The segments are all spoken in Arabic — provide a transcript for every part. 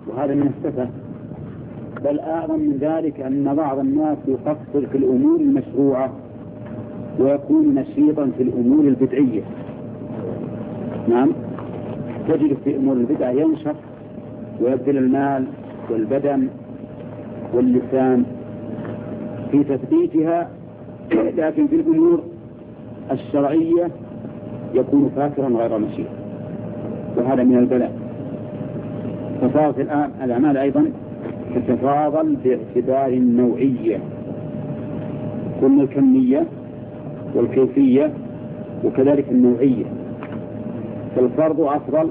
وهذا من السفه. بل أعظم من ذلك أن بعض الناس يقصر في الأمور المشروعة ويكون نشيطا في الأمور البدعية. نعم، تجد في أمور البدع ينشط ويبذل المال والبدن واللسان في تثبيتها، لكن في الأمور الشرعية يكون فاكرا غير نشيط، وهذا من البلاء. فصارت الأعمال أيضا تتفاضل باعتبار النوعية، كل الكمية والكيفية وكذلك النوعية. فالفرض أفضل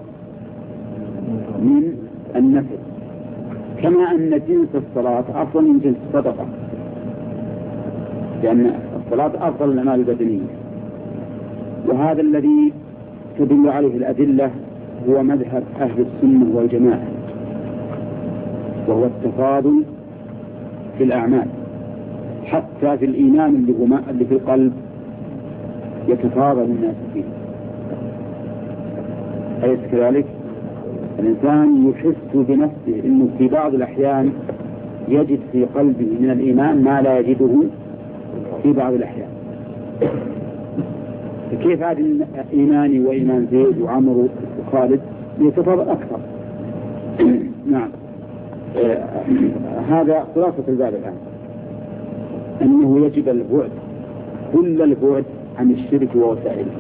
من النفل، كما أن جنس الصلاة أفضل من جنس الصدقة، لأن الصلاة أفضل الأعمال البدنية. وهذا الذي تدل عليه الأدلة هو مذهب أهل السنة والجماعة، وهو التفاضل في الأعمال، حتى في الإيمان اللي في القلب يتفاضل الناس فيه. أليس كذلك؟ الإنسان يحس بنفسه أنه في بعض الأحيان يجد في قلبه من الإيمان ما لا يجده في بعض الأحيان. فكيف هذا إيماني وإيمان زيد وعمر وخالد يتفاضل أكثر؟ نعم. هذا خلاصة الباب الآن، أنه يجب البعد، كل البعد عن الشرك ووسائله،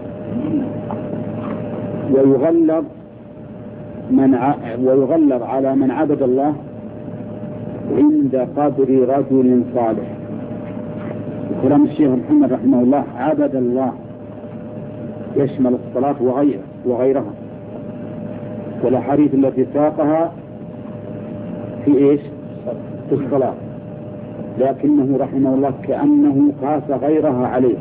ويغلظ على من عبد الله عند قبر رجل صالح. كلام الشيخ محمد رحمه الله عبد الله يشمل الصلاة وغيرها، والأحاديث التي ساقها في إيش؟ في الصلاة، لكنه رحمه الله كأنه قاس غيرها عليه.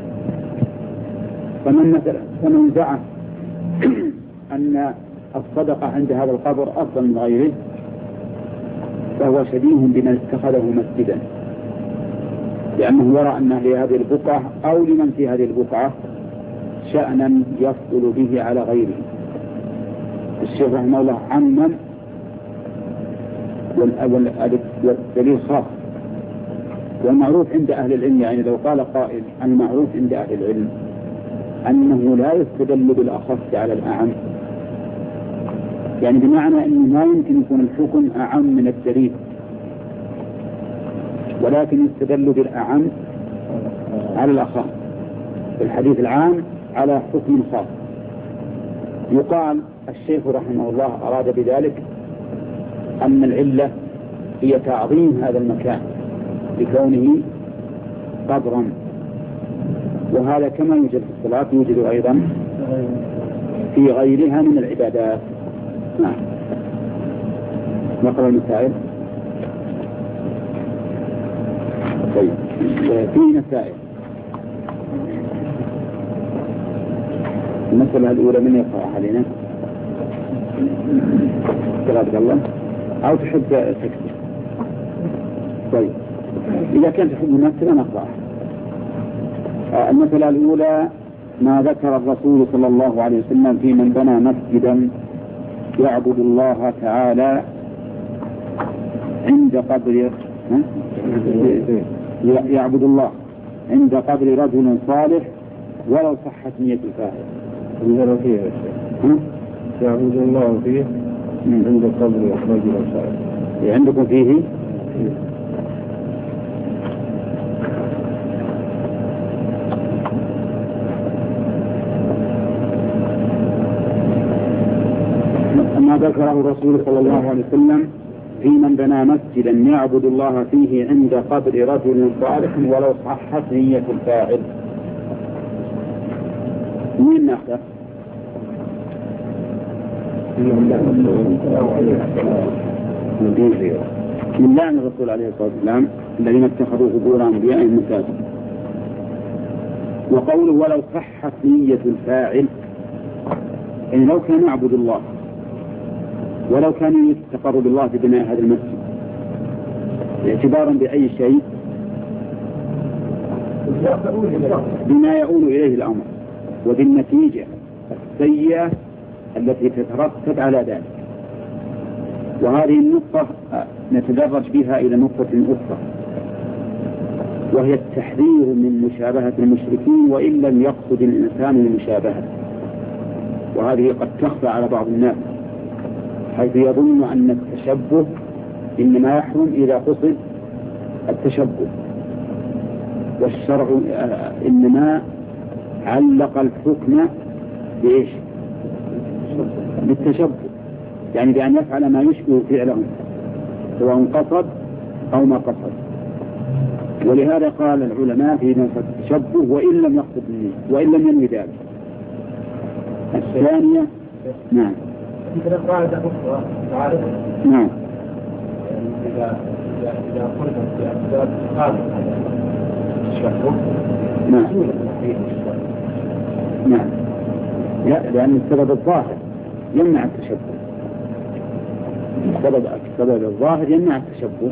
فمن زعم أن الصدقة عند هذا القبر أفضل من غيره فهو شبيه بمن اتخذه مسجدا، لأنه يرى أن لهذه البقعة أو لمن في هذه البقعة شأنا يفضل به على غيره. الشيخ رحمه الله عمم، والدليل خاص. والمعروف عند أهل العلم، يعني لو قال قائل المعروف عند أهل العلم أنه لا يستدل بالأخص على الأعم، يعني بمعنى أنه ما يمكن يكون الحكم أعم من الدليل، ولكن يستدل بالأعم على الأخص، الحديث العام على حكم خاص. يقال الشيخ رحمه الله أراد بذلك أن العلة هي تعظيم هذا المكان لكونه قبرا، وهذا كما يوجد في الصلاة يوجد أيضا في غيرها من العبادات. نعم. نقرأ المسائل. طيب، في مسائل. المسألة الأولى من يقرأ علينا؟ كلام الله أو تحب تكتب؟ طيب، إذا كانت تحب المسألة نقرأ. المسألة الأولى: ما ذكر الرسول صلى الله عليه وسلم في من بنى مسجدا يعبد الله تعالى عند قبر يعبد الله عند قبر رجل صالح ولو صحت نية الفاعل. يعبد الله فيه عند قبر رجل صالح. عندكم فيه؟ ما ذكره الرسول صلى الله عليه وسلم في من بنى مسجدا يعبد الله فيه عند قبر رجل صالح ولو صحت نية الفاعل. من ناخذه؟ من لعن الرسول عليه الصلاة والسلام الذين اتخذوا قبور أنبيائهم مساجد. وقوله ولو صحت نية الفاعل، يعني لو كان يعبد الله ولو كان يتقرب بالله في بناء هذا المسجد اعتبارا بأي شيء بما يؤول إليه الأمر وبالنتيجة السيئة التي تترتب على ذلك. وهذه النقطة نتدرج بها إلى نقطة أخرى، وهي التحذير من مشابهة المشركين وإن لم يقصد الإنسان المشابهة. وهذه قد تخفى على بعض الناس، حيث يظن أن التشبه إنما يحرم إذا قصد التشبه، والشرع إنما علق الحكم بإيش؟ بالتشبه، يعني بأن يفعل ما يشبه فعلهم سواء قصد أو ما قصد. ولهذا قال العلماء في نفس التشبه وإن لم يقصد منه وإن لم ينوي ذلك. الثانية نعم مثل قاعدة أخرى تعرف نعم إذا قلت بأسباب خارج التشبه نعم نعم لا، لأن السبب الظاهر يمنع التشبه، السبب الظاهر يمنع التشبه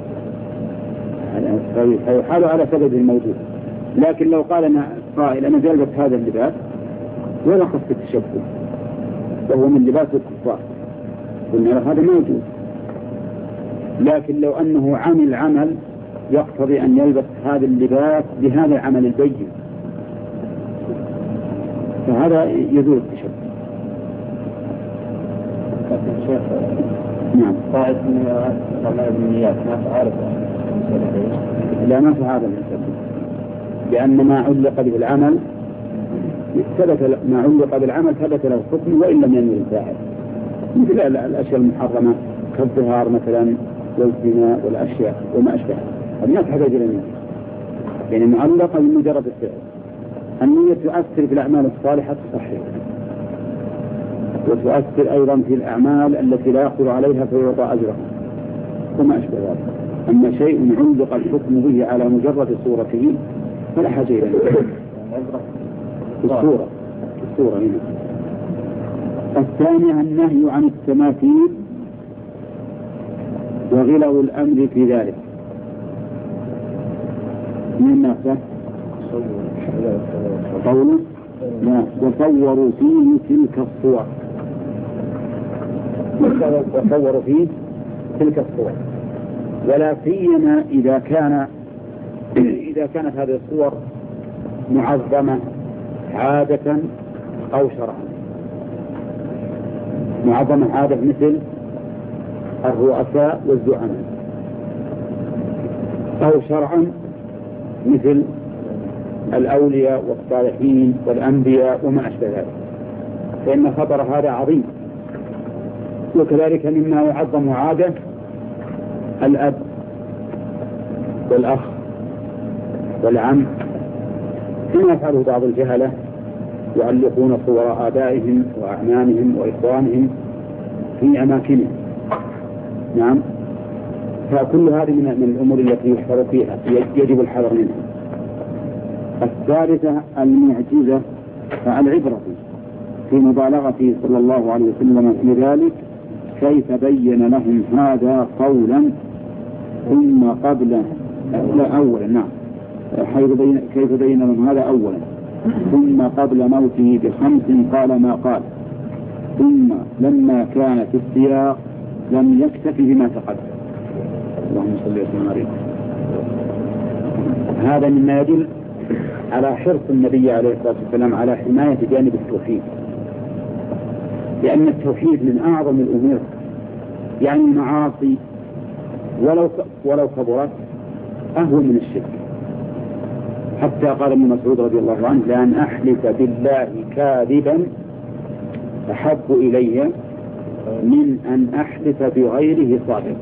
فيحال على سبب الموجود. لكن لو قال أنا قائل أنا جلبت هذا اللباس ولا قصد التشبه وهو من لباس الكفار قلنا هذا موجود، لكن لو أنه عمل يقتضي أن يلبس هذا اللباس بهذا العمل البين فهذا يزول التشبه. نعم قاعدة النيات ما تعرف لا ما في هذا التشبه، لأن ما علق به العمل ثبت، ما علق بالعمل ثبت له الحكم وإن لم ينوي الفاعل، مثل الأشياء المحرمة كالظهار مثلا والزنا والأشياء وما أشبه، هذه ما تحتاج إلى النية، يعني معلقة بمجرد الفعل. النية تؤثر في الأعمال الصالحة تصحيح، وتؤثر أيضا في الأعمال التي لا يقدر عليها فيعطى أجرها وما أشبه ذلك. أما شيء علق الحكم به على مجرد صورته فلا حاجة إلى الصورة هنا. الثانية النهي عن التماثيل وغلو الأمر في ذلك. من الناس قوله لا وصوروا فيه تلك الصور، وصوروا فيه تلك الصور، ولا سيما إذا كانت هذه الصور معظمة عادة أو شرعا. معظمة عادة مثل الرؤساء والزعماء، أو شرعا مثل الأولياء والصالحين والأنبياء وما أشبه ذلك، فإن خطر هذا عظيم. وكذلك مما يعظم عادة الأب والأخ والعم، كما يفعله بعض الجهلة يعلقون صور آبائهم وأعمامهم وإخوانهم في أماكنهم. نعم، فكل هذه من الأمور التي يحذر فيها يجب الحذر منها. الثالثة المعجزة العبرة في مبالغته صلى الله عليه وسلم في ذلك، كيف بين لهم هذا قولا ثم قبل أولا نعم كيف بين لهم هذا أولا ثم قبل موته ب5 قال ما قال، ثم لما كان في السياق لم يكتفي بما تقدم. اللهم صل وسلم عليه. هذا مما يدل على حرص النبي عليه الصلاة والسلام على حماية جانب التوحيد، لأن التوحيد من أعظم الأمور، يعني المعاصي ولو كبرت أهون من الشرك. حتى قال ابن مسعود رضي الله عنه لأن أحلف بالله كاذبا أحب إلي من أن أحلف بغيره صادقا.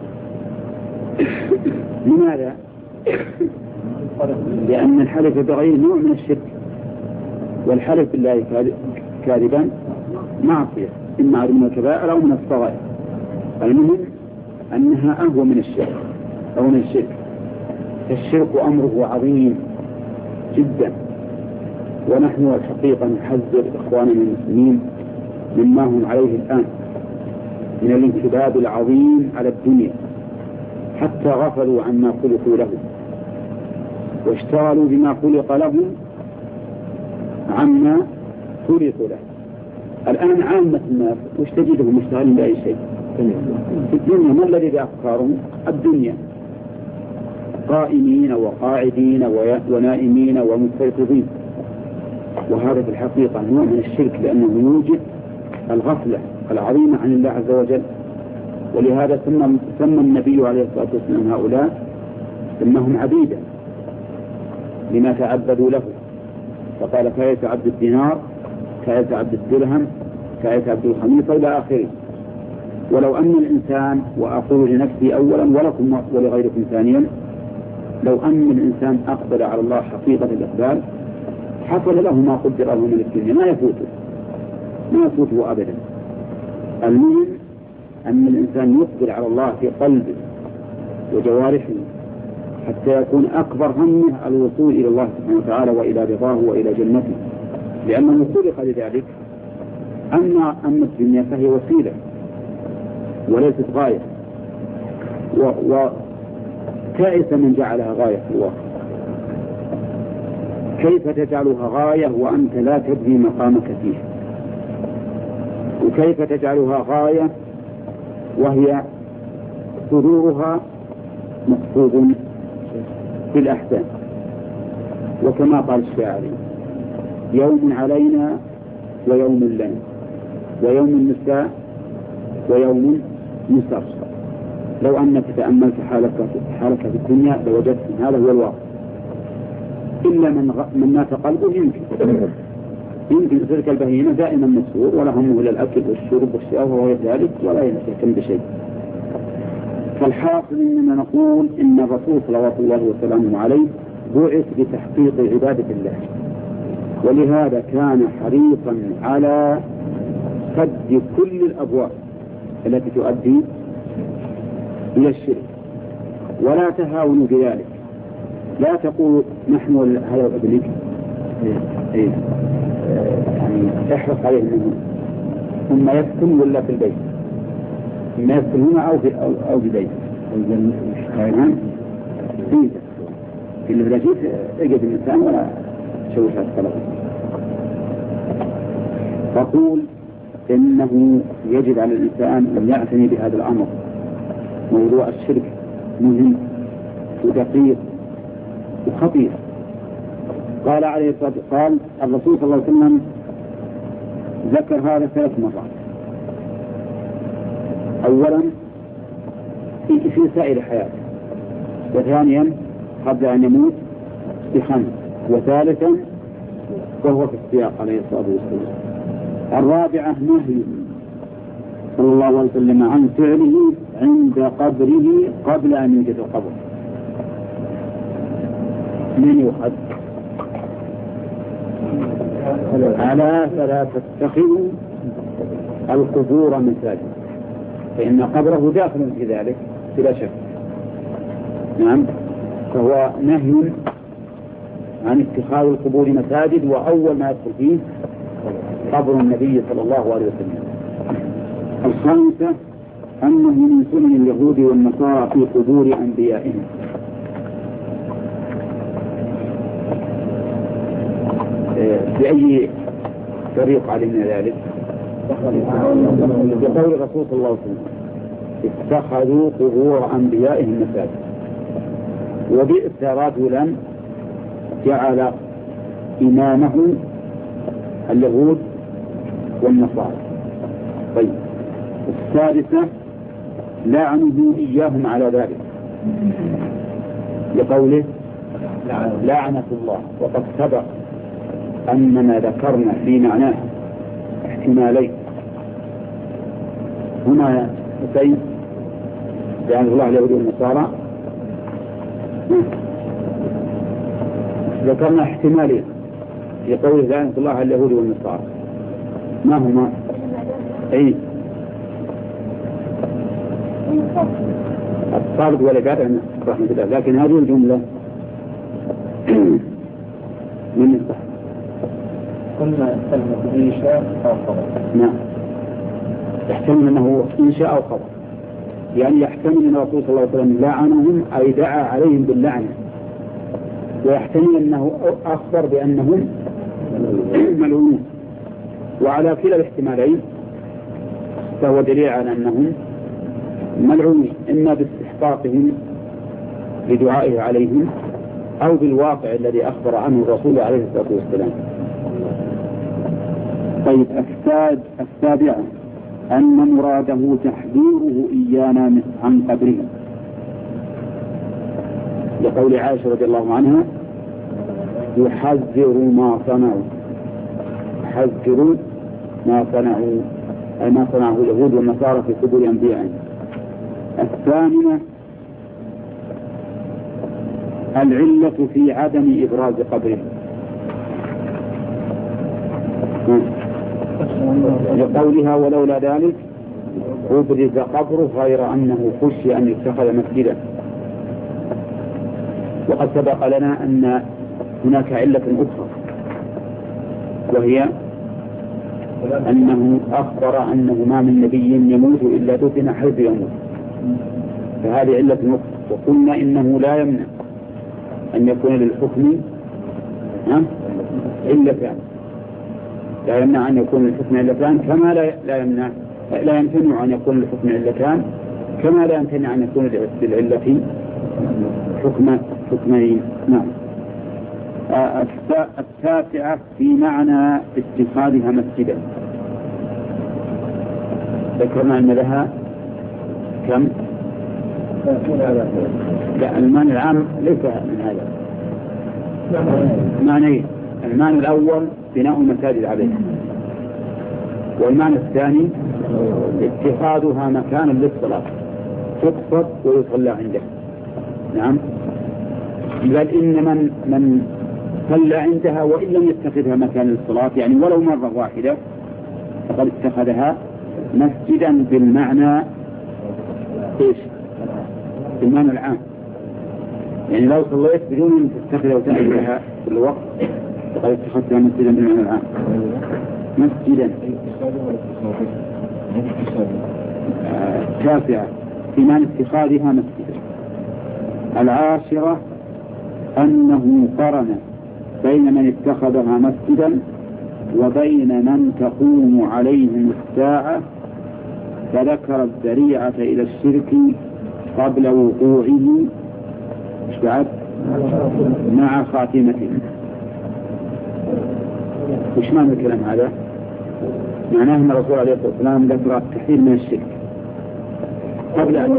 لماذا؟ لأن الحلف بغيره نوع من الشرك، والحلف بالله كاذبا معصية إما من الكبائر أو من الصغائر. المهم أنها أهون من الشرك أو من الشرك. الشرك أمره عظيم جدا، ونحن الحقيقة نحذر إخواننا المسلمين مما هم عليه الآن من الانكباب العظيم على الدنيا، حتى غفلوا عما خلقوا له واشتغلوا بما خلق لهم عما خلقوا له. الآن عامة الناس وش تجدهم مشتغلين بأي شيء؟ في الدنيا. ما الذي بأفكارهم؟ الدنيا، قائمين وقاعدين ونائمين ومستيقظين. وهذا في الحقيقة نوع من الشرك، لأنه يوجد الغفلة العظيمة عن الله عز وجل. ولهذا سمى النبي عليه الصلاة والسلام هؤلاء، سمهم عبيدا لما تعبدوا له، فقال كأية عبد الدينار، كأية عبد الدرهم، كأية عبد الخميصة إلى آخره. ولو أن الإنسان، وأقول لنفسي أولا ولكم ولغيركم ثانيا، لو أن الإنسان أقبل على الله حقيقة الإقبال حصل له ما قدر له من الدنيا، ما يفوته أبدا. المهم أن الإنسان يقبل على الله في قلبه وجوارحه حتى يكون أكبر همه الوصول إلى الله سبحانه وتعالى وإلى رضاه وإلى جنته، لأنه خلق لذلك. أما الدنيا فهي وسيلة وليست غاية، وكائس من جعلها غاية في الواقع. كيف تجعلها غاية وأنت لا تدري مقامك فيها؟ وكيف تجعلها غاية وهي سرورها مقصود في الأحسان؟ وكما قال الشاعر: يوم علينا ويوم لنا، ويوم نساء ويوم نسر. لو أنك تأملت حالك في الدنيا لوجدت هذا هو الواقع. إلا من مات قلبه يمكن تلك البهيمة دائما مسرور ولا همه إلى الأكل والشرب والشهوة وغير ذلك ولا يهتم بشيء. فالحاصل إننا نقول إن الرسول صلوات الله وسلامه عليه بعث لتحقيق عبادة الله، ولهذا كان حريصا على سد كل الأبواب التي تؤدي إلى الشرك، ولا تهاونوا بذلك. لا تقول نحن هذا أبليك، يعني احرص عليهم منهم، ثم يسكن ولا في البيت، ثم يسكن هنا أو في بيت. في البلاجيت اجد الإنسان ولا شوش هذا الطلب. فقول إنه يجب على الإنسان أن يعتني بهذا الأمر. موضوع الشرك مهم ودقيق وخطير. قال عليه الصلاة والسلام، قال الرسول صلى الله عليه وسلم ذكر هذا 3 مرات. أولا في سائر حياته، وثانيا قبل أن يموت ب5، وثالثا وهو في السياق عليه الصلاة والسلام. الرابعة نهي صلى الله عليه وسلم عن فعله عند قبره قبل أن يوجد القبر. من يؤخذ على فلا تتخذوا القبور مساجد، فإن قبره داخل في ذلك بلا شك. نعم، فهو نهي عن اتخاذ القبور مساجد، وأول ما يدخل فيه قبر النبي صلى الله عليه وسلم. الخامسة أنه من سنن اليهود والنصارى في قبور أنبيائهم. بأي طريق علمنا ذلك؟ بقول الرسول صلى الله عليه وسلم: اتخذوا قبور أنبيائهم مساجد. وبئس رجلا جعل إمامه اليهود والنصارى. طيب، السادسة لعنه إياهم على ذلك لقوله لعنة الله. وقد سبق أننا ذكرنا في معناه احتمالين. هنا حسين لعنة الله اليهود والنصارى، ذكرنا احتمالين في قوله لعنة الله اليهود والنصارى. ما هما؟ أي الصادق والعباد عن رحمة الله. لكن هذه الجملة من الصح قلنا كلمة إنشاء أو خبر. نعم، يحتمل أنه إنشاء أو خبر، يعني يحتمل أن الرسول صلى الله عليه وسلم لعنهم أي دعا عليهم باللعنة، ويحتمل أنه أخبر بأنهم ملعونون. وعلى كلا الاحتمالين فهو دليل على أنهم ملعونين إما باستحقاقهم لدعائه عليهم أو بالواقع الذي أخبر عنه الرسول عليه الصلاة والسلام. طيب، السابعة أن مراده تحذيره إيانا عن قبرهم، لقول عائشة رضي الله عنها: يحذر ما صنعوا، يحذر ما صنعوا، أي ما صنعه اليهود والنصارى في قبور أنبيائهم. الثامنة العلة في عدم إبراز قبرهم، لقولها: ولولا ذلك أبرز قبره غير أنه خشي أن يتخذ مسجدا. وقد سبق لنا أن هناك علة أخرى، وهي أنه أخبر أنه ما من نبي يموت إلا دفن حيث يموت، فهذه علة أخرى. وقلنا إنه لا يمنع أن يكون للحكم علتان، لا يمنع أن يكون للحكم علتان، كما لا يمتنع أن يكون للحكم علتان، كما لا يمتنع أن يكون للعلة حكمين. نعم. التاسعة في معنى اتخاذها مسجدا، ذكرنا أن لها كم؟ لا، المعنى العام ليس من هذا معنى. المعنى الأول بناء المساجد عليها، والمعنى الثاني اتخاذها مكانا للصلاة، تقصد ويصلى عنده. نعم، بل إن من صلى عندها وإن لم يتخذها مكان للصلاة، يعني ولو مرة واحدة، فقد اتخذها مسجدا بالمعنى إيش؟ بالمعنى العام. يعني لو صليت بدون أن تتخذها وتأتيها في الوقت، فقد اتخذتها مسجدا بالمعنى العام، مسجدا. تاسعة في معنى اتخاذها مسجدا. العاشرة أنه قرن بين من اتخذها مسجدا وبين من تقوم عليهم الساعة، فذكر الذريعة إلى الشرك قبل وقوعه مع خاتمته. وش معنى الكلام هذا؟ معناه أن الرسول عليه الصلاة والسلام ذكر التحذير من الشرك قبل أن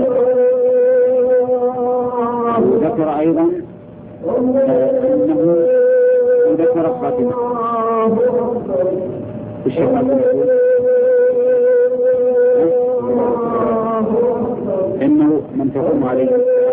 وذكر أيضا أنه ذكر الخاتمة. إنه من تقوم عليه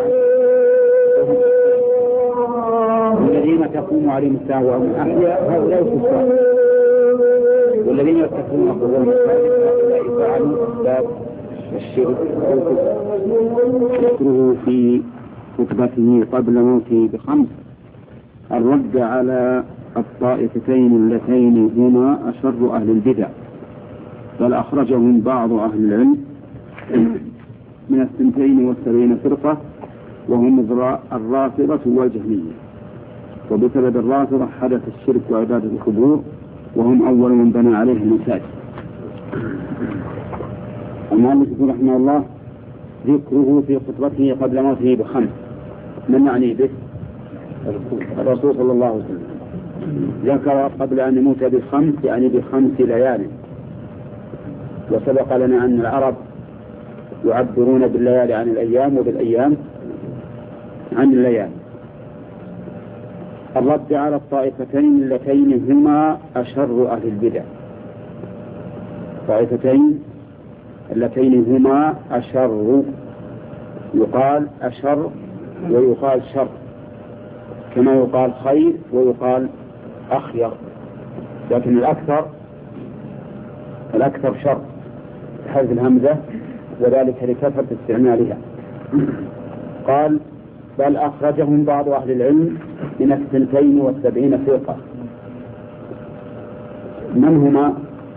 الذين تقوم عليهم الساعة وهم أحياء هؤلاء الكفار، والذين يتقون قبورهم هؤلاء فعلوا أسباب الشرك والكفر. ذكره في خطبته قبل موته ب5 الرد على الطائفتين اللتين هما أشر أهل البدع، بل أخرجهم بعض أهل العلم من 72 فرقة، وهم الرافضة والجهمية. وبسبب الرافضة حدث الشرك وعبادة القبور، وهم أول من بنى عليه المساجد. المؤلف رحمه الله ذكره في خطبته قبل موته ب5. من يعني به؟ الرسول صلى الله عليه وسلم ذكر قبل أن يموت ب5، يعني ب5 ليال. وسبق لنا أن العرب يعبرون بالليالي عن الأيام وبالأيام عن الليالي. الرد على الطائفتين اللتين هما أشر أهل البدع، الطائفتين اللتين هما أشر، يقال أشر ويقال شر، كما يقال خير ويقال أخير، لكن الأكثر شر بحذف الهمزة، وذلك لكثرة استعمالها. قال: بل أخرجهم بعض أهل العلم من 72 فرقة. من هما؟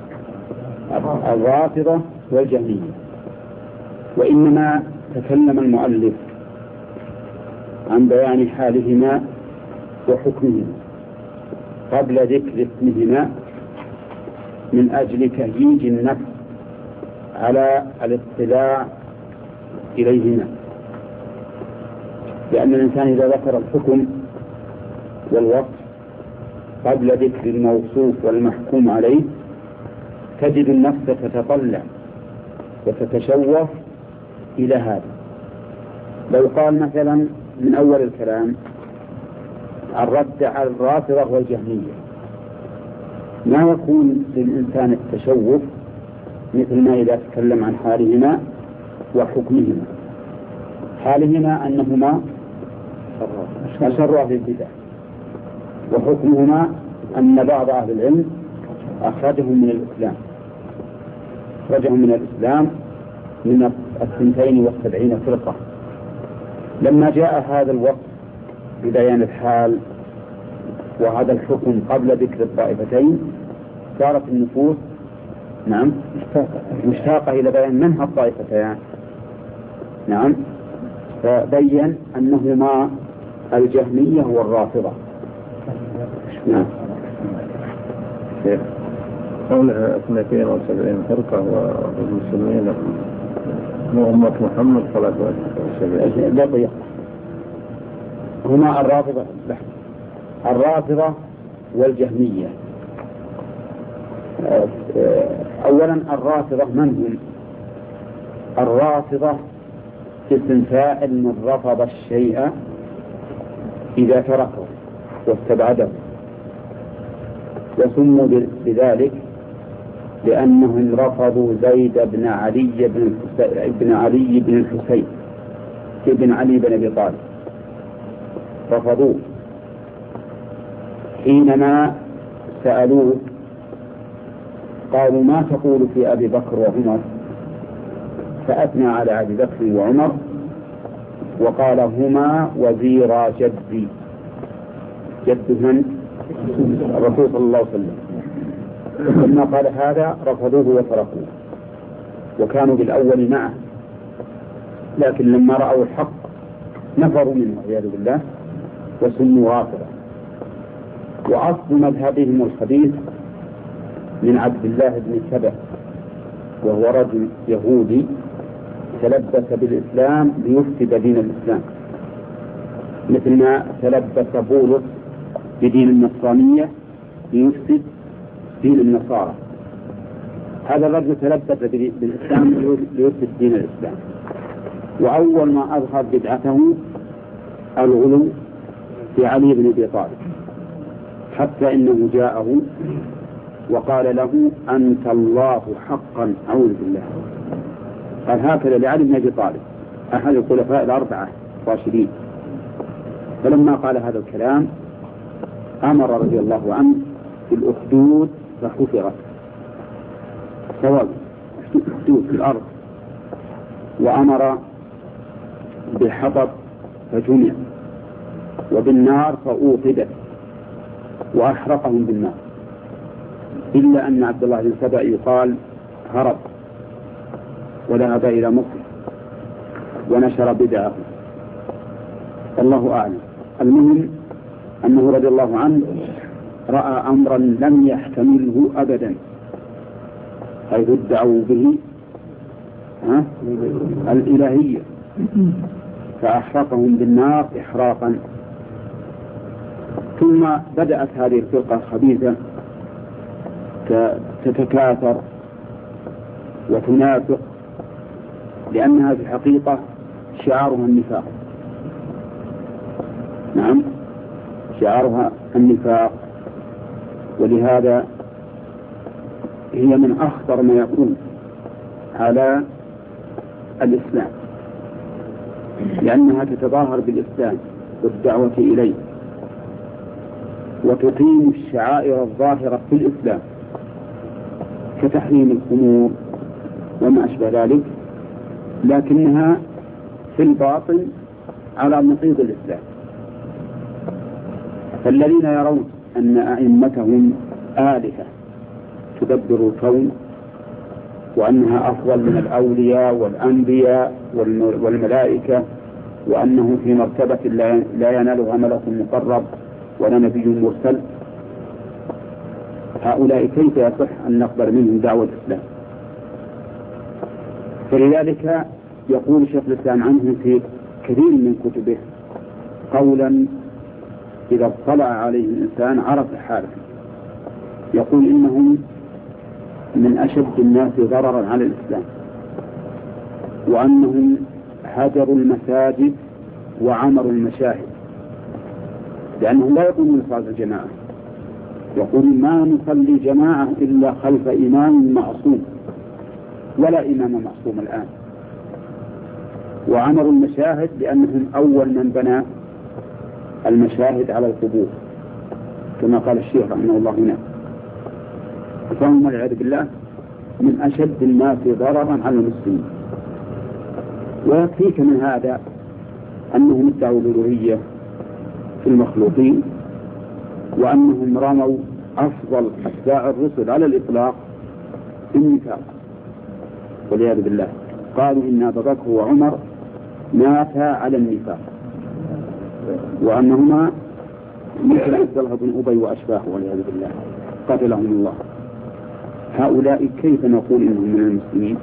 الرافضة والجهمية. وإنما تكلم المؤلف عن بيان حالهما وحكمهما قبل ذكر اسمهما، من أجل تهييج النفس على الاطلاع إليهما، لأن الإنسان إذا ذكر الحكم والوصف قبل ذكر الموصوف والمحكوم عليه تجد النفس تتطلع وتتشوف إلى هذا. لو قال مثلا من أول الكلام الرد على الرافضة والجهمية، ما يكون للإنسان التشوف مثل ما إذا تكلم عن حالهما وحكمهما. حالهما أنهما أشر أهل البدع، وحكمهما أن بعض أهل العلم أخرجهم من الإسلام من 72 فرقة. لما جاء هذا الوقت ببيان الحال وهذا الحكم قبل ذكر الطائفتين صارت النفوس مشتاقة إلى بيان من الطائفتان. فبين أنهما الجهمية والرافضة. قول 72 فرقة والمسلمين أمة محمد 73 بقي هما الرافضة والجهمية. أولا الرافضة من هم؟ الرافضة اسم فاعل من رفض الشيء إذا تركه واستبعده، وسموا بذلك لأنهم رفضوا زيد بن علي بن الحسين بن علي بن أبي طالب، رفضوه حينما سألوه قالوا ما تقول في أبي بكر وعمر؟ فأثنى على أبي بكر وعمر وقال هما وزيرا جدي، جد من؟ الرسول صلى الله عليه وسلم. لما قال هذا رفضوه وتركوه، وكانوا بالأول معه، لكن لما رأوا الحق نفروا منه والعياذ بالله وسموا رافضة. وأصل مذهبهم الخبيث من عبد الله بن سبأ، وهو رجل يهودي تلبس بالإسلام ليفسد دين الإسلام، مثل ما تلبس بولس بدين النصرانية ليفسد دين النصارى. هذا الرجل تلبس بالإسلام ليفسد دين الإسلام. وأول ما أظهر بدعته الغلو في علي بن أبي طالب، حتى إنه جاءه وقال له أنت الله حقا، أعوذ بالله. قال هكذا لعلي بن أبي طالب أحد الخلفاء الأربعة الراشدين. فلما قال هذا الكلام أمر رضي الله عنه بالأخدود فحفرت سواء أخدود في الأرض، وأمر بالحطب فجمع، وبالنار فأوقدت وأحرقهم بالنار، إلا أن عبد الله بن سبأ يقال هرب وذهب إلى مصر ونشر بدعه، الله أعلم. المهم أنه رضي الله عنه رأى أمرا لم يحتمله أبدا، حيث ادعوا به الإلهية، فأحرقهم بالنار إحراقا. ثم بدأت هذه الفرقة الخبيثة تتكاثر وتنافق، لأنها في الحقيقة شعارها النفاق. نعم، شعارها النفاق، ولهذا هي من أخطر ما يكون على الإسلام، لأنها تتظاهر بالإسلام والدعوة إليه، وتقيم الشعائر الظاهرة في الإسلام كتحريم الخمور وما أشبه ذلك، لكنها في الباطن على نقيض الإسلام. فالذين يرون أن أئمتهم آلهة تدبر الكون، وأنها أفضل من الأولياء والأنبياء والملائكة، وأنه في مرتبة لا ينالها ملك مقرب ولا نبي مرسل، هؤلاء كيف يصح أن نقبل منهم دعوة الإسلام؟ فلذلك يقول شيخ الإسلام عنهم في كثير من كتبه قولا إذا اطلع عليه الإنسان عرف حاله. يقول إنهم من أشد الناس ضررا على الإسلام، وأنهم هجروا المساجد وعمروا المشاهد، لأنهم لا يقومون بصلاة الجماعة. يقول ما نصلي جماعة إلا خلف إمام معصوم، ولا إمام معصوم الآن. وعمروا المشاهد لأنهم أول من بنى المشاهد على القبور كما قال الشيخ رحمه الله هنا. فهم والعياذ بالله من أشد الناس ضررا على المسلمين. ويكفيك من هذا أنهم ادعوا الألوهية في المخلوقين، وأنهم رموا أفضل أتباع الرسل على الإطلاق بالنفاق والعياذ بالله. قالوا إن أبا بكر وعمر ماتا على النفاق، وأنهما مثل عبد الله بن أبي وأشباهه والعياذ بالله قتلهم الله. هؤلاء كيف نقول إنهم من المسلمين؟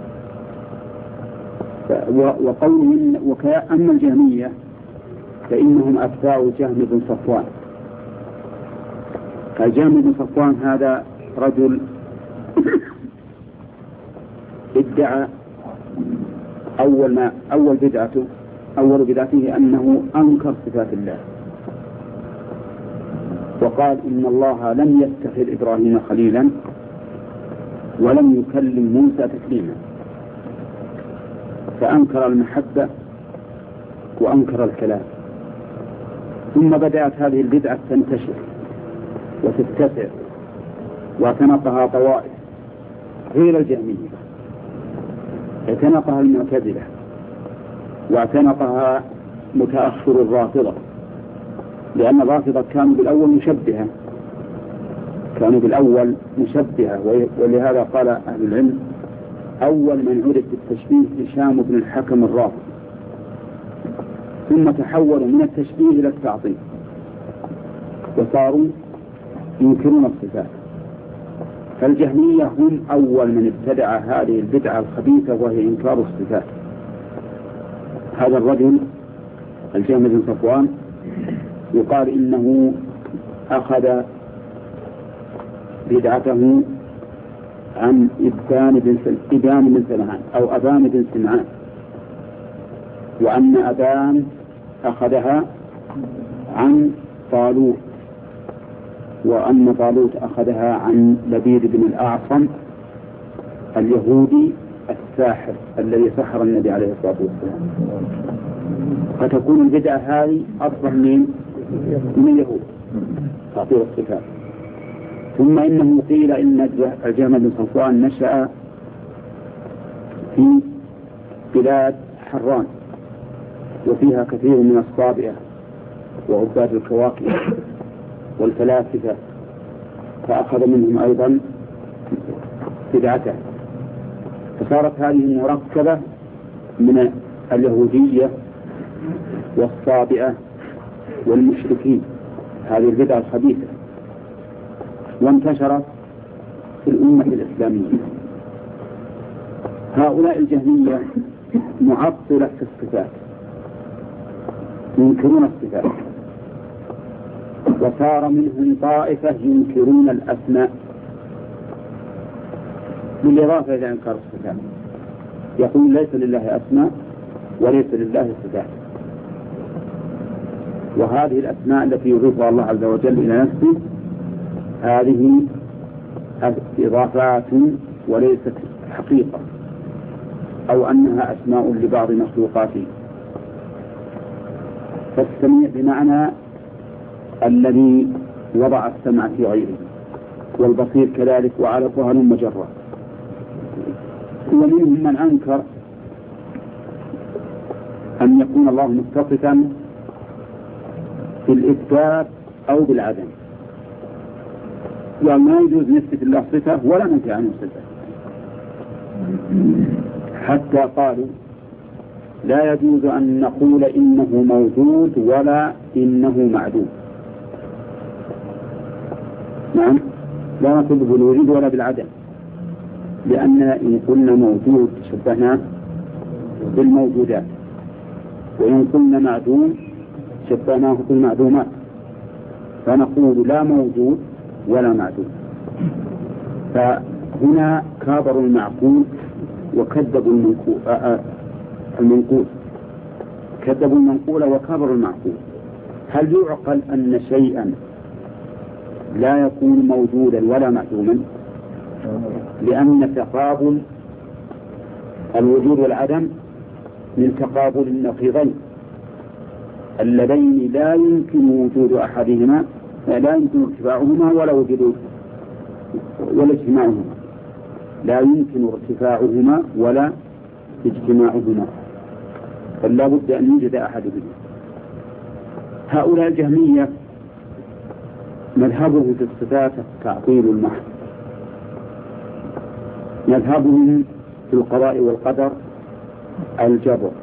وقولهم أما الجهمية فإنهم أتباع جهم بن صفوان. فجهم بن صفوان هذا رجل ادعى أول بدعته أنه أنكر صفات الله، وقال إن الله لم يتخذ إبراهيم خليلا ولم يكلم موسى تكليما، فأنكر المحبة وأنكر الكلام. ثم بدأت هذه البدعة تنتشر وتتسع واعتنقها طوائف غير الجهمية، اعتنقها المعتزلة، واعتنقها متأخر الرافضة، لأن الرافضة كانوا بالأول مشبهة. ولهذا قال أهل العلم أول من عرف بالتشبيه هشام بن الحكم الرافضي، ثم تحولوا من التشبيه إلى التعطيل وصاروا ينكرون الصفات. فالجهمية هم أول من ابتدع هذه البدعة الخبيثة وهي إنكار الصفات. هذا الرجل الجهم بن صفوان يقال إنه أخذ بدعته عن إبان بن سمعان أو أبان بن سمعان، وأن أبان أخذها عن طالوت، وأن طالوت أخذها عن لبيد بن الأعصم اليهودي الساحر الذي سحر النبي عليه الصلاة والسلام. فتكون البدعة هذه أصلا من اليهود تعطيل الصفات. ثم إنه قيل إن الجهم بن صفوان نشأ في بلاد حران، وفيها كثير من الصابئة وعباد الكواكب والفلاسفة، فأخذ منهم أيضا بدعته. فصارت هذه مركبة من اليهودية والصابئة والمشركين، هذه البدعة الخبيثة، وانتشرت في الأمة الإسلامية. هؤلاء الجهمية معطلة في الصفات، ينكرون الصفات، وصار منهم طائفة ينكرون الأسماء بالإضافة إلى إنكار الصفات. يقول ليس لله أسماء وليس لله صفات، وهذه الأسماء التي يضيفها الله عز وجل إلى نفسه هذه إضافات وليست حقيقة، أو أنها أسماء لبعض مخلوقاته. فالسميع بمعنى الذي وضع السمع في غيره، والبصير كذلك، وعلى ظهر مجرة. ومنهم من أنكر أن يكون الله متصفا بالإثبات أو بالعدم، وما يجوز نثبت الله صفة ولا ننفي عنه صفة، حتى قالوا لا يجوز أن نقول إنه موجود ولا إنه معدوم. نعم، لا نقول بالوجود ولا بالعدم، لأننا إن قلنا موجود شبهناه بالموجودات، وإن قلنا معدوم شبهناه بالمعدومات، فنقول لا موجود ولا معدوم. فهنا كابروا المعقول وكذبوا المنقول، كذبوا المنقول وكابروا المعقول. هل يعقل أن شيئا لا يكون موجودا ولا معدوما؟ لأن تقابل الوجود والعدم من تقابل النقيضين اللذين لا يمكن وجود أحدهما، لا يمكن ارتفاعهما ولا وجود ولا اجتماعهما، لا يمكن ارتفاعهما ولا اجتماعهما، فلا بد أن يوجد أحدهما. هؤلاء الجهمية مذهبهم في الصفات التعطيل المحض، مذهبهم في القضاء والقدر الجبر.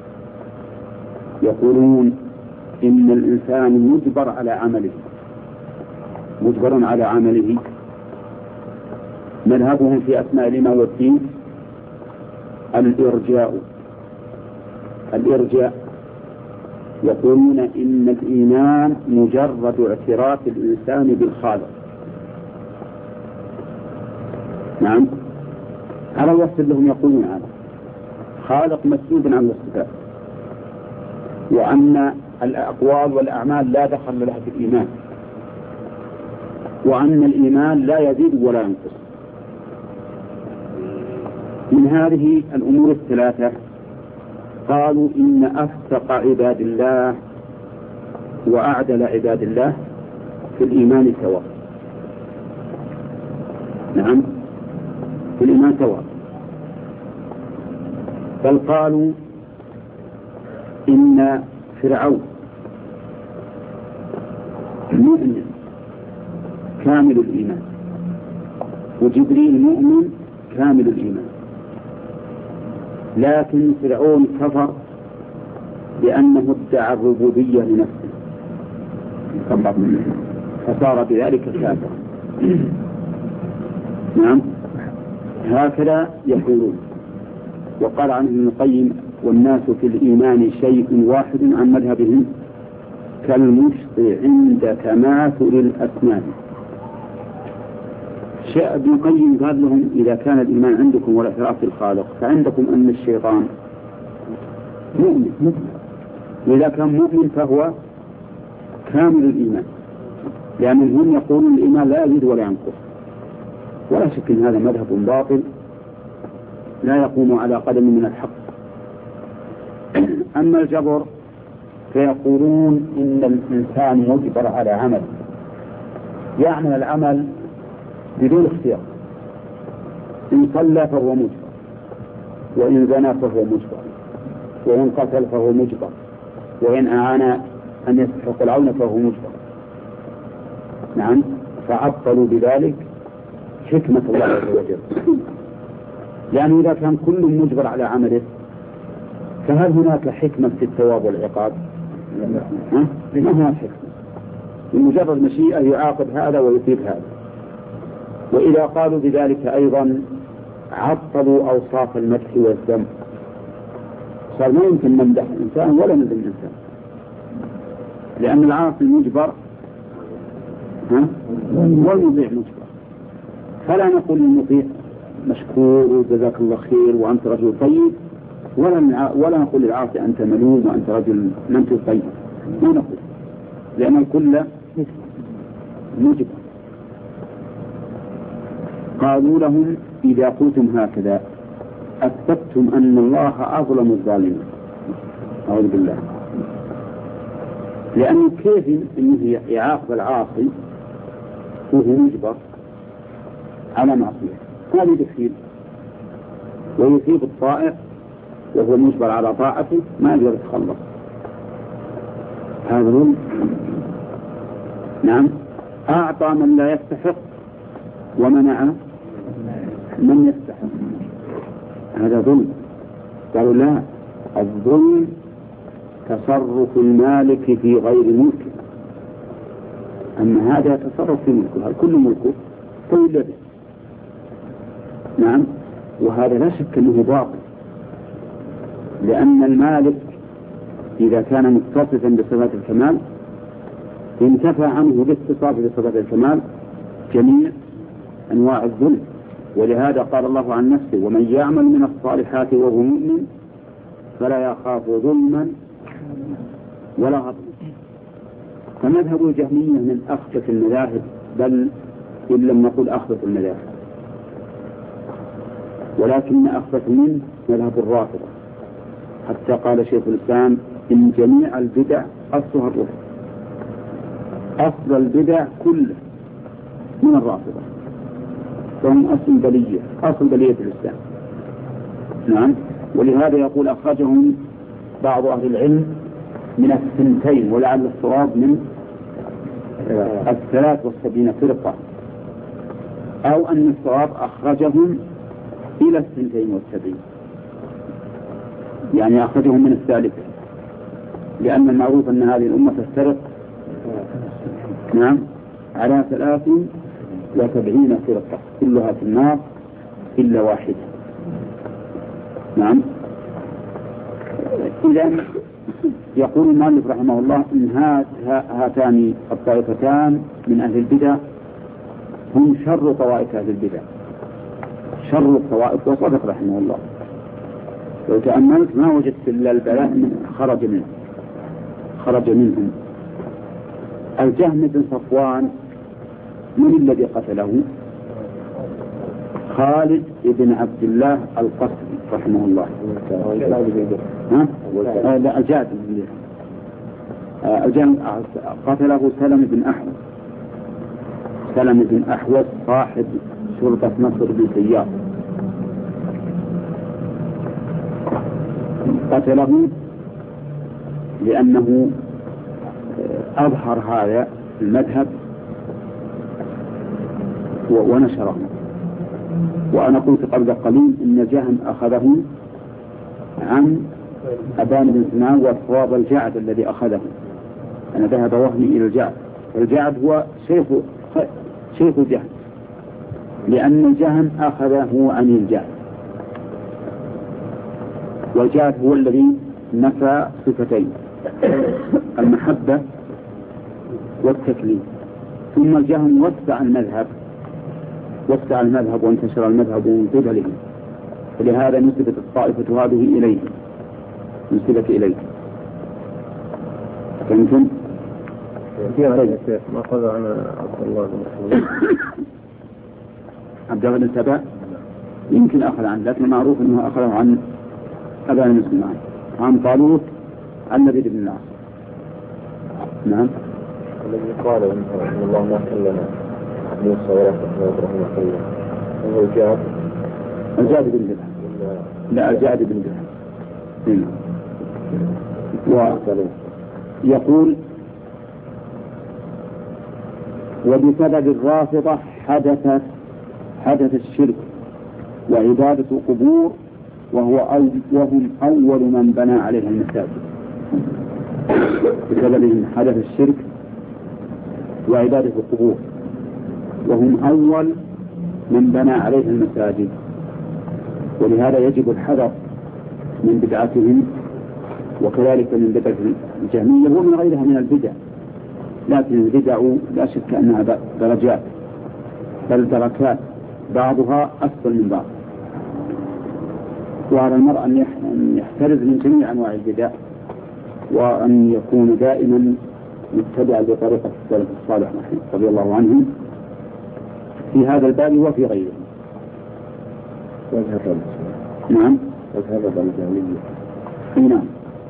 يقولون إن الإنسان مجبر على عمله، مجبر على عمله. مذهبهم في أسماء الإيمان والدين الإرجاء، يقولون إن الإيمان مجرد اعتراف الإنسان بالخالق. نعم، على وصف لهم يقولون هذا خالق مسجود عن الصفات، وأن الأقوال والأعمال لا دخل لها في الإيمان، وأن الإيمان لا يزيد ولا ينقص. من هذه الأمور الثلاثة قالوا إن أفتق عباد الله وأعدل عباد الله في الإيمان سواء. نعم، في الإيمان سواء. بل قالوا إن فرعون مؤمن كامل الإيمان، وجبريل مؤمن كامل الإيمان، لكن فرعون كفر لأنه ادعى الربوبية لنفسه فصار بذلك كافرا. نعم، هكذا يقولون. وقال عنه ابن القيم: والناس في الإيمان شيء واحد عن مذهبهم كالمشط عند تماثل الأسنان. ابن القيم قال لهم: إذا كان الإيمان عندكم والاعتراف بالخالق، فعندكم أن الشيطان مؤمن، وإذا كان مؤمن فهو كامل الإيمان، لأنهم يقولون الإيمان لا يزيد ولا ينقص. ولا شك أن هذا مذهب باطل لا يقوم على قدم من الحق. أما الجبر فيقولون إن الإنسان مجبر على عمل، يعمل العمل بدون اختيار. إن صلى فهو مجبر، وإن زنى فهو مجبر، وإن قتل فهو مجبر، وإن أعان أن يستحق العون فهو مجبر. نعم، فعطلوا بذلك حكمة الله عز وجل، لأنه إذا كان كل مجبر على عمله فهل هناك حكمة في الثواب والعقاب؟ ما هناك حكمة، بمجرد مشيئة يعاقب هذا ويثيب هذا. وإذا قالوا بذلك أيضا عطلوا أوصاف المدح والذم، صار ما يمكن نمدح الإنسان ولا نذم الإنسان، لأن العاصي مجبر والمطيع مجبر. فلا نقول للمطيع مشكور وجزاك الله خير وأنت رجل طيب، ولا نقول للعاصي أنت ملوم وأنت رجل ما أنت طيب، ما نقول، لأن الكل مجبر. قالوا لهم: إذا قلتم هكذا أثبتم أن الله أظلم الظالمين. أعوذ بالله، لأنه كيف أنه يعاقب العاصي وهو مجبر على معصية؟ هذه تكفير. ويثيب الطائع وهو مجبر على طاعته ما يقدر يتخلص، هذا ظلم. نعم، أعطى من لا يستحق ومنع من يستحق، هذا ظلم. قالوا: لا، الظلم تصرف المالك في غير ملكه، أما هذا تصرف في ملكه، كل ملكه طويل يده. نعم، وهذا لا شك أنه باطل، لأن المالك إذا كان متصفا بصفات الكمال انتفى عنه باتصاف بصفات الكمال جميع أنواع الظلم. ولهذا قال الله عن نفسه: ومن يعمل من الصالحات وهو مؤمن فلا يخاف ظلما ولا هضما. فمذهب الجهمية من أخبث المذاهب، بل إن لم نقل أخبث المذاهب، ولكن أخبث منه مذهب الرافضة. حتى قال شيخ الإسلام: إن جميع البدع أصلها الرفض، أصل البدع كله من الرافضة، فهم أصل بلية الإسلام. نعم. ولهذا يقول: أخرجهم بعض أهل العلم من 2 ولعل الصواب من 73 فرقة، أو أن الصواب أخرجهم إلى 72، يعني أخرجهم من 3، لأن المعروف أن هذه الأمة تفترق نعم على 73 فرقة كلها في النار إلا واحدة. نعم. إذن يقول المؤلف رحمه الله: إن هاتان الطائفتان من أهل البدع هم شر طوائف أهل البدع، شر الطوائف. وصدق رحمه الله. لو تأملت ما وجدت إلا البلاء خرج منهم. الجهم بن صفوان من الذي قتله؟ خالد بن عبد الله القسري رحمه الله. لا، الجاد قتله سلم بن أحوص صاحب شرطة نصر بن سيار. قتله لأنه أظهر هذا المذهب ونشره. وأنا قلت قبل قليل إن جهم أخذه عن أبان بن سنان، والصواب الجعد الذي أخذه. أنا ذهب وهمي إلى الجعد، والجعد هو شيخ جهم، لأن جهم أخذه عن الجعد، والجعد هو الذي نفى صفتين: المحبة والتكليف. ثم الجهم وسع المذهب وانتشر المذهب من قبله، فلهذا نسبت الطائفة هذه إليه، نسبت إليه. فهمتم؟ ما أخذ عن عبد الله بن مسعود؟ عبد الله بن سبأ يمكن أخذ عنه، لكن معروف أنه أخذه عن أبان بن سنان، عن طالوت عن نبي بن العاص. نعم. الذي قال إن الله ما كلم موسى ولا إبراهيم كلم هو الجاد بن درهم. لا، الجاد بن درهم. ويقول: وبسبب الرافضة حدث الشرك وعبادة القبور، وهم أول من بنى عليها المساجد. بسببهم حدث الشرك وعبادة القبور، وهم أول من بنى عليها المساجد. ولهذا يجب الحذر من بدعتهم، وكذلك من بدعة الجهمية ومن غيرها من البدع. لكن البدع لا شك أنها درجات، بل دركات، بعضها أفضل من بعض. وعلى المرء أن يحترز من جميع أنواع البدع، وأن يكون دائما متبعا بطريقة السلف الصالح رضي الله عنهم في هذا الباب وفي غيره. نعم. وذهب الجهمية. نعم.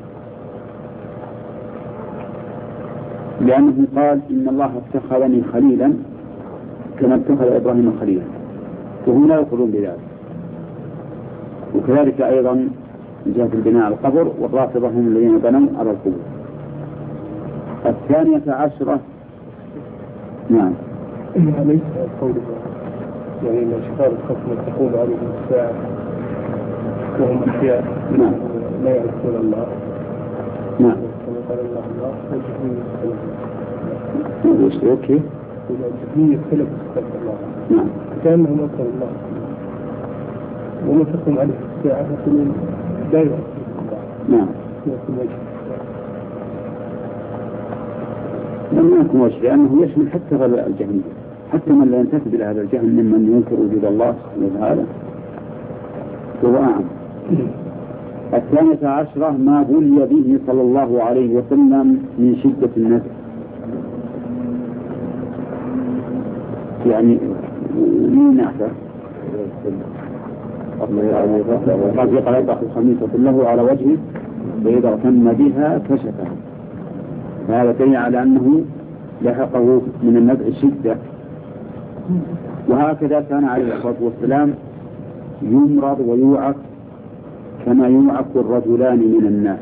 لأنه قال: إن الله اتخذني خليلا كما اتخذ إبراهيم خليلا، وهم لا يقولون بذلك. وكذلك أيضا من جهة البناء على القبر، والرافضة هم الذين بنوا على القبور. 12. نعم. ليس قوله يعني من شفاء الخصم تقول عليه الساعة وهم أحياء. نعم. لا يعرفون الله. نعم. كما قال الله والجهمية اوكي. والجهمية سلب صفات الله. نعم. كأنهم أكثر الله، وما تقوم عليه الساعة يقولون لا يعرفون الله. نعم. لم يكن وجه لأنه يشمل حتى غير الجهمية، حتى من لا ينتسب إلى هذا الجهل ممن ينكر وجود الله وتعالى وهو أعم. 12 ما بلي به صلى الله عليه وسلم من شدة النزع، يعني من نعفة رفيق يطرح الخميسة له على وجهه وإذا اغتم بها كشفها، فهذا دليل على أنه لحقه من النزع شدة. وهكذا كان عليه الصلاة والسلام يمرض ويوعك كما يوعك الرجلان من الناس،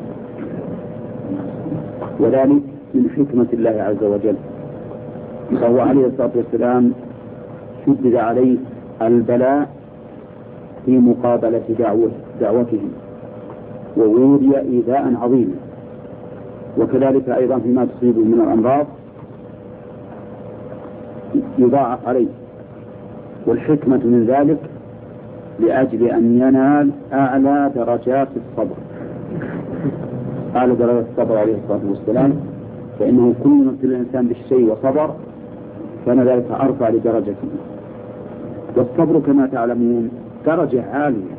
وذلك من حكمة الله عز وجل. فهو عليه الصلاة والسلام شدد عليه البلاء في مقابلة دعوته ووري إيذاء عظيما، وكذلك أيضا فيما تصيبه من الأمراض يضاعف عليه. والحكمة من ذلك لأجل أن ينال أعلى درجات الصبر، أعلى درجات الصبر عليه الصلاة والسلام، فإنه كل ما ابتلى الإنسان بالشيء وصبر كان ذلك أرفع لدرجته. والصبر كما تعلمون درجة عالية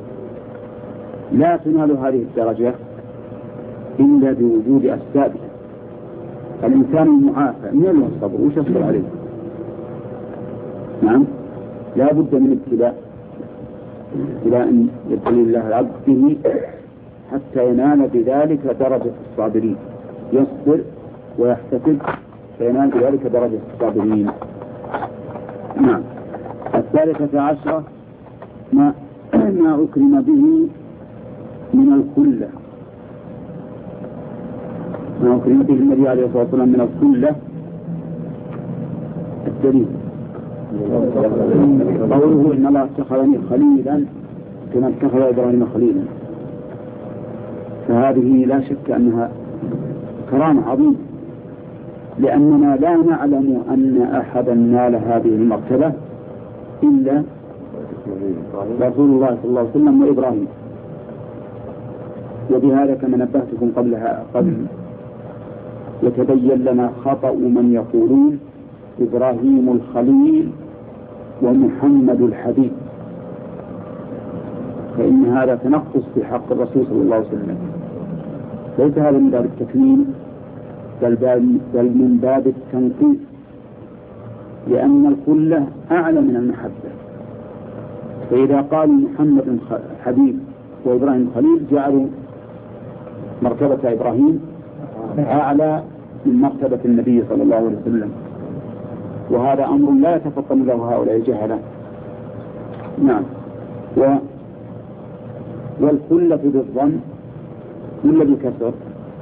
لا تنال هذه الدرجة إلا بوجود أسبابها. الإنسان المعافى من له الصبر وش يصبر عليه؟ نعم، لا بد من ابتلاء يبتلي الله العبد به حتى ينال بذلك درجة الصابرين، يصبر ويحتسب فينال بذلك درجة الصابرين. نعم. 13 ما أكرم به من الكلة، ما أكرم به النبي عليه الصلاة والسلام من الكلة. الدليل قوله إن الله اتخذني خليلا كما اتخذ إبراهيم خليلا، فهذه لا شك أنها كرامة عظيمة، لأننا لا نعلم أن أحدا نال هذه المرتبة إلا رسول الله صلى الله عليه وسلم وإبراهيم. وبهذا كما نبهتكم قبل يتبين لنا خطأ من يقولون إبراهيم الخليل ومحمد الحبيب، فإن هذا تنقص في حق الرسول صلى الله عليه وسلم، ليس هذا من باب التكميل بل من باب التنقيص، لأن الكلة أعلى من المحبة. فإذا قالوا محمد حبيب وإبراهيم خليل جعلوا مرتبة إبراهيم أعلى من مرتبة النبي صلى الله عليه وسلم، وهذا أمر لا يتفطن له هؤلاء الجهلة. نعم. والكلة بالضم ولا بكسر؟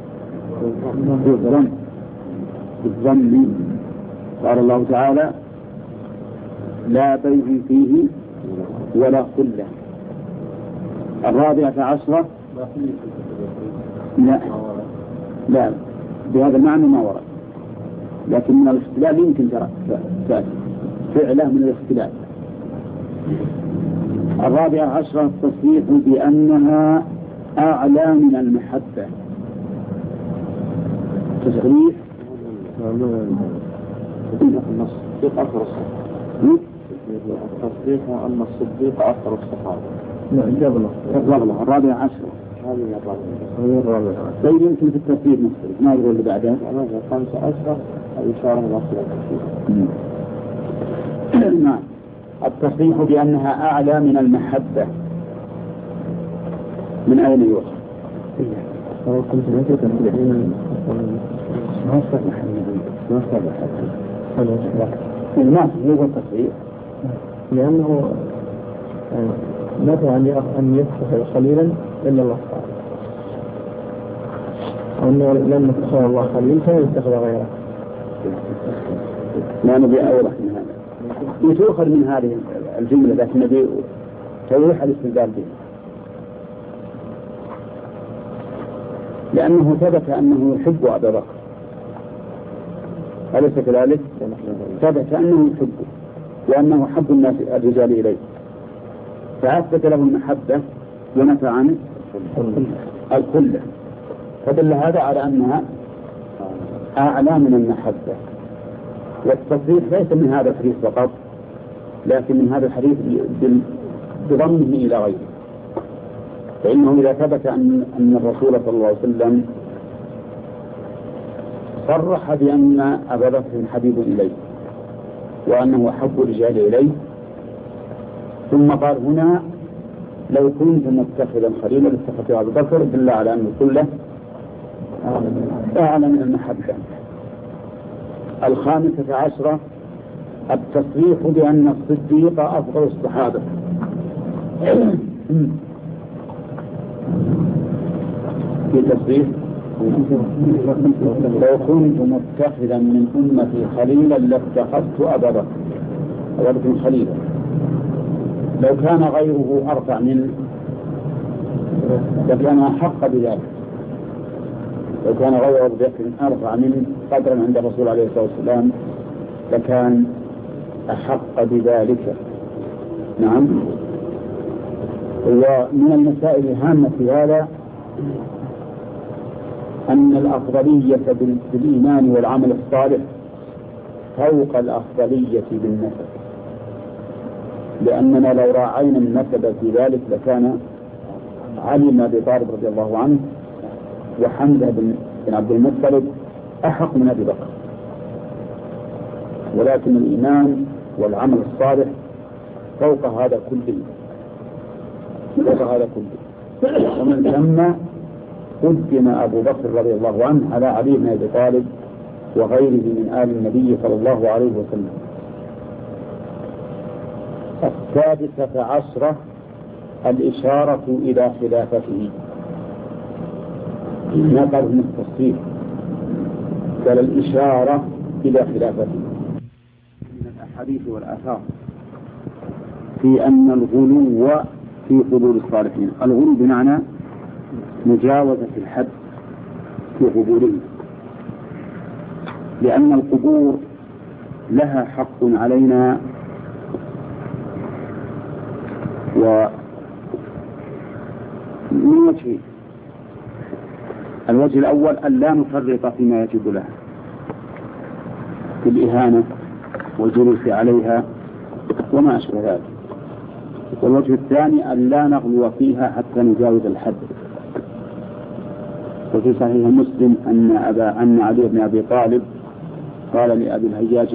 بالضم. قال الله تعالى لا بيع فيه ولا خلة. 14 لا بهذا المعنى ما ورد، لكن من الاختلاف يمكن تأتي فعله من الاختلاف. 14 التصريح بأنها أعلى من المحبة. تصريح الصديق أكثر الصحابة. التصريح أن الصديق أكثر الصحابة. لا 14 طيب يمكن في التفسير مختلف، ما يقول اللي بعده 15 الإشارة إلى نعم. التصريح بأنها أعلى من المحبة من أين يؤخذ؟ الناس هو التصريح لأنه نفع أن يفتح قليلا إلا الله تعالى، وأنه لم يتخذ الله خليل فيتخذ غيره. ما نبي أوضح من هذا، يتوخر من هذه الجملة لكن نبي توضيح الاستدلال به، لأنه ثبت أنه يحب أبا بكر، أليس كذلك؟ ثبت أنه يحبه وأنه حب الناس الرجال إليه، فأثبت له المحبة ونفى عنه الكلة، فدل هذا على أنها أعلى من المحبة. والتصريح ليس من هذا الحديث فقط، لكن من هذا الحديث بضمه إلى غيره، فإنه إذا ثبت أن الرسول صلى الله عليه وسلم صرح بأن أبا بكر حبيب إليه وأنه أحب الرجال إليه، ثم قال هنا لو كنت متخذا خليلا لاتخذت أبا بكر، دل على أن كله أعلى من المحبة. 15 التصريح بأن الصديق أفضل الصحابة. في تصريح لو كنت متخذا من أمتي خليلا لاتخذت أبا بكر خليلا. لو كان غيره أرفع منه لكان أحق بذلك. لو كان غير أبي بكر أرفع منه قدرا عند الرسول عليه الصلاة والسلام لكان أحق بذلك. نعم. ومن المسائل الهامة في هذا أن الأفضلية بالإيمان والعمل الصالح فوق الأفضلية بالنسب، لأننا لو راعينا النسب في ذلك لكان علي بن أبي طالب رضي الله عنه وحمزة بن عبد المطلب أحق من أبي بكر، ولكن الإيمان والعمل الصالح فوق هذا كله. ومن ثم قدم أبو بكر رضي الله عنه على علي بن أبي طالب وغيره من آل النبي صلى الله عليه وسلم. 16 الإشارة إلى خلافته. ما قال من التصريح، قال الإشارة إلى خلافته. من الأحاديث والآثار في أن الغلو في قبور الصالحين، الغلو بمعنى مجاوزة الحد في قبورهم، لأن القبور لها حق علينا، ومن وجهين: الوجه الأول أن لا نفرط فيما يجب لها في الإهانة والجلوس عليها وما أشبه ذلك، والوجه الثاني أن لا نغلو فيها حتى نجاوز الحد. وفي صحيح مسلم أن علي بن أبي طالب قال لأبي الهياج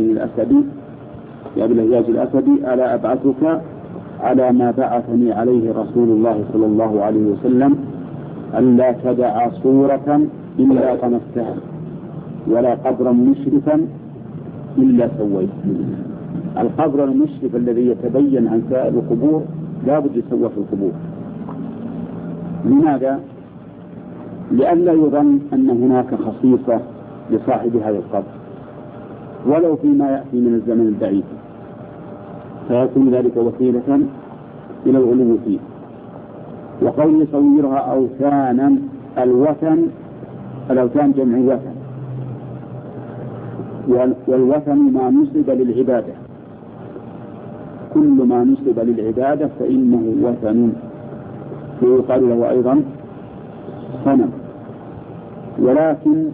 الأسدي ألا أبعثك على ما بعثني عليه رسول الله صلى الله عليه وسلم ألا تدع صورة إلا طمستها ولا قبرا مشرفا إلا سويت. القبر المشرف الذي يتبين عن سائر القبور لا بد يسوى في القبور. لماذا؟ لئلا يظن أن هناك خصيصة لصاحب هذا القبر ولو فيما يأتي من الزمن البعيد، فيكون ذلك وسيلة إلى الغلو فيه. وقول يصورها أوثانا، الأوثان جمع وثن، والوثن ما نصب للعبادة، كل ما نصب للعبادة فإنه وثن، ويقال له أيضا صنم. ولكن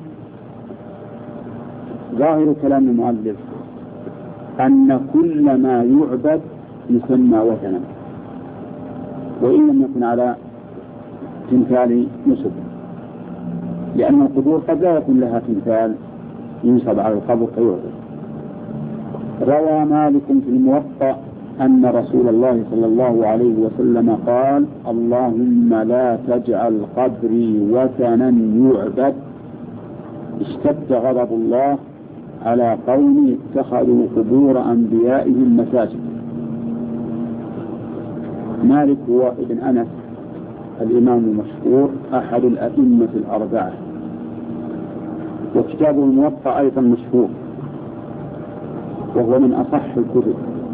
ظاهر كلام المؤلف أن كل ما يعبد يسمى وثنا، وإن لم يكن على تمثال نسب، لأن القبور قد لا يكون لها تمثال ينصب على القبر فيعبد. روى مالك في الموطأ أن رسول الله صلى الله عليه وسلم قال: اللهم لا تجعل قبري وثنا يعبد، اشتد غضب الله على قوم اتخذوا قبور أنبيائهم مساجد. مالك هو ابن أنس الإمام المشهور أحد الأئمة الأربعة، وكتابه الموطأ أيضا مشهور، وهو من أصح الكتب،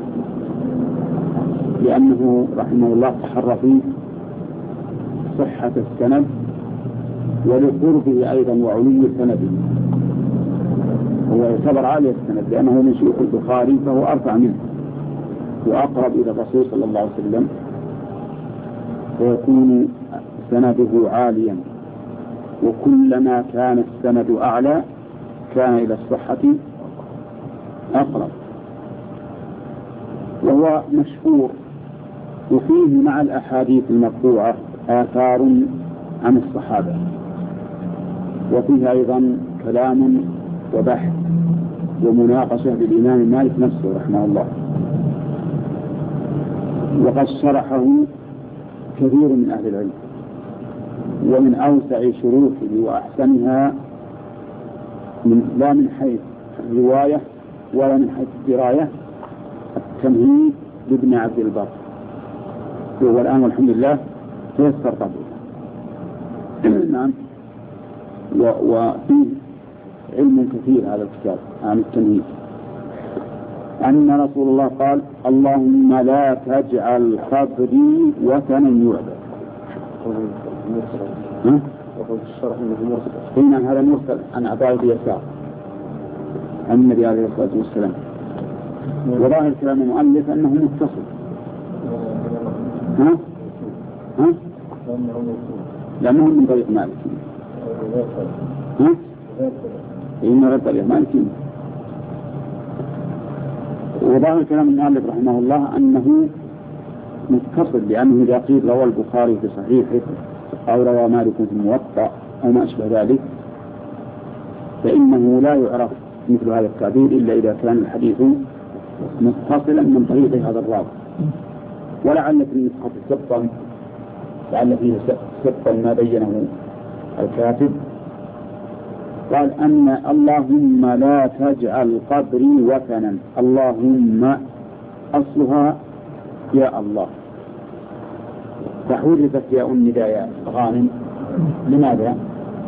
لأنه رحمه الله تحرى فيه صحة السند ولقربه أيضا وعلو سنده، هو يعتبر عالي السند لأنه من شيوخ البخاري، فهو أرفع منه وأقرب إلى الرسول صلى الله عليه وسلم، ويكون سنده عاليا وكلما كان السند أعلى كان إلى الصحة أقرب. وهو مشهور، وفيه مع الأحاديث المرفوعة آثار عن الصحابة، وفيه أيضا كلام وبحث ومناقشة للإمام مالك نفسه رحمه الله، وقد شرحه كثير من أهل العلم. ومن أوسع شروحه وأحسنها لا من حيث الرواية ولا من حيث الدراية التمهيد لابن عبد البر، وهو الآن والحمد لله تيسر قبله. نعم. وفيه علم كثير هذا الكتاب عن التمهيد، أن رسول الله قال: اللهم لا تجعل قبري وثنا يعبد. هنا هذا مرسل عن عطاء بن يسار عن النبي عليه الصلاة والسلام. وظاهر كلام المؤلف أنه متصل. لأنه من طريق مالك. إنه من طريق مالك. وظاهر كلام المؤلف رحمه الله أنه متصل، لأنه إذا قيل روى البخاري في صحيحه أو روى مالك في الموطأ أو ما أشبه ذلك فإنه لا يعرف مثل هذا التعبير إلا إذا كان الحديث متصلا من طريق هذا الراوي. ولعل في النسخة سبطا، لعل فيه سبطا ما بينه الكاتب، قال أن اللهم لا تجعل قبري وثنا. اللهم أصلها يا الله، فحذفت ياء النداء يا غانم. لماذا؟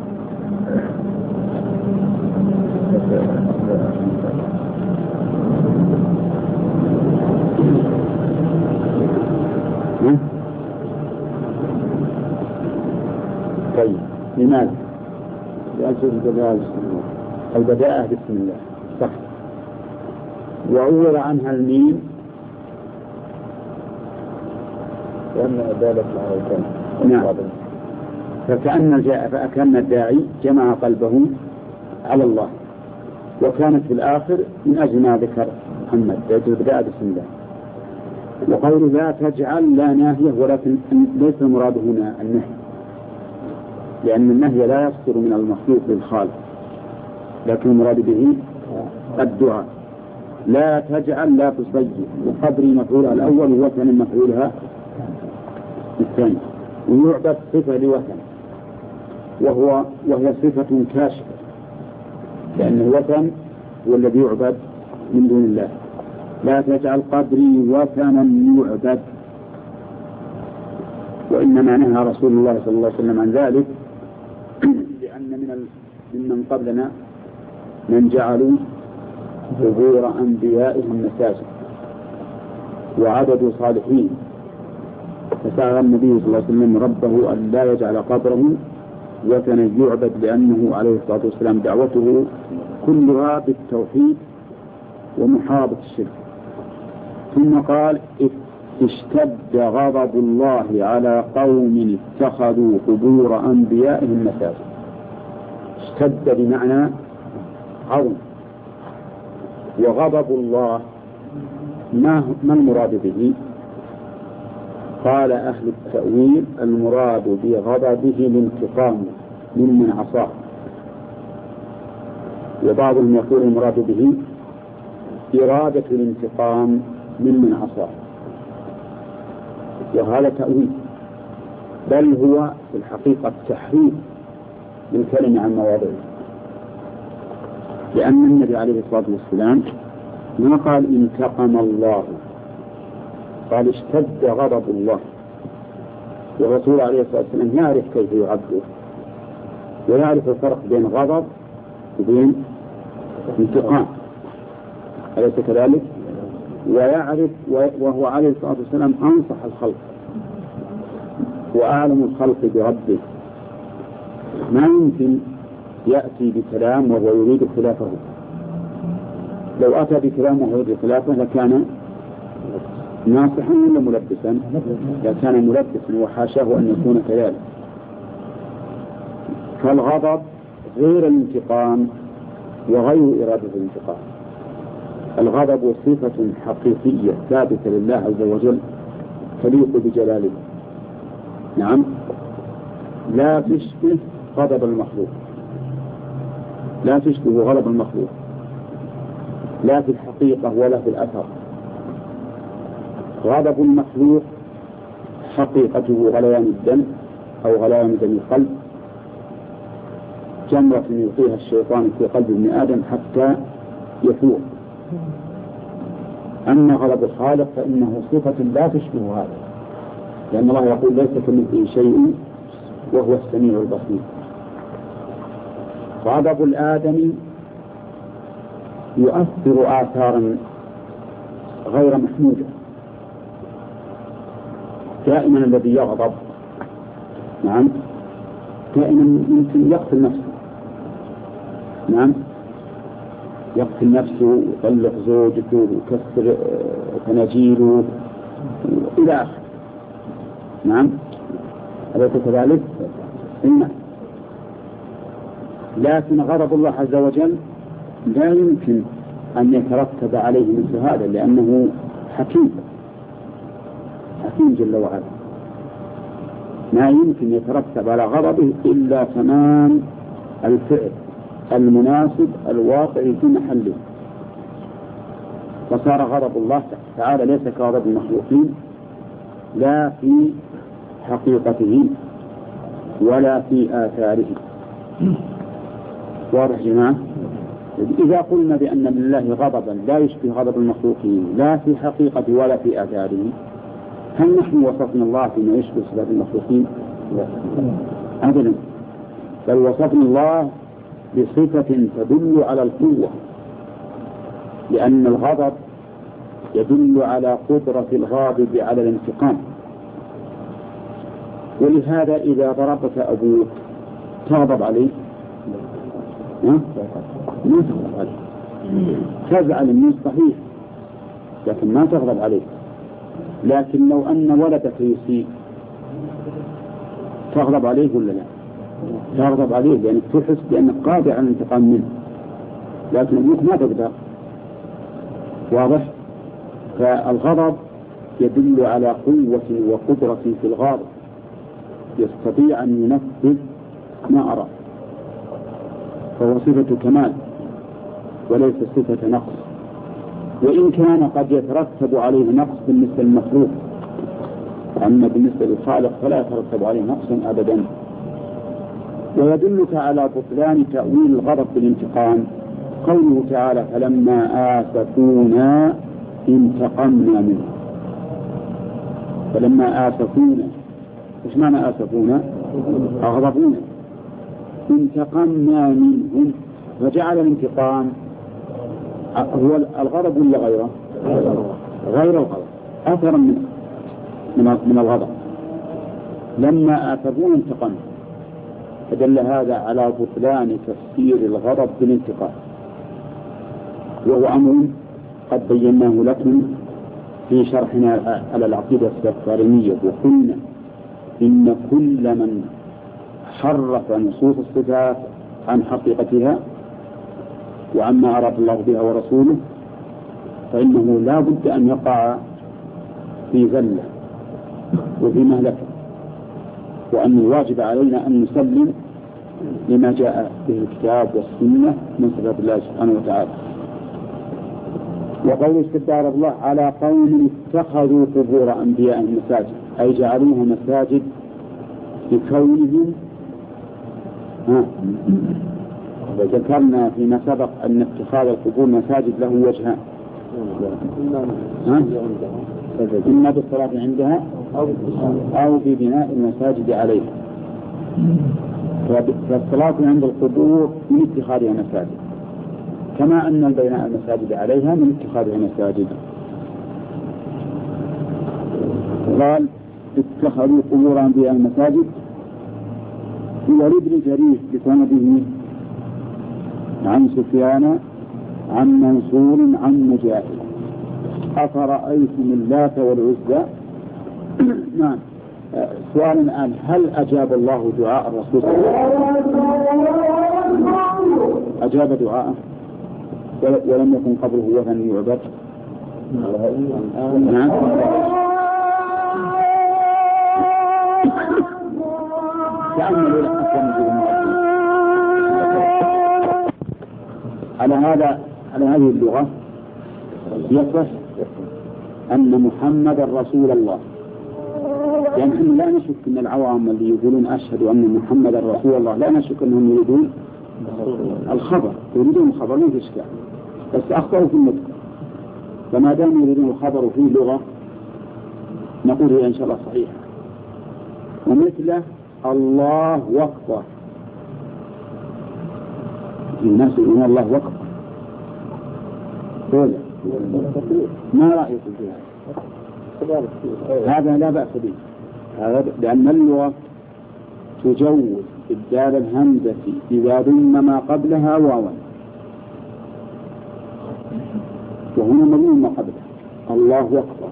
طيب لماذا؟ لأجل البداءة بسم الله، صح. وعوض عنها الميم لأن دالت على الكلمة. نعم. فكأن الداعي جمع قلبه على الله، وكانت في الآخر من أجل ما ذكر محمد لأجل البداءة بسم الله. وقول لا تجعل لا ناهية، ولكن ليس المراد هنا النهي، لأن النهي لا يصدر من المخلوق للخالق، لكن المراد به الدعاء. لا تجعل لا تصير، وقبري مفعولها الأول ووثن مفعولها الثاني، ويعبد صفة لوثن وهي صفة كاشفة، لأن الوثن هو الذي يعبد من دون الله. لا تجعل قبري وثنا يعبد، وإنما نهى رسول الله صلى الله عليه وسلم عن ذلك لأن ممن قبلنا من جعلوا قبور أنبيائهم مساجد وعبدوا صالحين، فسأل النبي صلى الله عليه وسلم ربه أن لا يجعل قبره وثنا يعبد، لأنه عليه الصلاة والسلام دعوته كلها بالتوحيد ومحاربة الشرك. ثم قال: اشتد غضب الله على قوم اتخذوا قبور أنبيائهم مساجد. اشتد بمعنى عظم. وغضب الله ما المراد به؟ قال أهل التأويل: المراد بغضبه الانتقام ممن عصاه. وبعضهم يقول المراد به إرادة الانتقام ممن عصاه، وهذا تأويل، بل هو في الحقيقة تحريف للكلمة عن مواضعه، لأن النبي عليه الصلاة والسلام ما قال انتقم الله، قال اشتد غضب الله. والرسول عليه الصلاة والسلام يعرف كيف يعبر، ويعرف الفرق بين غضب وبين انتقام، أليس كذلك؟ ويعرف، وهو عليه الصلاة والسلام أنصح الخلق وأعلم الخلق بربه، ما يمكن يأتي بكلام وهو يريد خلافه. لو أتى بكلام وهو يريد خلافه لكان ناصحا ولا ملبسا؟ لكان ملبسا، وحاشاه أن يكون كذلك. فالغضب غير الانتقام وغير إرادة الانتقام. الغضب صفة حقيقية ثابتة لله عز وجل تليق بجلاله، نعم، لا تشبه غضب المخلوق، لا تشبه غضب المخلوق لا في الحقيقة ولا في الأثر. غضب المخلوق حقيقته غليان الدم أو غليان دم القلب، جمرة يلقيها الشيطان في قلب ابن آدم حتى يفوق. أما غضب الخالق فإنه صفة لا تشبه هذا، لأن الله يقول ليس كمثله شيء وهو السميع البصير. غضب الآدمي يؤثر آثارا غير محمودة. دائما الذي يغضب، نعم، دائما يمكن يقتل نفسه، نعم، يقتل نفسه، يطلق زوجته، يكسر تناجيله إلى آخره، نعم، أليس كذلك؟ نعم. لكن غضب الله عز وجل لا يمكن أن يترتب عليه مثل هذا، لأنه حكيم جل وعلا، ما يمكن يترتب على غضبه إلا تمام الفعل المناسب الواقع في محله. فصار غضب الله تعالى ليس كغضب المخلوقين، لا في حقيقته ولا في آثاره. واضح جماعة؟ إذا قلنا بأن لله غضبا لا يشبه غضب المخلوقين لا في حقيقته ولا في آثاره، هل نحن وصفنا الله بما يشبه صفات المخلوقين؟ أبدا، بل وصفنا الله بصفة تدل على القوة، لأن الغضب يدل على قدرة الغاضب على الانتقام. ولهذا إذا ضربك أبوك تغضب عليه؟ ما تغضب عليه، تزعل منه صحيح، لكن ما تغضب عليه. لكن لو أن ولدك يسيء تغضب عليه ولا لا؟ تغضب عليه، لأنك تحس بأنك قادر على الانتقام منه، لكن أبوك ما تقدر. واضح؟ فالغضب يدل على قوة وقدرة في الغاضب، يستطيع أن ينفذ ما أراد، فهو صفة كمال وليس صفة نقص، وإن كان قد يترتب عليه نقص بالنسبة للمخلوق، أما بالنسبة للخالق فلا يترتب عليه نقص أبدا. ويدلك على بطلان تأويل الغضب بالانتقام قوله تعالى فلما آسفونا انتقمنا منه. فلما آسفونا، إيش معنى آسفونا؟ أغضبونا، انتقمنا منهم، فجعل الانتقام هو الغضب ولا غيره؟ غير الغضب، أثرا من الغضب. لما آسفونا انتقمنا، فدل هذا على بطلان تفسير الغضب بالانتقام، وهو أمر قد بيناه لكم في شرحنا على العقيدة السفارينية، وقلنا إن كل من حرف نصوص الصفات عن حقيقتها وعما أراد الله بها ورسوله فإنه لا بد أن يقع في زلة وفي مهلكة، وأن الواجب علينا أن نسلم لما جاء به الكتاب والسنة من صفات الله سبحانه وتعالى. وقول استدار الله على قوم اتخذوا قبور أنبيائهم مساجد، أي جعلوها مساجد بكونهم. وذكرنا فيما سبق أن اتخاذ القبور مساجد له وجهان، إما بالصلاة عندها أو ببناء المساجد عليها. فالصلاة عند القبور من اتخاذها مساجد، كما أن بناء المساجد عليها من اتخاذها مساجد. قال اتخذوا قبور أنبياء المساجد. ولابن جرير بسنده عن سفيان عن منصور عن مجاهد أفرأيتم اللات والعزى. نعم، سؤال الآن، هل أجاب الله دعاء الرسول صلى الله عليه وسلم؟ أجاب دعاءه ولم يكن قبره وثنا يعبد؟ نعم. تأملوا على هذه اللغة يصح أن محمد رسول الله، يعني نحن لا نشك أن العوام اللي يقولون أشهد أن محمد رسول الله لا نشك أنهم يريدون الخبر، يريدون الخبر ما في إشكال، بس أخطأوا في النطق. فما دام يريدون الخبر في لغة نقول هي إن شاء الله صحيحة. ومثله الله أكبر، الناس يقولون الله أكبر، ما رأيكم في هذا؟ لا بأس به، لأن اللغة تجوز إبدال الهمزة إذا ضم ما قبلها واوا، وهنا مضمون ما قبلها الله أكبر.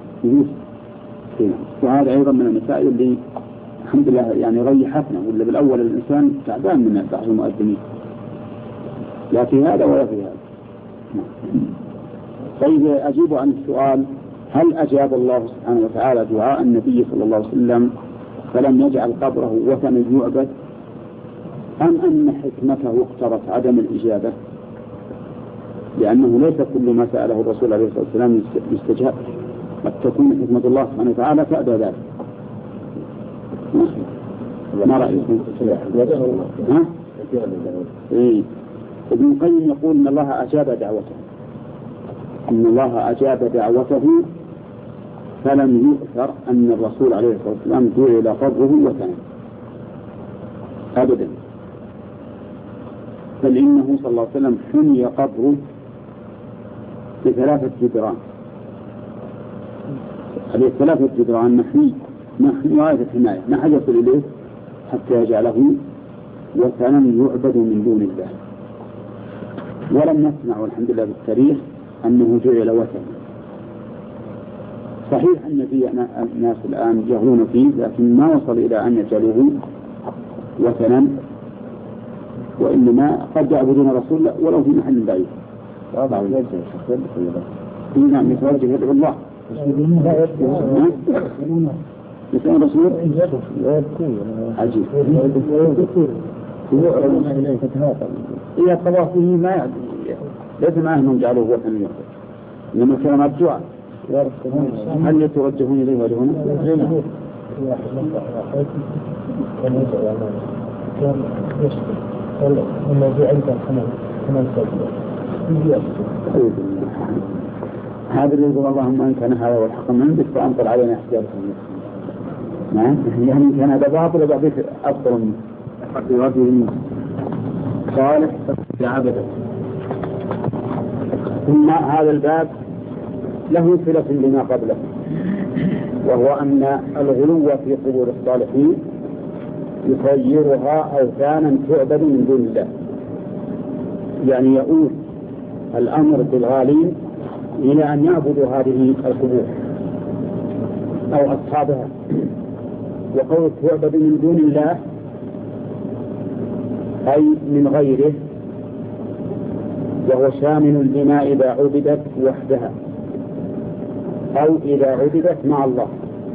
وهذا أيضا من المسائل اللي الحمد لله يعني ريحتنا، ولا بالأول الإنسان تعبان من بعض المؤذنين، لا في هذا ولا في هذا. طيب أجيب عن السؤال، هل أجاب الله سبحانه وتعالى دعاء النبي صلى الله عليه وسلم فلم يجعل قبره وثنا يعبد، أم أن حكمته اقتضت عدم الإجابة؟ لأنه ليس كل ما سأله الرسول عليه الصلاة والسلام يستجاب، قد تكون حكمة الله سبحانه وتعالى تأبى ذلك. ما رأيكم؟ ابن القيم يقول إن الله أجاب دعوته، إن الله أجاب دعوته فلم يؤثر أن الرسول عليه الصلاة والسلام جعل قبره وثنا أبدا، بل إنه صلى الله عليه وسلم حمي قبره ب3 جدران، هذه 3 جدران نحن غاية الحماية، ما حد يصل إليه حتى يجعله وثنا يعبد من دون الله. ولم نسمع والحمد لله بالتاريخ أنه جعل وثنا. صحيح أن في الناس الآن يغلون فيه، لكن ما وصل إلى أن يجعلوه وثنا، وإنما قد يعبدون رسول الله ولو في محل بعيد. نعم، يتوجه يدعو الله يسأل رسول عجيب. إذا طوافه ما ليس معه أنهم جعلوه وثنا يعبد، إنما كان مرجوعا. هل يتوجهون إليه وجهنا؟ هذا اللي يقول اللهم إن كان هذا والحق من عندك فأمطر علينا احتياطا. نعم، يعني كان هذا باطل وبعضك أفضل منه في رجل صالح فعبده. ثم هذا الباب له صلة لما قبله، وهو أن الغلو في قبور الصالحين يصيرها أوثانا تعبد من دون الله، يعني يؤول الأمر بالغالين إلى أن يعبدوا هذه القبور أو أصحابها. وقول تعبد من دون الله أي من غيره، وهو شامل لما إذا عبدت وحدها أو إذا عبدت مع الله،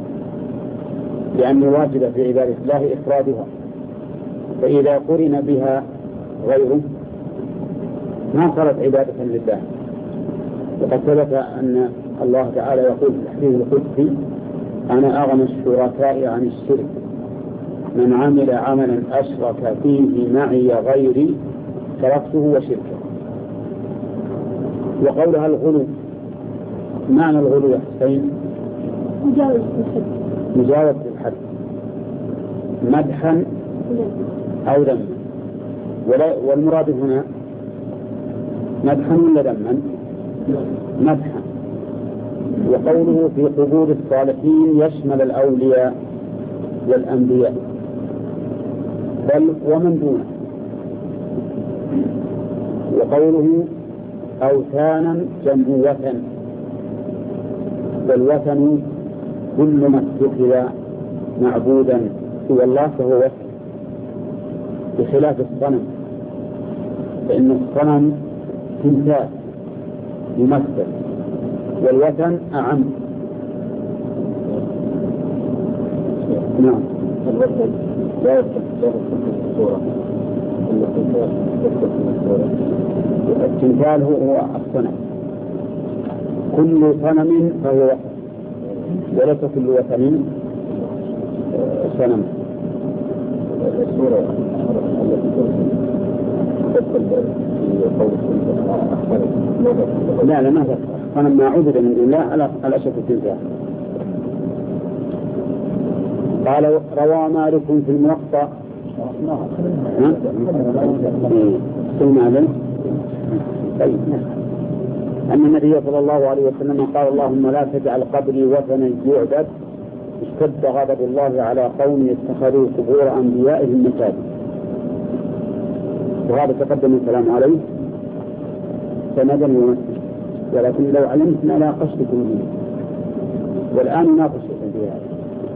لأن الواجب في عبادة الله إفرادها، فإذا قرن بها غيره ما صارت عبادة لله. وقد ثبت أن الله تعالى يقول في الحديث القدسي: أنا أغنى الشركاء عن الشرك، من عمل عملا أشرك فيه معي غيري تركته وشركه. وقولها الغلو، معنى الغلو يا حسين مجاوزة الحد، مدحا أو ذما، والمراد هنا مدحا ولا ذما؟ مدحا. وقوله في قبور الصالحين يشمل الأولياء والأنبياء بل ومن دونه. وقوله أوثانا جمع وثن، والوثن كل ما اتخذ معبودا سوى الله فهو وثن، بخلاف الصنم، فإن الصنم تمثال يمثل، والوثن أعم. نعم. الوثن لا يصح في الصورة، التمثال هو الصنم، كل صنم فهو وثن، وليس كل وثن صنم. الصورة التي تدخل في قول لا ما فرق، صنم ما عبد من دون الله على شكل التمثال. قال روى مالك في الموطأ أن النبي صلى الله عليه وسلم قال اللهم لا تجعل قبري وثنا يعبد اشتد غضب الله على قوم اتخذوا قبور أنبيائهم مساجد. وهذا تقدم الكلام عليه سندا ومسجد، ولكن لو علمت ما لا قصدكم به، والآن ناقشكم في هذا.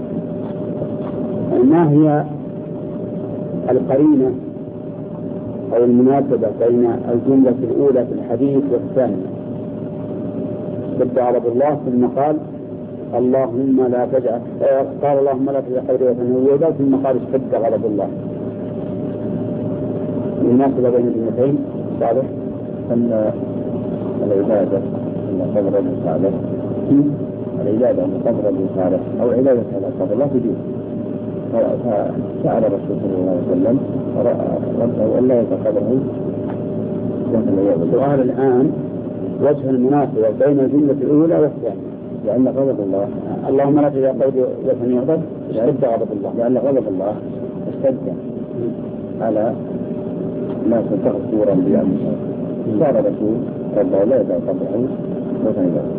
ما هي القرينة أو المناسبة بين الجملة الأولى في الحديث والثانية؟ اشتد غضب الله، ثم قال اللهم لا تجعل، قال اللهم لا تجعل قبري وثنا يعبد، ثم قال اشتد غضب الله. المناسبة بين الجملتين صالح أن العبادة أن قبر المصالح، العبادة أن قبر المصالح أو عبادة على قبر الله تجوز. فسأل الرسول صلى الله عليه وسلم ربه أن لا يتقبله. السؤال الآن وجه المناسبة بين الجملة الأولى والثانية، لأن غضب الله اللهم لا تجعل قبري وثنا يعبد اشتد غضب الله، لأن غضب الله اشتد على الناس اتخذوا صورا بأنفسهم. قال الرسول ربه لا يجعل قبره وثنا يعبد.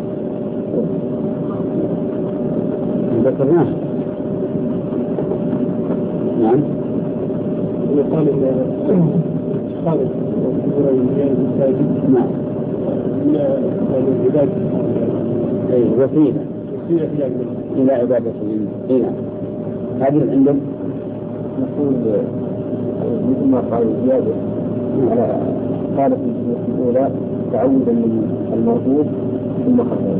ذكرناه. نعم. يقال إن خالد وقبور المساجد نعم. العبادة وسيلة إلى عبادة الله. هذه عندهم نقول مثل ما قال زيادة على قالت الجملة الأولى تعودا من المرغوب ثم خطأ.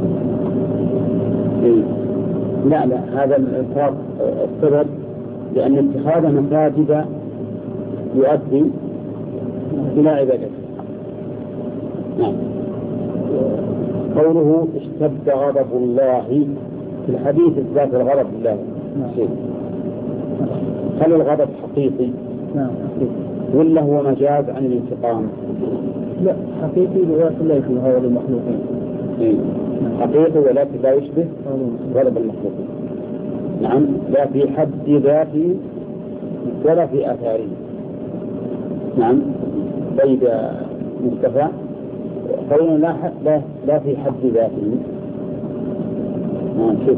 لا هذا الإفراط السبب لأن اتخاذ مساجد يؤدي إلى عبادته. نعم. قوله اشتد غضب الله في الحديث إثبات الغضب لله. هل الغضب حقيقي؟ نعم. ولا هو مجاز عن الانتقام؟ لا حقيقي ولكن لا يشبه هذا المخلوقين. حقيقي ولكن لا يشبه غضب المخلوقين. نعم. لا في حد ذاته ولا في آثاره. نعم. بيد مصطفى قولنا لا في حد ذاته. شوف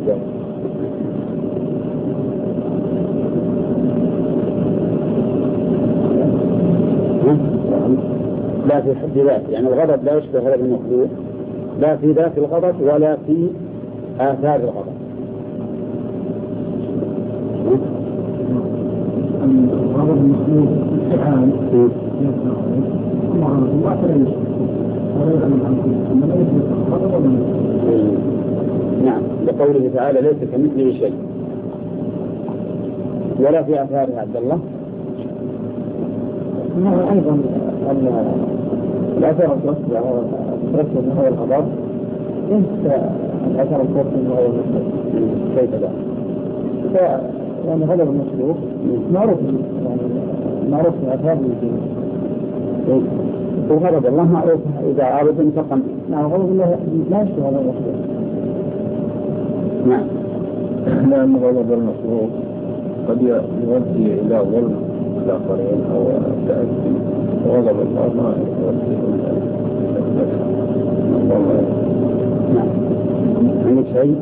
لا في حد ذاته، يعني الغضب لا يشبه غضب المخلوق، لا في ذات الغضب ولا في آثار الغضب. الغضب المخلوق استعان الله فلا يشبه ولا يعلم عن كل، أما لا يشبه الغضب ولا نعم. لقوله تعالى ليس كمثله شيء ولا في آثاره. عبد الله إنه أيضا أن الأثر التصبع تركز من هو الغضب ليس الأثر التصبع من هو المخلوق. كيف ذا؟ يعني غضب المخلوق معروف، يعني معروف من أثار الجنة. وغضب الله معروف إذا عارض انتقم. نعم. غضب الله لا يشبه هذا المخلوق. نعم. لأن غضب المخلوق قد يؤدي إلى ظلم الآخرين أو تأدي، وغضب الله ما يؤدي إلى نعم. عندك شيء؟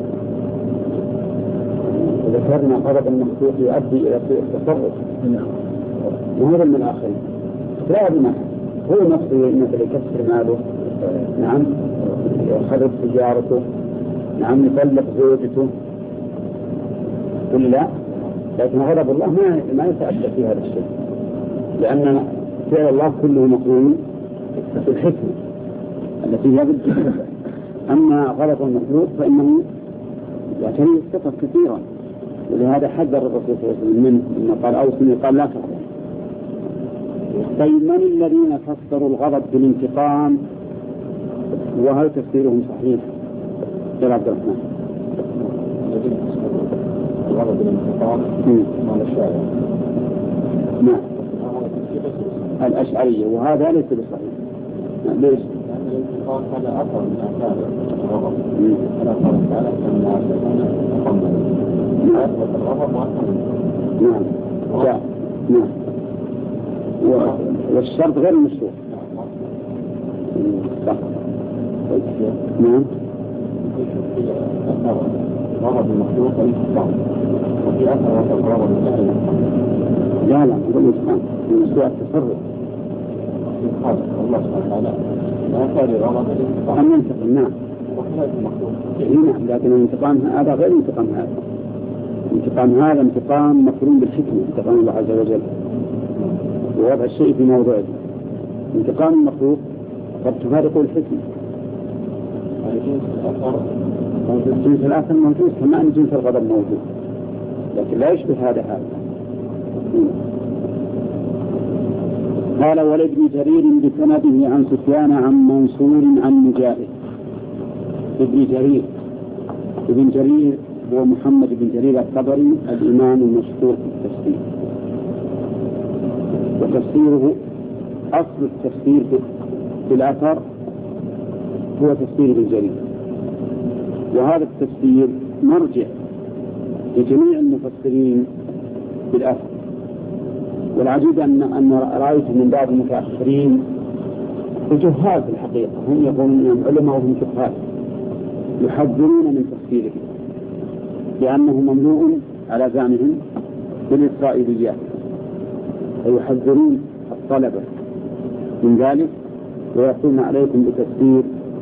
ذكرنا غضب المخلوق يؤدي إلى سوء التصرف. نعم. وهذا من الآخرين لا بما هو نفسه مثل يكسر ماله. نعم. يخرب تجارته. نعم. يطلق زوجته. قل لا، لكن غضب الله ما يتأدى في هذا الشيء، لأن فعل الله كله مقرون بالحكمة التي هي ضد الصفة. أما غضب المخلوق فإنه يعتري الصفة كثيرا، ولهذا حذر الرسول صلى الله عليه وسلم منه لما قال أوصني قال لا تغضب. طيب من الذين فسروا الغضب بالانتقام وهل تفسيرهم صحيح؟ يا عبد الرحمن. الغضب بالانتقام مال الشاعر. نعم الأشعرية، وهذا ليس بصحيح. ليش؟ لأن الانتقام هذا أثر من آثار الغضب. الآثار الثالثة من الغضب وأثر. نعم نعم. والشرط غير مشروع. صح. نعم. غضب المخلوق الانتقام، وفي أثر غضب الله. لا هو الانتقام مشروع التصرف. الله سبحانه وتعالى لا يقال غضب الانتقام. أم ينتقم. نعم. وخلاف المخلوق. نعم، لكن الانتقام هذا غير انتقام هذا. الانتقام هذا انتقام مقرون بالحكمة، انتقام الله عز وجل ووضع الشيء في موضعه. انتقام المخلوق قد تفارق الحكمة. جنس الآخر موجود كما أن جنس الغضب موجود، لكن لا يشبه هذا. قال ولابن جرير بسنده عن سفيان عن منصور عن مجاهد. ابن جرير هو محمد بن جرير الطبري الإمام المشهور في التفسير، وتفسيره أصل التفسير بالأثر هو تفسير ابن جرير، وهذا التفسير مرجع لجميع المفسرين بالأثر. والعجيب أن رأيت من بعض المتأخرين الجهال في الحقيقة، هم يقولون أنهم علماء وهم جهال، يحذرون من تفسيره لأنه ممنوع على زعمهم بالإسرائيليات، ويحذرون الطلبة من ذلك ويقولون عليكم بتفسير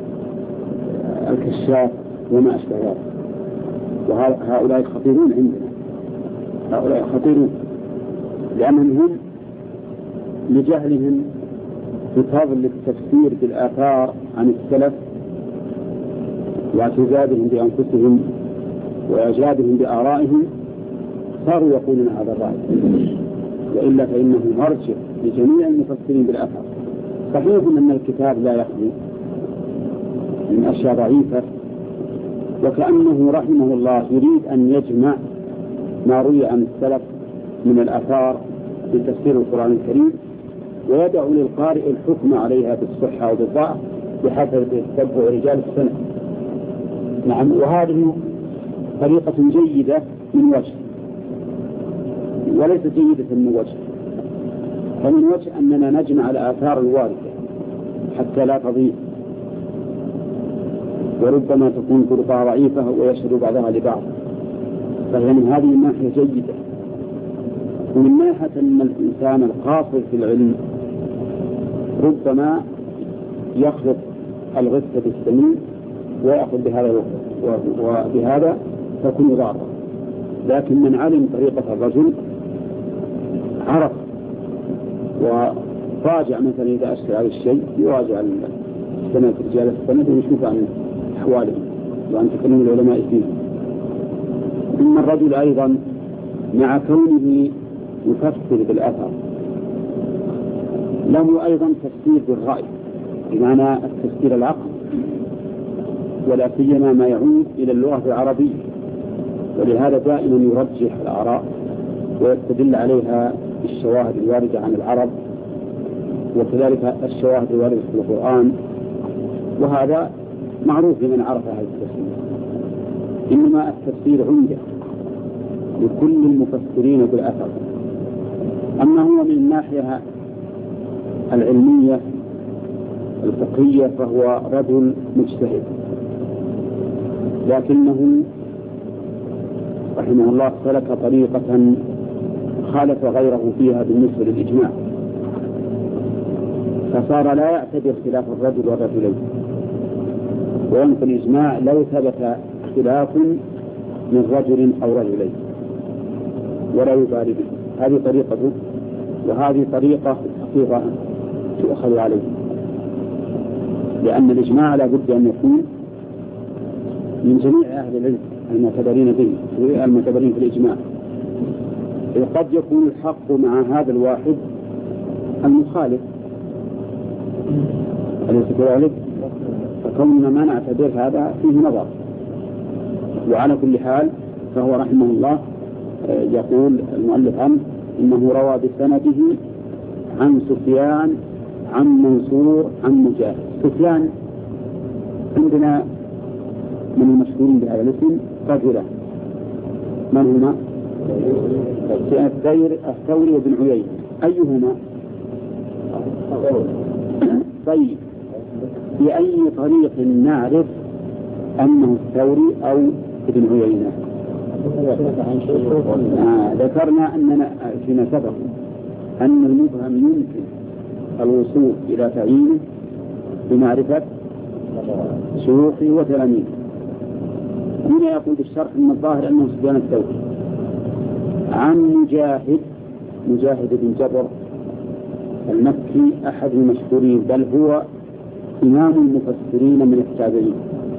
الكشاف وما أشبه ذلك. وهؤلاء خطيرون عندنا، هؤلاء خطيرون لأنهم هم لجهلهم بفضل التفسير بالآثار عن السلف واعتزازهم بأنفسهم وإعجابهم بآرائهم صاروا يقولون هذا الرأي، وإلا فإنه مرجع لجميع المفسرين بالآثار. صحيح أن الكتاب لا يخلو من أشياء ضعيفة، وكأنه رحمه الله يريد أن يجمع ما روي عن السلف من الآثار في تفسير القرآن الكريم، ويدع للقارئ الحكم عليها بالصحة أو بالضعف بحسب تتبع رجال السنة. نعم، وهذه طريقة جيدة من وجه، وليست جيدة من وجه. فمن وجه أننا نجمع الآثار الواردة حتى لا تضيع، وربما تكون طرقها ضعيفة ويشهد بعضها لبعض، فهي من هذه الناحية جيدة. ومن ناحية أن الإنسان القاصر في العلم ربما يخلط الغثة بالسمين ويأخذ بهذا وبهذا تكون ضعفا. لكن من علم طريقة الرجل عرف وراجع، مثلا إذا أشكل على الشيء يراجع السند رجال السند ويشوف عن أحواله وعن تكلم العلماء فيه. ثم الرجل أيضا مع كونه يفسر بالأثر له أيضا تفسير بالرأي، بمعنى التفسير العقل، ولا سيما ما يعود إلى اللغة العربية، ولهذا دائما يرجح الآراء ويستدل عليها بالشواهد الواردة عن العرب، وكذلك الشواهد الواردة في القرآن، وهذا معروف لمن عرف هذا التفسير. إنما التفسير عمدة لكل المفسرين بالأثر. أما هو من الناحية العلمية الفقهية فهو رجل مجتهد، لكنه رحمه الله سلك طريقة خالف غيره فيها بالنسبة للإجماع، فصار لا يعتبر خلاف الرجل والرجلين، وينقل الإجماع لو ثبت خلاف من رجل أو رجلين. ولا يبالي به. هذه طريقته، وهذه طريقة حقيقة تؤخذ عليه، لأن الإجماع لا بد أن يكون من جميع أهل العلم المعتبرين به، المعتبرين في الإجماع. وقد يكون الحق مع هذا الواحد المخالف، أليس كذلك؟ فكوننا ما نعتبر هذا فيه نظر. وعلى كل حال فهو رحمه الله يقول المؤلف عنه إنه روى بسنده عن سفيان عن منصور عن مجاهد. سفيان عندنا من المشهورين بهذا الاسم رجلا، من هما؟ الثوري وابن عيينة. أيهما؟ طيب، بأي طريق نعرف أنه الثوري أو ابن عيينة؟ ذكرنا أننا فيما سبق أن المبهم يمكن الوصول إلى تعيينه بمعرفة شيوخه وتلاميذه. هنا يقول الشرح أن الظاهر أنه سفيان الثوري عن مجاهد بن جبر المكي أحد المشهورين، بل هو إمام المفسرين من التابعين،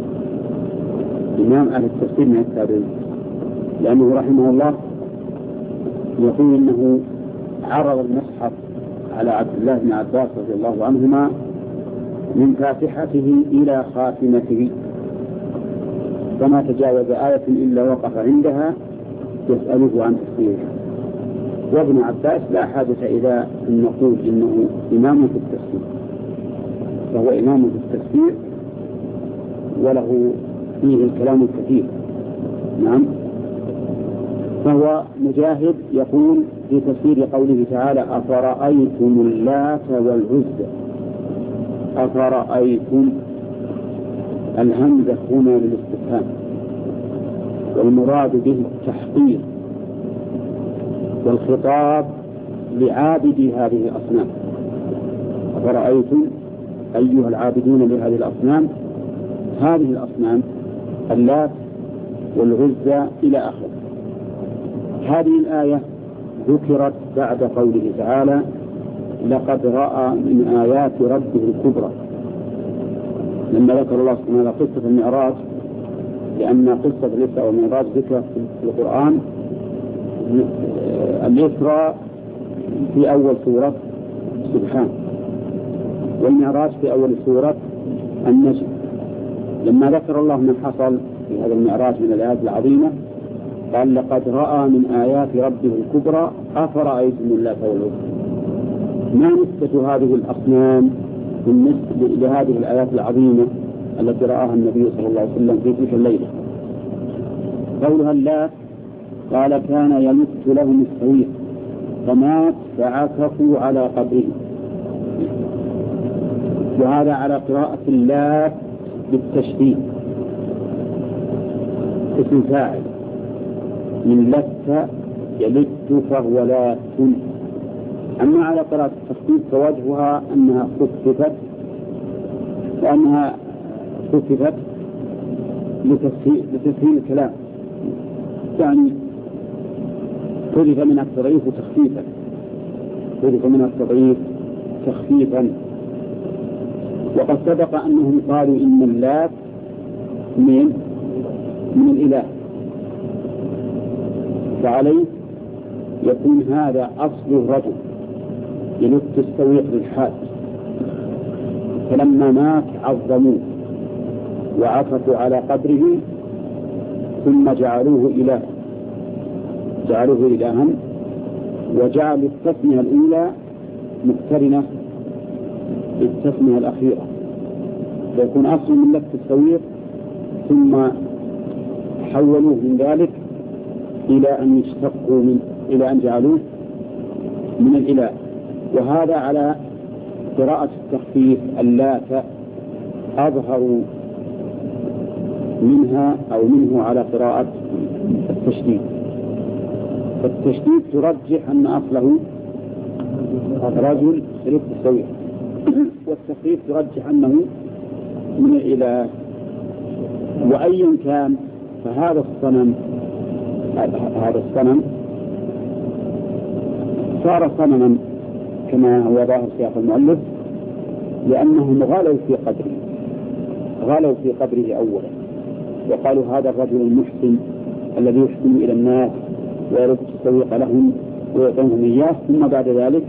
إمام أهل التفسير من التابعين، لأنه رحمه الله يقول إنه عرض المصحف على عبد الله بن عباس رضي الله عنهما من فاتحته إلى خاتمته، فما تجاوز آية إلا وقف عندها يسأله عن تفسيرها. وابن عباس لا حاجة إلى أن نقول إنه إمام في التفسير، فهو إمام في التفسير وله فيه الكلام الكثير. نعم. فهو مجاهد يقول في تفسير قوله تعالى أفرأيتم اللات والعزى. أفرأيتم، الهمزة هنا للاستفهام، والمراد به التحقير، والخطاب لعابدي هذه الأصنام. أفرأيتم أيها العابدون لهذه الأصنام، هذه الأصنام اللات والعزى إلى آخره. هذه الآية ذكرت بعد قوله تعالى لقد رأى من آيات ربه الكبرى، لما ذكر الله سبحانه وتعالى قصة المعراج، لأن قصة الإسراء والمعراج ذكرت في القرآن. الإسراء في أول سورة سبحان، والمعراج في أول سورة النجم. لما ذكر الله من حصل في هذا المعراج من الآيات العظيمة قال لقد رأى من آيات ربه الكبرى أفرأيتم اللات والعزى. ما نسبة هذه الأصنام بالنسبة لهذه الآيات العظيمة التي رآها النبي صلى الله عليه وسلم في تلك الليلة؟ قولها اللات قال كان يمت لهم السويق فمات فعكفوا على قبره، وهذا على قراءة اللات بالتشديد، اسم فاعل من لت يلت فهو لات. أما على قراءة التخفيف فوجهها أنها خففت لتسهيل الكلام، يعني حذف من التضعيف تخفيفا، حذف من التضعيف تخفيفا. وقد سبق أنهم قالوا إن اللات من الإله، فعليه يكون هذا أصل الرجل يلت السويق للحاج، فلما مات عظموه وعكفوا على قبره ثم جعلوه إلها، وجعلوا التسمية الأولى مقترنة بالتسمية الأخيرة، فيكون أصل من لت السويق ثم حولوه من ذلك إلى أن جعلوه من الإله. وهذا على قراءة التخفيف اللات أظهر منها أو منه على قراءة التشديد. فالتشديد ترجح أن أصله رجل يلت السويق، والتخفيف ترجح أنه من الإله. وأيا كان فهذا الصنم صار صنما كما هو ظاهر سياق المؤلف، لأنهم غالوا في قدره أولا، وقالوا هذا الرجل المحسن الذي يحسن إلى الناس ويرد التسويق لهم ويعطيهم إياه، ثم بعد ذلك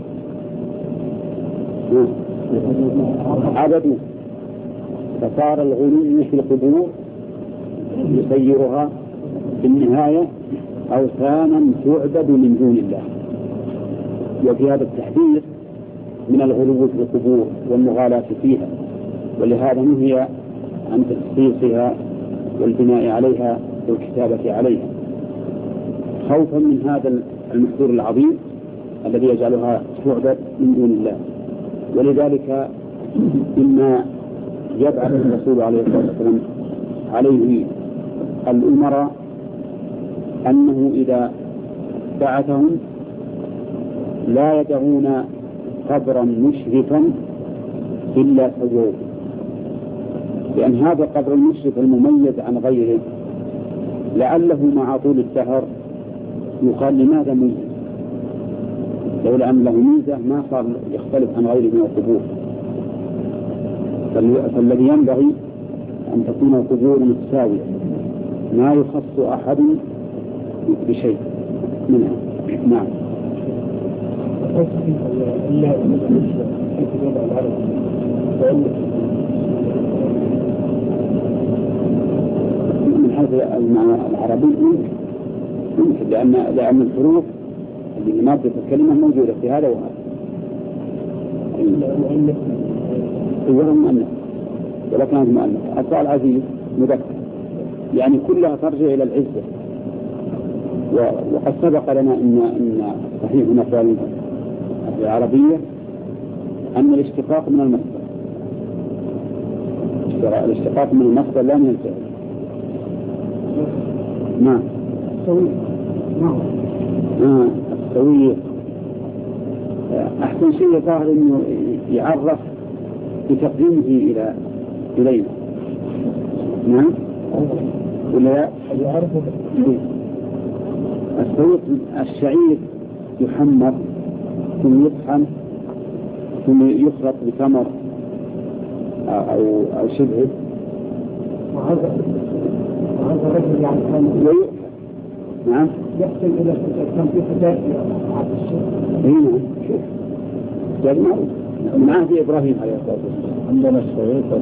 عبدوا، فصار الغلو في القبور يسيرها في النهاية أوثانا تعبد من دون الله. وفي هذا التحذير من الغلو في القبور والمغالاة فيها، ولهذا نهي عن تخصيصها والبناء عليها والكتابة عليها، خوفا من هذا المحذور العظيم الذي يجعلها تعبد من دون الله. ولذلك إما يبعث الرسول عليه الصلاة والسلام عليه الأمراء أنه إذا بعثهم لا يدعون قبرا مشرفا إلا سووه، لأن هذا القبر المشرف المميز عن غيره لعله مع طول الدهر يقال لماذا ميز، لولا أن له ميزة ما صار يختلف عن غيره من القبور. فالذي ينبغي أن تكون القبور متساوية، ما يخص أحد بشيء منها. نعم. من هذا المعنى العربي ممكن، لأن الحروف اللي مادة الكلمة موجودة في هذا وهذا. هو مؤنث ولكن هذا مؤنث. أصل العزيز مذكر، يعني كلها ترجع إلى العزة. وقد سبق لنا أن صحيح مثال العربية أن الاشتقاق من المصدر، الاشتقاق من المصدر لا من الفعل. نعم. السويق أحسن شيء ظاهر أنه يعرف بتقديمه إلينا. نعم. ولا يعرفه السويق الشعير يحمر ثم يطحن ثم يخلط بتمر أو شبهه، وهذا رجل يعني كان نعم يحسن إلى كان في فتاة عبد الشيخ. هنا شوف هذا معروف من عهد إبراهيم عليه الصلاة والسلام. عندنا السويق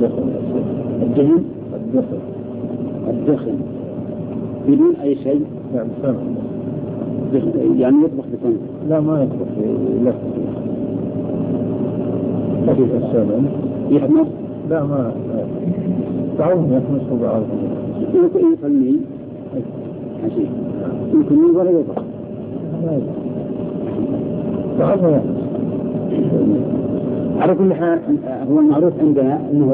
الدخن بدون أي شيء. نعم يعني يطبخ بطن. لا ما يطبخ لا خفيف السمن يحمص. لا ما تعرف يحمص بعض يمكن يفلني عشي يمكن ولا يطبخ تعرف يحمص. على كل حال هو المعروف عندنا أنه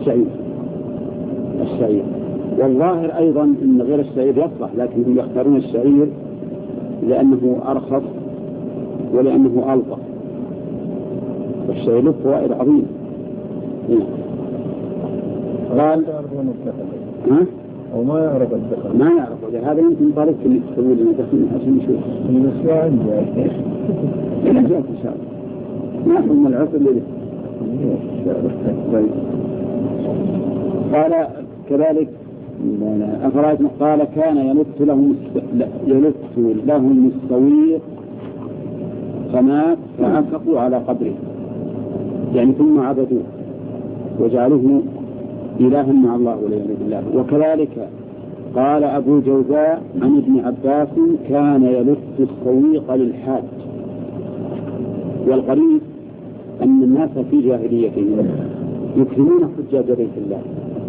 الشعير والظاهر أيضا أن غير الشعير يصلح، لكن هم يختارون الشعير لأنه أرخص ولأنه ألطف، والشعير له فوائد عظيمة. قال أو ما يعرف الدخل، ما يعرف هذا يمكن طريق اللي تسوي لنا دخل عشان نشوف بس لا عندي إلى جاءت إن شاء الله نحن من العصر اللي قال كذلك أفراد قال كان يلت لهم السويق فمات فعكفوا على قبره، يعني ثم عبدوه وجعلوه إلها مع الله والعياذ بالله. وكذلك قال أبو جوزاء عن ابن عباس كان يلت السويق للحاج. والغريب أن الناس في جاهليتهم يكرمون حجاج بيت الله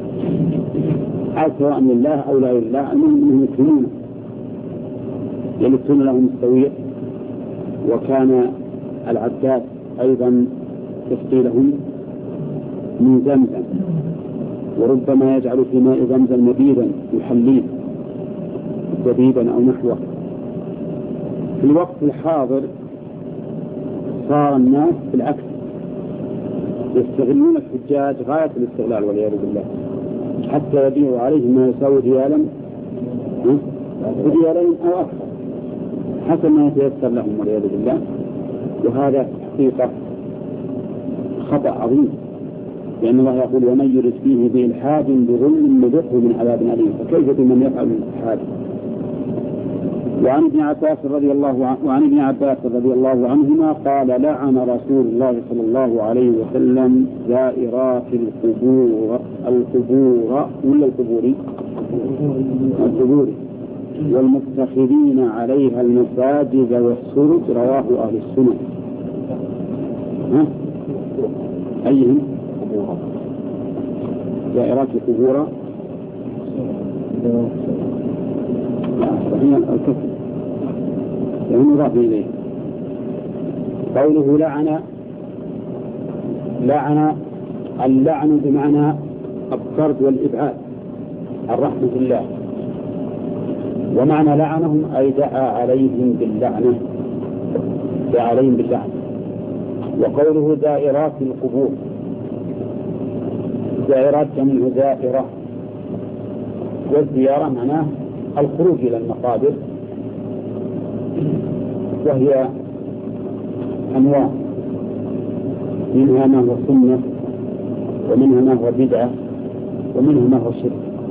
سواء لله أو لا لله، أنهم يكرمون يلتون لهم السويق. وكان العباس أيضا يسقي لهم من زمزم، وربما يجعل في ماء زمزم نبيذا يحليه زبيبا أو نحوه. في الوقت الحاضر صار الناس بالعكس يستغلون الحجاج غاية الاستغلال والعياذ بالله، حتى يبيعوا عليهم ما يساوي ريالا أو أكثر حسب ما يتيسر لهم والعياذ بالله. وهذا حقيقة خطأ عظيم، لأن الله يقول ومن يرد فيه بإلحاد بظلم نذقه من عذاب أليم، فكيف بمن يفعل الإلحاد؟ وعن ابن عباس رضي الله عنهما قال لعن رسول الله صلى الله عليه وسلم زائرات القبور والمتخذين عليها المساجد والسرج، رواه أهل السنة. أيهم؟ زائرات القبور هي الكفر يعني مضاف إليه. قوله لعن اللعن بمعنى الطرد والإبعاد عن رحمة الله، ومعنى لعنهم أي دعا عليهم باللعنة. وقوله زائرات القبور، زائرات جمع زائرة، والزيارة معناه الخروج إلى المقابر، وهي أنواع، منها ما هو سنة، ومنها ما هو بدعة، ومنها ما هو شرك.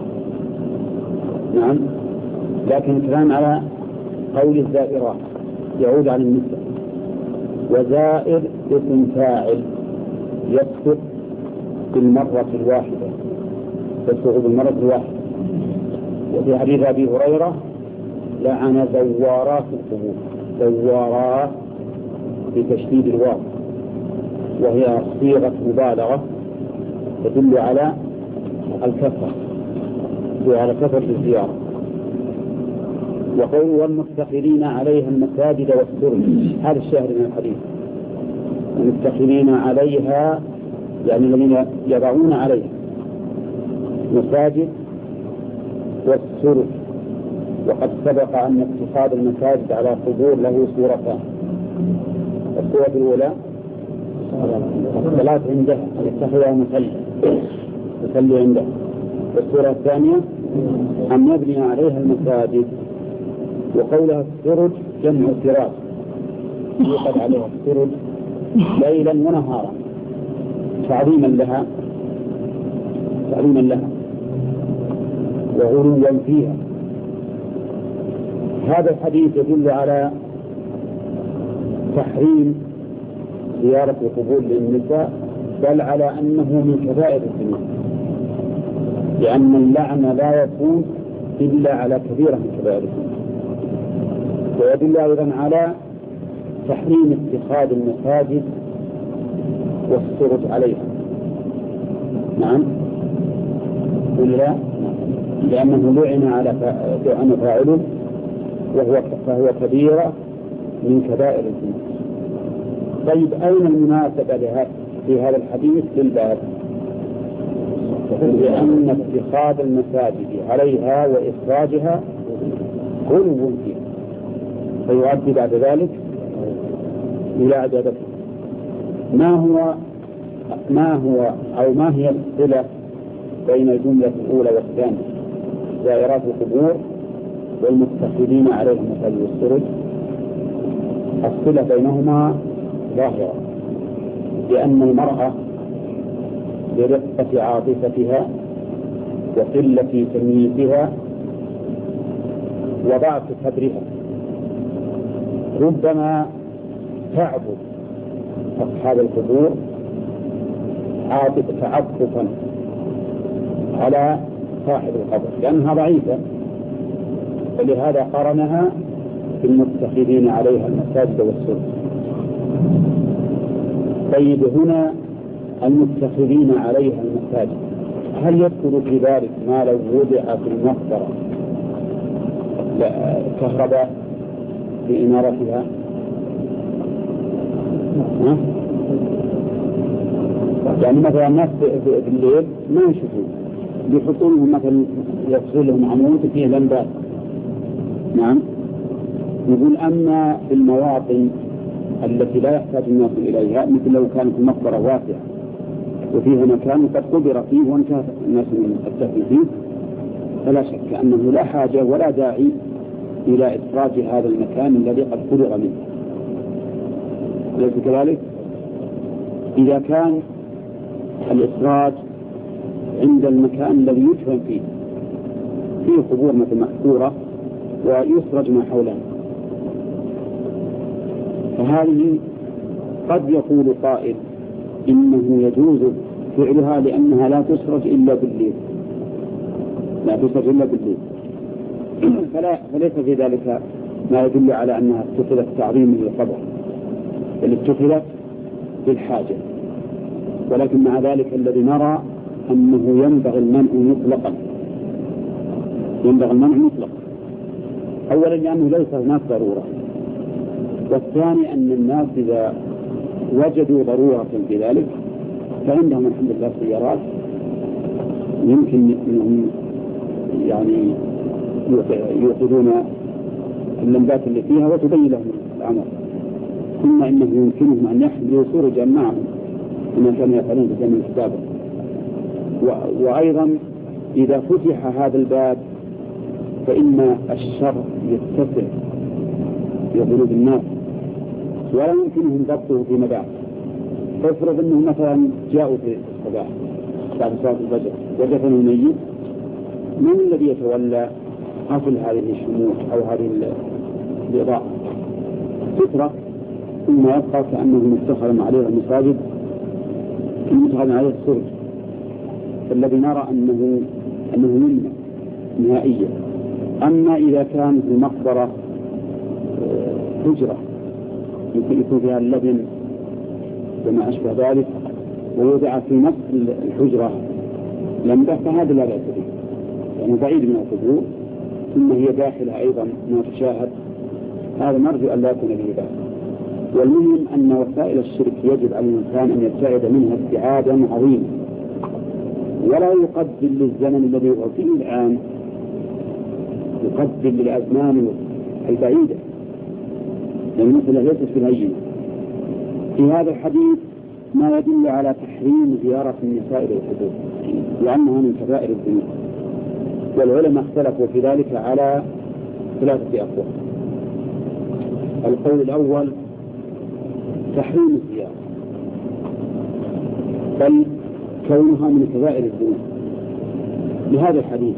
نعم، لكن الكلام على قول الزائرات يعود عن النساء. وزائر اسم فاعل يسقط بالمرة الواحدة، وفي حديث أبي هريرة لعن زوارات القبور، زوارات بتشديد الواو، وهي صيغة مبالغة تدل على الكثرة وعلى كثرة الزيارة. وقول والمتخذين عليها المساجد والسرج، هذا الشاهد من الحديث. المتخذين عليها يعني الذين يضعون عليها مساجد والسرج. وقد سبق أن اتخاذ المساجد على قبور له صورتان: الصورة الأولى الصلاة عنده يتخذها يصلي عنده، والصورة الثانية أن يبني عليها المساجد. وقولها السرج جمع سراج، يوقد عليها السرج ليلا ونهارا تعظيما لها وغلوا فيها. هذا الحديث يدل على تحريم زيارة القبور للنساء، بل على أنه من كبائر الذنوب، لأن اللعن لا يكون إلا على كبيرة من كبائر الذنوب. ويدل أيضا على تحريم اتخاذ المساجد والسرج عليها. نعم، ولا لأنه لعن فاعله فهو كبيرة من كبائر الذنوب. طيب، أين المناسبة في هذا الحديث للباب؟ لأن اتخاذ المساجد عليها وإخراجها غلو فيها، فيؤدي بعد ذلك إلى عدادته. ما هي الصلة بين الجملة الأولى والثانية، زائرات القبور والمتخذين عليها المساجد والسرج؟ الصلة بينهما ظاهرة، لأن المرأة برقة عاطفتها وقلة تمييزها وضعف صدرها ربما تعبد أصحاب القبور تعطفا على صاحب القبر لأنها ضعيفة، فلهذا قرنها بالمتخذين عليها المساجد والسرج. طيب، هنا المتخذين عليها المساجد، هل يدخل في ذلك ما لو وضع في المقبرة كهرباء لإنارتها؟ يعني مثلا الناس بالليل ما يشوفون، يحطون لهم مثلا يفصل لهم عمود فيه لمبات. نعم، يقول أما في المواطن التي لا يحتاج الناس إليها، مثل لو كانت المقبرة واسعة وفيها مكان قد قبر فيه وانتهى الناس من الدفن فيه، فلا شك أنه لا حاجة ولا داعي إلى إخراج هذا المكان الذي قد فرغ منه. أليس كذلك؟ إذا كان الإسراج عند المكان الذي يدفن فيه قبور مثل محفورة ويسرج ما حولها، فهذه قد يقول قائل إنه يجوز فعلها لأنها لا تسرج إلا بالليل، فليس في ذلك ما يدل على أنها اتخذت تعظيما للقبر، بل اتخذت بالحاجة. ولكن مع ذلك الذي نرى أنه ينبغي المنع مطلقا، أولا لأنه ليس هناك ضرورة، والثاني أن الناس إذا وجدوا ضرورة في ذلك فعندهم الحمد لله سيارات يمكن أنهم يعني يوقدون اللمبات اللي فيها وتبين لهم الأمر، ثم إنه يمكنهم أن يحملوا سرجا معهم كما كانوا يفعلون في الزمن السابق. وأيضا إذا فتح هذا الباب فإن الشر يتسع في قلوب الناس ولا يمكنهم ضبطه في مدار. فافرض أنهم مثلا جاءوا في الصباح بعد صلاة الفجر ودفنوا الميت، من الذي يتولى قفل هذه الشموع أو هذه الإضاءة؟ تترك ثم يبقى كأنه متخذ عليه المساجد متخذ عليه السرج، فالذي نرى أنه يمنع نهائيا. أما إذا كان في المقبرة حجرة يكون فيها اللبن وما أشبه ذلك ويوضع في نفس الحجرة لمبة، فهذا لا بأس به، يعني بعيد من القبور ثم هي داخلة أيضا ما تشاهد، هذا نرجو أن لا يكون به بأس. والمهم أن وسائل الشرك يجب على الإنسان أن يبتعد منها ابتعادا عظيما، ولا يقدم للزمن الذي هو فيه الآن، يقدم للأزمان البعيدة، لأن مثل ليست في الهينة. في هذا الحديث ما يدل على تحريم زيارة النساء للقبور لأنها من كبائر الذنوب، والعلماء اختلفوا في ذلك على 3 أقوال. القول الأول تحريم الزيارة بل كونها من كبائر الذنوب لهذا الحديث.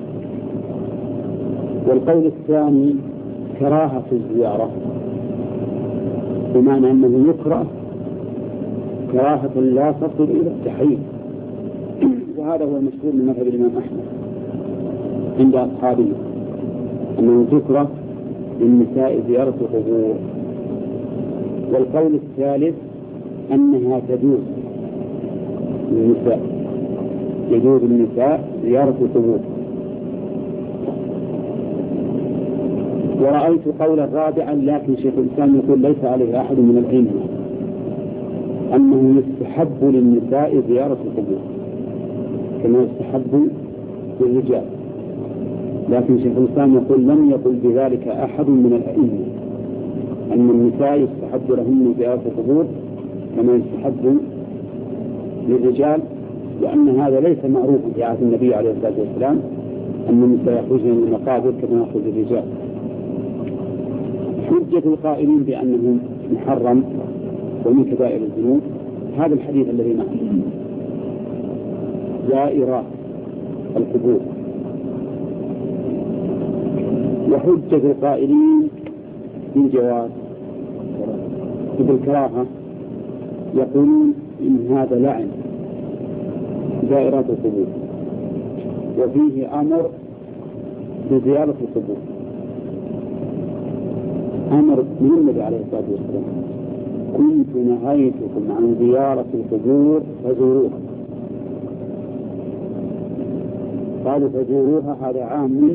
والقول الثاني كراهة الزيارة، بمعنى أنه يكره كراهة لا تصل إلى التحريم، وهذا هو المشهور من مذهب الإمام أحمد عند أصحابه أنه تكره للنساء زيارة القبور. والقول الثالث أنها تجوز للنساء، يجوز للنساء زيارة القبور. ورأيت قولا رابعا لكن شيخ الإسلام يقول ليس عليه أحد من العلم أنه يستحب للنساء زيارة القبور كما يستحب للرجال، لكن شيخ الإسلام يقول لم يقل بذلك أحد من الأئمة أن النساء يستحب لهن زيارة القبور كما يستحب للرجال، وأن هذا ليس معروفا في عهد النبي عليه الصلاة والسلام أن النساء يخرجن من المقابر كما يخرج الرجال. حجة القائلين بأنه محرم ومن كبائر الذنوب هذا الحديث الذي معه زائرات القبور. وحجة القائلين بالجواز بالكراهة يقولون إن هذا لعن زائرات القبور وفيه أمر بزيارة القبور، أمر من النبي عليه الصلاة والسلام كنت نهيتكم عن زيارة القبور فزوروها، قالوا فزوروها هذا عام،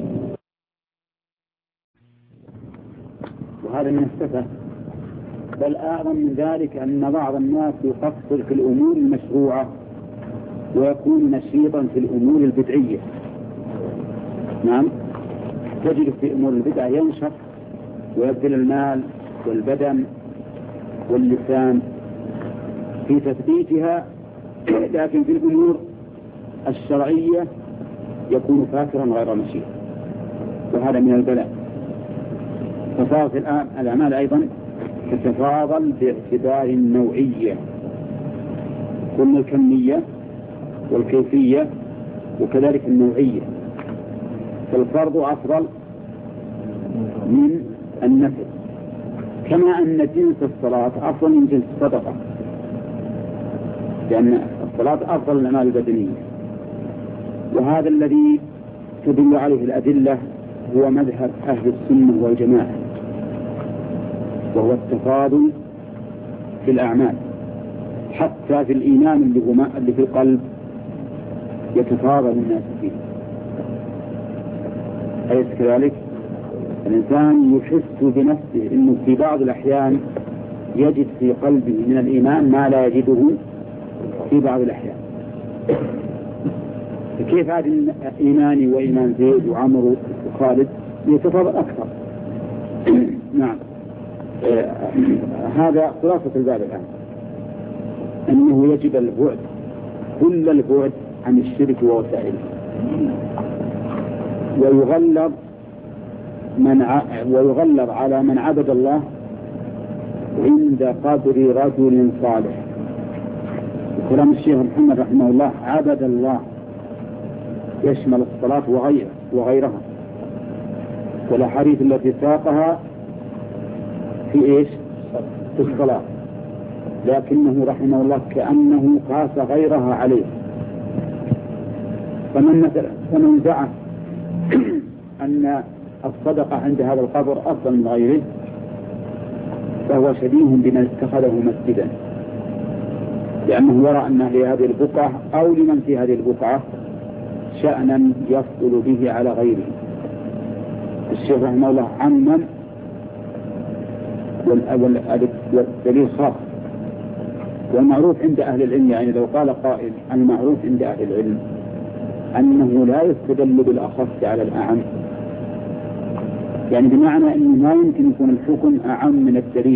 وهذا من السفه. بل أعظم من ذلك أن بعض الناس يقصر في الأمور المشروعة ويكون نشيطا في الأمور البدعية. نعم، تجد في أمور البدع ينشط ويبذل المال والبدن واللسان في تثبيتها، لكن في الأمور الشرعية يكون فاكرا غير نشيط، وهذا من البلاء. فصارت الآن الأعمال أيضا تتفاضل باعتبار النوعية، قلنا الكمية والكيفية وكذلك النوعية. فالفرض أفضل من النفل، كما أن جنس الصلاة أفضل من جنس الصدقة، لأن الصلاة أفضل الأعمال البدنية. وهذا الذي تدل عليه الأدلة هو مذهب أهل السنة والجماعة، وهو التفاضل في الأعمال، حتى في الإيمان اللي في القلب يتفاضل الناس فيه. أليس كذلك؟ الإنسان يحس بنفسه أنه في بعض الأحيان يجد في قلبه من الإيمان ما لا يجده في بعض الأحيان. فكيف هذا إيماني وإيمان زيد وعمر وخالد يتفاضل أكثر؟ نعم. هذا خلاصة الباب الآن، أنه يجب البعد كل البعد عن الشرك ووسائله، ويغلب على من عبد الله عند قدر رجل صالح. كلام الشيخ محمد رحمه الله عبد الله يشمل الصلاة وغيرها، والأحاديث التي ساقها في إيش؟ في الصلاة، لكنه رحمه الله كأنه قاس غيرها عليه. فمن دعا أن الصدقة عند هذا القبر أفضل من غيره فهو شبيه بمن اتخذه مسجدا، لأنه يرى أن لهذه البقعة أو لمن في هذه البقعة شأنا يفضل به على غيره. الشيخ رحمه الله عمم، والدليل خاص. والمعروف عند أهل العلم، يعني لو قال قائل المعروف عند أهل العلم أنه لا يستدل بالأخص على الأعم، يعني بمعنى أنه ما يمكن يكون الحكم أعم من الدليل،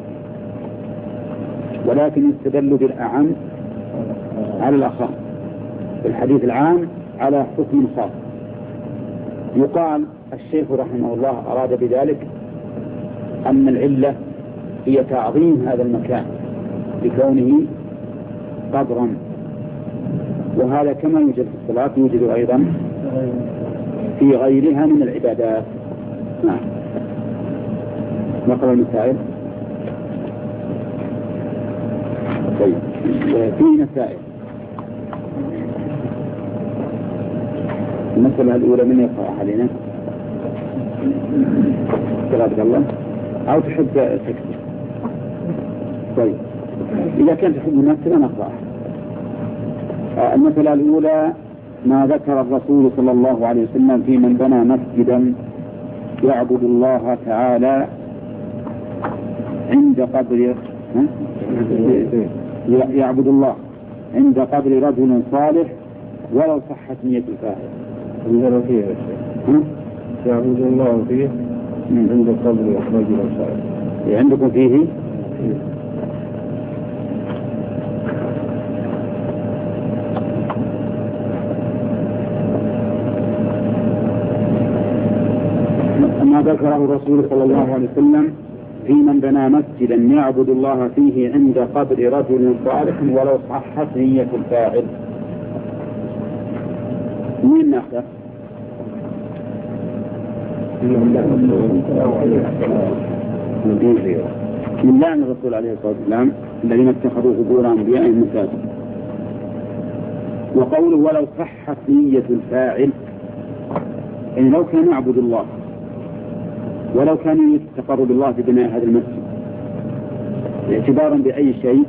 ولكن يستدل بالأعم على الأخص، الحديث العام على حكم خاص. يقال الشيخ رحمه الله أراد بذلك أن العلة هي تعظيم هذا المكان بكونه قبرا، وهذا كما يوجد في الصلاة يوجد أيضا في غيرها من العبادات. نعم. نقرأ المسائل. طيب، في مسائل. المسألة الأولى من يقرأ علينا؟ عبد الله، أو تحب تكتب؟ طيب، إذا كانت تحب المسألة نقرأ. المسألة الأولى ما ذكر الرسول صلى الله عليه وسلم في من بنى مسجدا يعبد الله تعالى عند قبر يعبد الله عند قبر رجل صالح ولو صحت نية الفاعل. عندنا فيه يعبد الله فيه عند قبر رجل صالح. عندكم فيه؟ ما ذكره الرسول صلى الله عليه وسلم في من بنى مسجدا يعبد الله فيه عند قبر رجل صالح ولو صحت نية الفاعل. من ناخذ؟ من لعن الرسول عليه الصلاة والسلام الذين اتخذوا قبور أنبيائهم مساجد. وقوله ولو صحت نية الفاعل، يعني لو كان يعبد الله ولو كان يتقرب الله في بناء هذا المسجد اعتبارا بأي شيء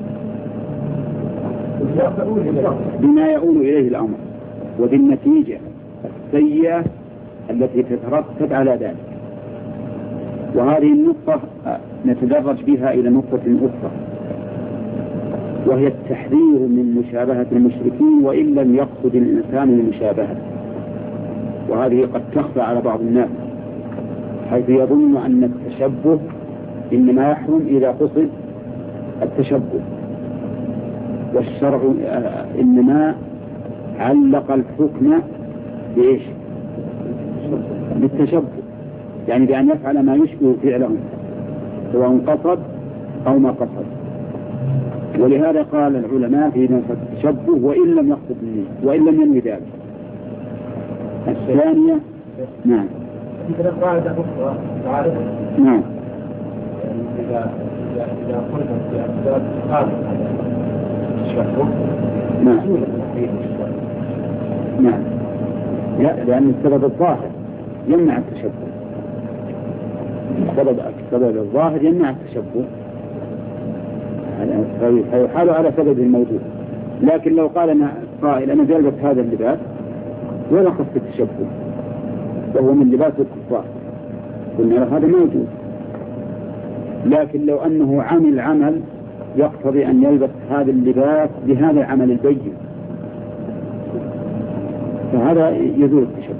بما يؤول إليه الأمر وبالنتيجة السيئة التي تترتب على ذلك. وهذه النقطة نتدرج بها إلى نقطة أخرى، وهي التحذير من مشابهة المشركين وإن لم يقصد الإنسان المشابهة. وهذه قد تخفى على بعض الناس حيث يظن أن التشبه إنما يحرم إذا قصد التشبه، والشرع إنما علق الحكم بإيش؟ بالتشبه، يعني بأن يفعل ما يشبه فعلهم. سواء قصد أو ما قصد. ولهذا قال العلماء في نفس التشبه وإن لم يقصد النية وإن لم ينوي ذلك. الثانية نعم مثل القاعدة أخرى تعرف نعم إذا قلنا في أسباب قادمة التشبه نعم نعم لا، لأن السبب الظاهر يمنع التشبه. السبب الظاهر يمنع التشبه فيحال على سبب الموجود. لكن لو قال أنا قائل أنا جلبت هذا اللباس ولا قصد التشبه وهو من لباس الكفار قلنا له هذا موجود. لكن لو أنه عمل عمل يقتضي أن يلبس هذا اللباس بهذا العمل البين فهذا يزول التشبه.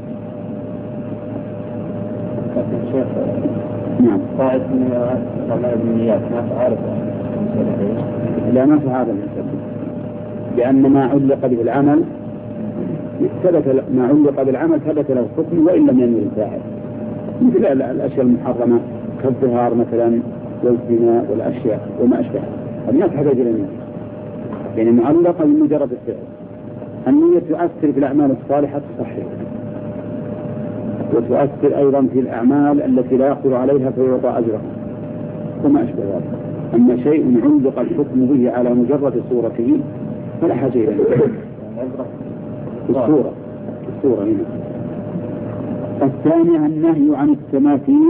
نعم قاعد من أعمال النيات ما تعرف لا ما في هذا المسبب لأن ما علق به العمل ثبت ما علق بالعمل ثبت له الحكم وإن لم ينوي الفاعل مثل الأشياء المحرمة كالظهار مثلا والزنا والأشياء وما أشبه هذه ما تحتاج إلى النية يعني معلقة بمجرد الفعل. النية تؤثر في الأعمال الصالحة تصحيح وتؤثر أيضا في الأعمال التي لا يقدر عليها فيعطى أجرها وما أشبه ذلك. أما شيء علق الحكم به على مجرد صورته فلا حاجة إلى الصورة هنا. الثانية النهي عن التماثيل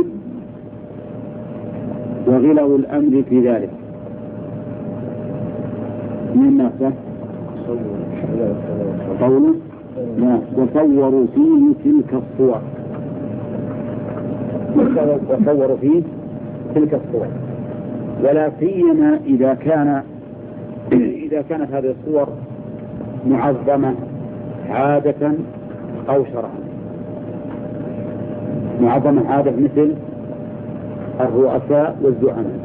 وغلو الأمر في ذلك. من نفسه قوله لا وصوروا فيه تلك الصور وصوروا فيه تلك الصور ولا سيما إذا كانت هذه الصور معظمة عادة أو شرعا. معظمة عادة مثل الرؤساء والزعماء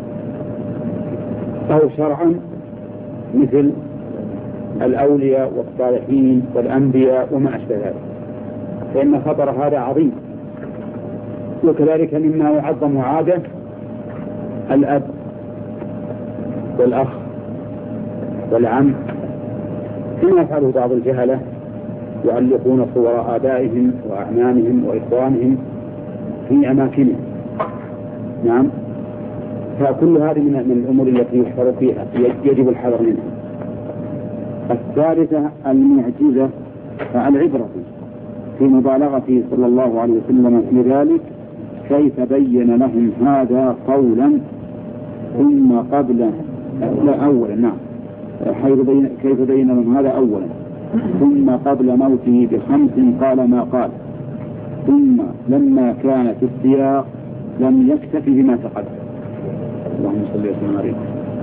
أو شرعا مثل الأولياء والصالحين والأنبياء وما أشبه ذلك فإن خطر هذا عظيم. وكذلك مما يعظم عادة الأب والأخ والعم كما يفعله بعض الجهلة يعلقون صور آبائهم وأعمامهم وإخوانهم في أماكنهم. نعم فكل هذه من الأمور التي يحذر فيها يجب الحذر منها. الثالثة المعجزة العبرة في مبالغته صلى الله عليه وسلم في ذلك كيف بين لهم هذا قولا ثم قبل لا أولا نعم كيف بين لهم هذا أولا ثم قبل موته ب5 قال ما قال ثم لما كان في السياق لم يكتفي بما تقدم. اللهم صل وسلم عليه.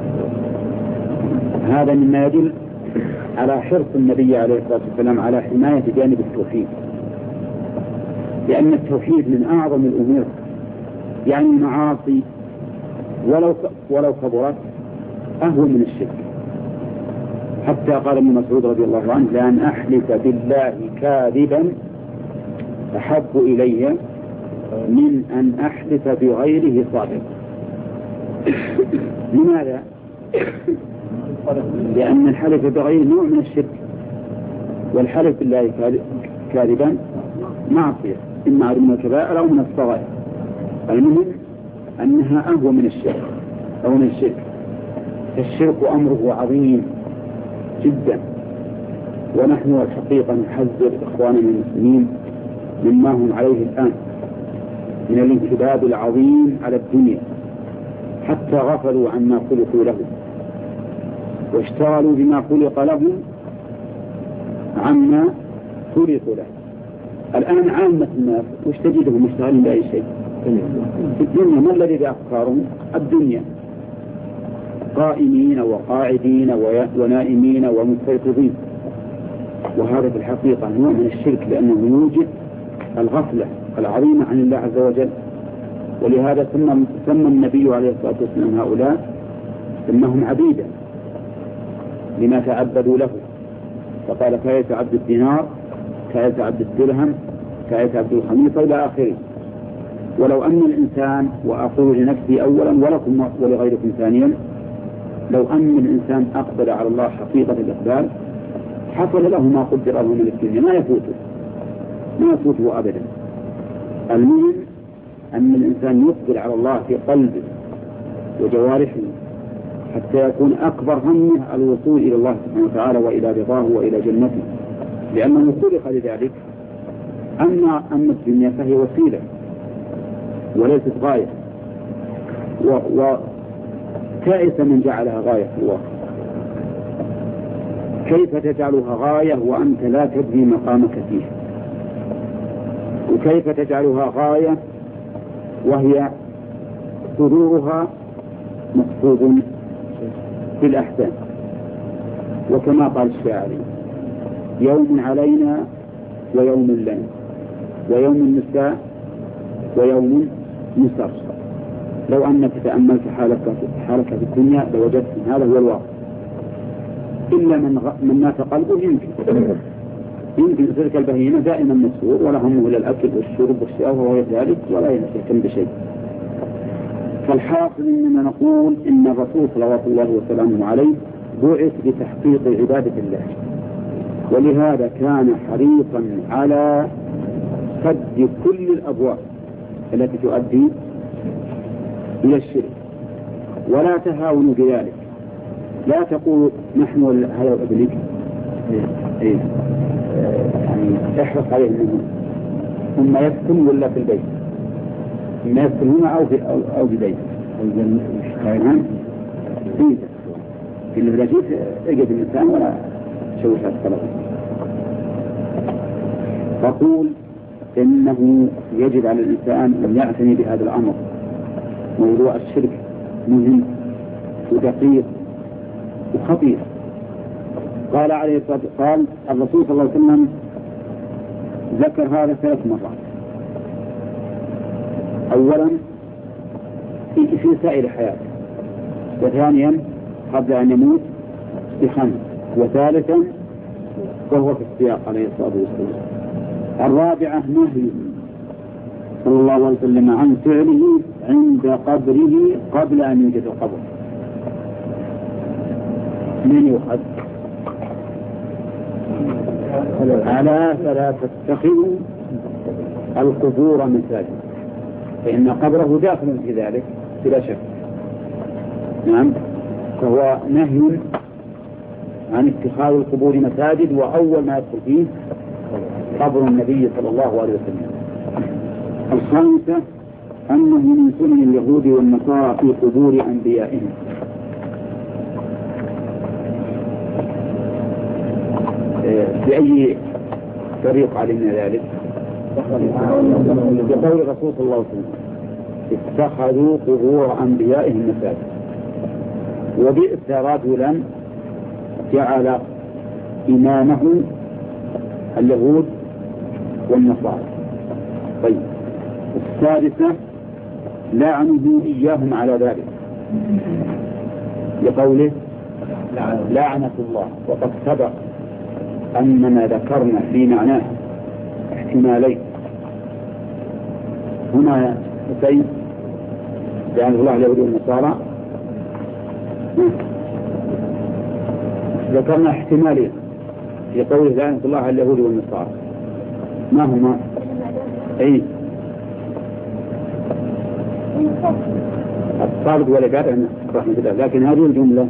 هذا مما يدل على حرص النبي عليه الصلاة والسلام على حماية جانب التوحيد لأن التوحيد من أعظم الأمور يعني المعاصي ولو كبرت أهون من الشرك. حتى قال ابن مسعود رضي الله عنه لأن أحلف بالله كاذبا أحب إلي من أن أحلف بغيره صادقا. لماذا؟ لأن الحلف بغيره نوع من الشرك والحلف بالله كاذبا معصية إما من الكبائر أو من الصغائر. المهم أنها أهون من الشرك أو من الشرك. الشرك أمره عظيم جدا ونحن الحقيقة نحذر إخواننا المسلمين مما هم عليه الآن من الانكباب العظيم على الدنيا حتى غفلوا عما خلقوا له واشتغلوا بما خلق لهم عما خلقوا له. الآن عامة الناس وش تجدهم مشتغلين بأي شيء في الدنيا. ما الذي بأفكارهم؟ الدنيا قائمين وقاعدين ونائمين ومستيقظين. وهذا في الحقيقة نوع من الشرك لأنه يوجد الغفلة العظيمة عن الله عز وجل. ولهذا سمى النبي عليه الصلاة والسلام هؤلاء سمهم عبيدا لما تعبدوا له فقال كأية عبد الدينار كأية عبد الدرهم كأية عبد الخميصة إلى آخره. ولو أن الإنسان، وأقول لنفسي أولا ولكم ولغيركم ثانيا، لو أن الإنسان أقبل على الله حقيقة الإقبال حصل له ما قدر له من الدنيا، ما يفوته أبدا. المهم أن الإنسان يقبل على الله في قلبه وجوارحه حتى يكون أكبر همه الوصول إلى الله سبحانه وتعالى وإلى رضاه وإلى جنته، لأنه خلق لذلك. أما الدنيا فهي وسيلة وليست غاية، وتائس من جعلها غاية في الواقع. كيف تجعلها غاية وأنت لا تدري مقامك فيها؟ وكيف تجعلها غاية وهي سرورها مقصود في الأحسان؟ وكما قال الشاعر: يوم علينا ويوم لنا، ويوم النساء ويوم نسر. لو أنك تأملت حالك في الدنيا لوجدت هذا هو الواقع. إلا من مات قلبه يمكن تلك البهيمة دائما مسرور ولا همه إلى الأكل والشرب والشهوة وغير ذلك ولا يهتم بشيء. فالحاصل إننا نقول إن الرسول صلوات الله وسلامه عليه بعث لتحقيق عبادة الله، ولهذا كان حريصا على سد كل الأبواب التي تؤدي إلى الشرك، ولا تهاونوا بذلك. لا تقول نحن هذا الأبليك يعني احرص عليه منهم، ثم يسكن ولا في البيت، ثم يسكن هنا أو في بيت في البلاجيت اجد الإنسان ولا شوشات الطلبة. فقول إنه يجب على الإنسان أن يعتني بهذا الأمر. موضوع الشرك مهم ودقيق وخطير. قال عليه الصلاة والسلام، قال الرسول صلى الله عليه وسلم ذكر هذا 3 مرات. أولا في سائر حياته، وثانيا قبل أن يموت ب5، وثالثا وهو في السياق عليه الصلاة والسلام. الرابعة نهي صلى الله عليه وسلم عن فعله عند قبره قبل أن يوجد القبر. من يؤخذ على فلا تتخذوا القبور مساجد، فإن قبره داخل في ذلك بلا شك. نعم، فهو نهي عن اتخاذ القبور مساجد، وأول ما يدخل فيه قبر النبي صلى الله عليه وسلم. الخامسة أنه من سنن اليهود والنصارى في قبور أنبيائهم. بأي طريق علمنا ذلك؟ بقول الرسول صلى الله عليه وسلم: اتخذوا قبور أنبيائهم مساجد. وبئس رجلا جعل إمامه اليهود والنصارى. طيب، السادسة لعنه إياهم على ذلك لقوله لعنة الله. وقد سبق أننا ذكرنا في معناه احتمالين. هنا حسين لعنة الله اليهود والنصارى، ذكرنا احتمالين في قوله لعنة الله اليهود والنصارى. ما هما؟ الطالب والعبادة رحمة الله. لكن هذه الجملة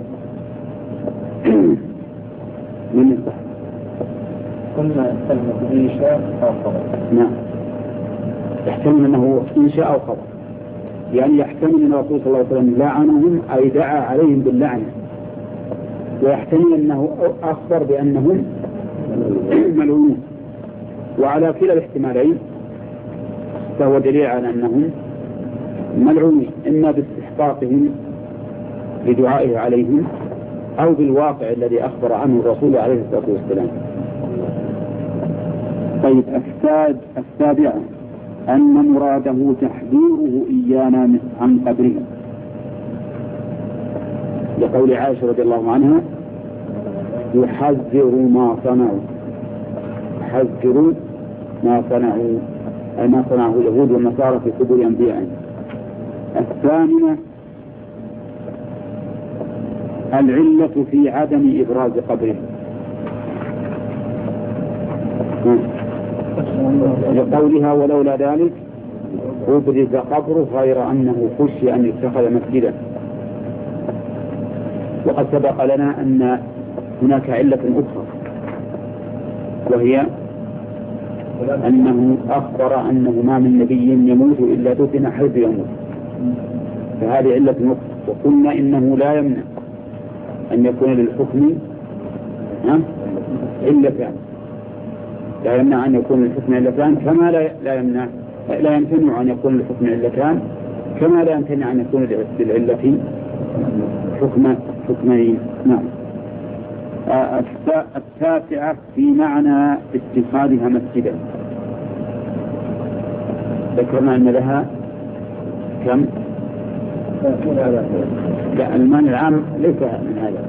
من الصح قلنا يحتمل إنشاء أو خبر. نعم، يحتمل أنه إنشاء أو خبر، يعني يحتمل أن الرسول صلى الله عليه وسلم لعنهم أي دعا عليهم باللعنة، ويحتمل أنه أخبر بأنهم ملعونون. وعلى كلا الاحتمالين فهو دليل على أنهم ملعونين، إما باستحقاقهم لدعائه عليهم أو بالواقع الذي أخبر عنه الرسول عليه الصلاة والسلام. طيب، السابعة أن مراده تحذيره إيانا عن قبره، لقول عائشة رضي الله عنها: يحذر ما صنعوا، يحذر ما صنعوا، أي ما صنعه اليهود والنصارى في قبور أنبيائهم. الثامنة العلة في عدم إبراز قبره، لقولها ولولا ذلك أبرز قبره غير أنه خشي أن يتخذ مسجدا. وقد سبق لنا أن هناك علة أخرى، وهي أنه أخبر أنه ما من نبي يموت إلا دفن حيث يموت، فهذه علة أخرى. وقلنا إنه لا يمنع أن يكون للحكم علتان، لا يمنع أن يكون للحكم علتان كما لا يمتنع أن يكون للحكم علتان، كما لا يمتنع أن يكون للعلة حكمين. نعم. التاسعة في معنى اتخاذها مسجدا، ذكرنا أن لها كم؟ لا، المعنى العام ليس من هذا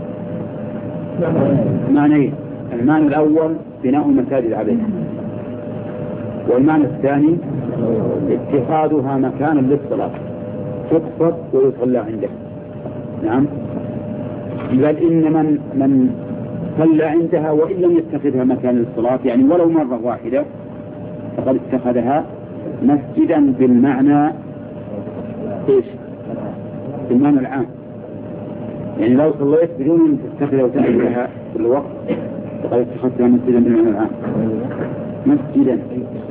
معنى. المعنى الأول بناء المساجد عليه، والمعنى الثاني اتخاذها مكانا للصلاة تقصد ويصلى عنده. نعم، بل إن من صلى عندها وإن لم يتخذها مكانا للصلاة، يعني ولو مرة واحدة، فقد اتخذها مسجدا بالمعنى إيش؟ بالمعنى العام. يعني لو صليت بدون أن تتخذها وتأتيها كل وقت فقد اتخذتها مسجدا بالمعنى العام، مسجدا.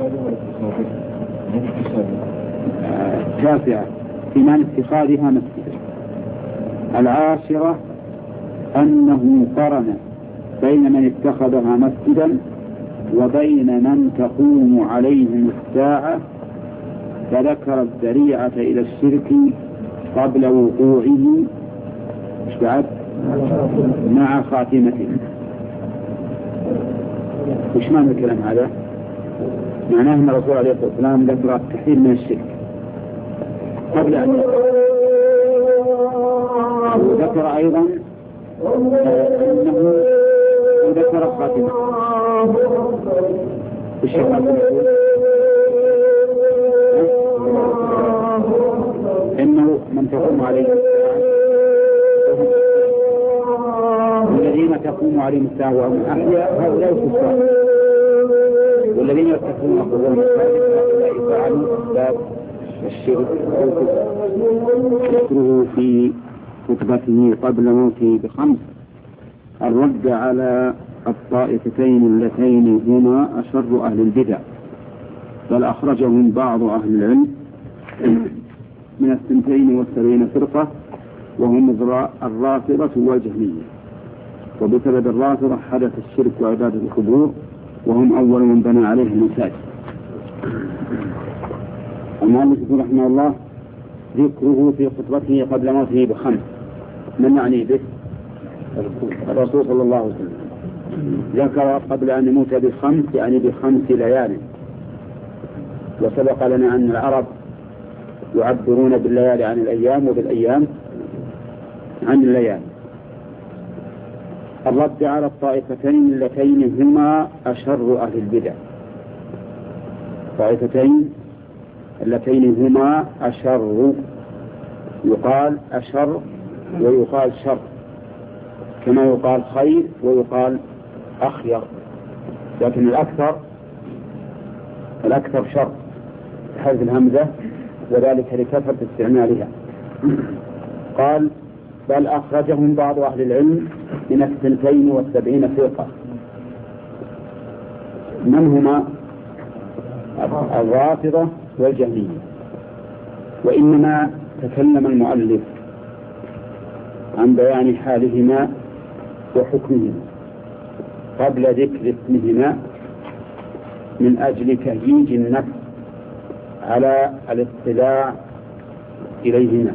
تاسعة في معنى اتخاذها مسجدا. العاشرة أنه قرن بين من اتخذها مسجدا وبين من تقوم عليهم الساعة، فذكر الذريعة إلى الشرك قبل وقوعه بعد مع خاتمته. وش معنى الكلام هذا؟ معناه أن الرسول عليه الصلاة والسلام ذكر التحذير من الشرك قبل أن وذكر أيضا أنه ذكر خاتمة. الشيخ إنه من تقوم عليه والذين تقوم عليهم الساعة وهم أحياء هؤلاء الكفار، والذين يتقون قبور المساجد هؤلاء فعلوا أسباب الشرك والكفر. ذكره في خطبته قبل موته ب5 الرد على الطائفتين اللتين هما أشر أهل البدع، بل أخرجهم بعض أهل العلم من 72 فرقة، وهم الرافضة والجهمية. وبسبب الرافضة حدث الشرك وعبادة القبور، وهم أول من بنى عليه المساجد. المؤلف رحمه الله ذكره في خطبته قبل موته ب5. من يعني به؟ الرسول صلى الله عليه وسلم ذكر قبل أن يموت ب5 يعني ب5 ليال. وسبق لنا أن العرب يعبرون بالليالي عن الأيام وبالأيام عن الليالي. الرد على الطائفتين اللتين هما أشر أهل البدع. الطائفتين اللتين هما أشر، يقال أشر ويقال شر، كما يقال خير ويقال أخير، لكن الأكثر شر بحذف الهمزة، وذلك لكثرة استعمالها. قال بل أخرجهم بعض أهل العلم من 72 فرقة. من هما؟ الرافضة والجهمية. وإنما تكلم المؤلف عن بيان حالهما وحكمهما قبل ذكر اسمهما من أجل تهييج النفس على الاطلاع إليهما،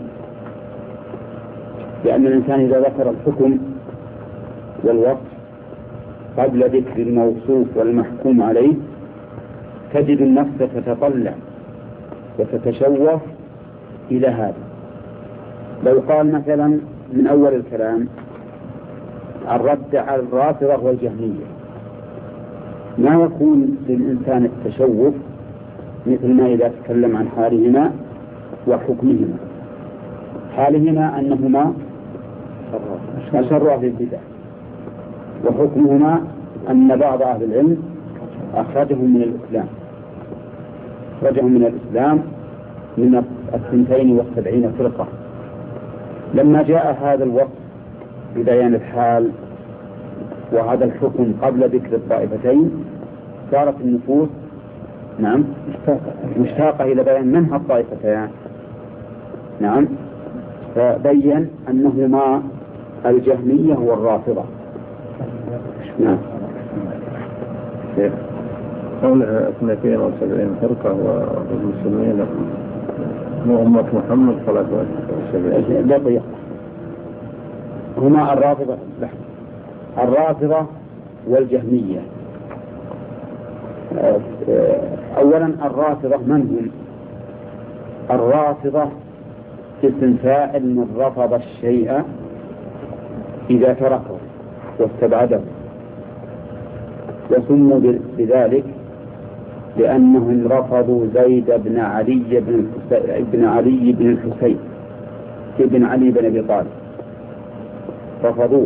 لأن الإنسان إذا ذكر الحكم والوصف قبل ذكر الموصوف والمحكوم عليه تجد النفس تتطلع وتتشوف إلى هذا. لو قال مثلا من أول الكلام الرد على الرافضة والجهمية، ما يكون للإنسان التشوف مثل ما إذا تكلم عن حالهما وحكمهما. حالهما أنهما أشر أهل البدع، وحكمهما أن بعض أهل العلم أخرجهم من الإسلام من 72 فرقة. لما جاء هذا الوقت ببيان الحال وهذا الحكم قبل ذكر الطائفتين صارت النفوس مشتاقة إلى بيان منها الطائفتان. فبين أنهما الجهمية والرافضة. قولها 72 فرقة والمسلمين أمة محمد 73 لا هما الرافضة والجهمية. أولا الرافضة من هم؟ الرافضة اسم فاعل من رفض الشيء إذا تركه واستبعده، وسموا بذلك لأنهم رفضوا زيد بن علي بن الحسين ابن علي بن أبي طالب، رفضوه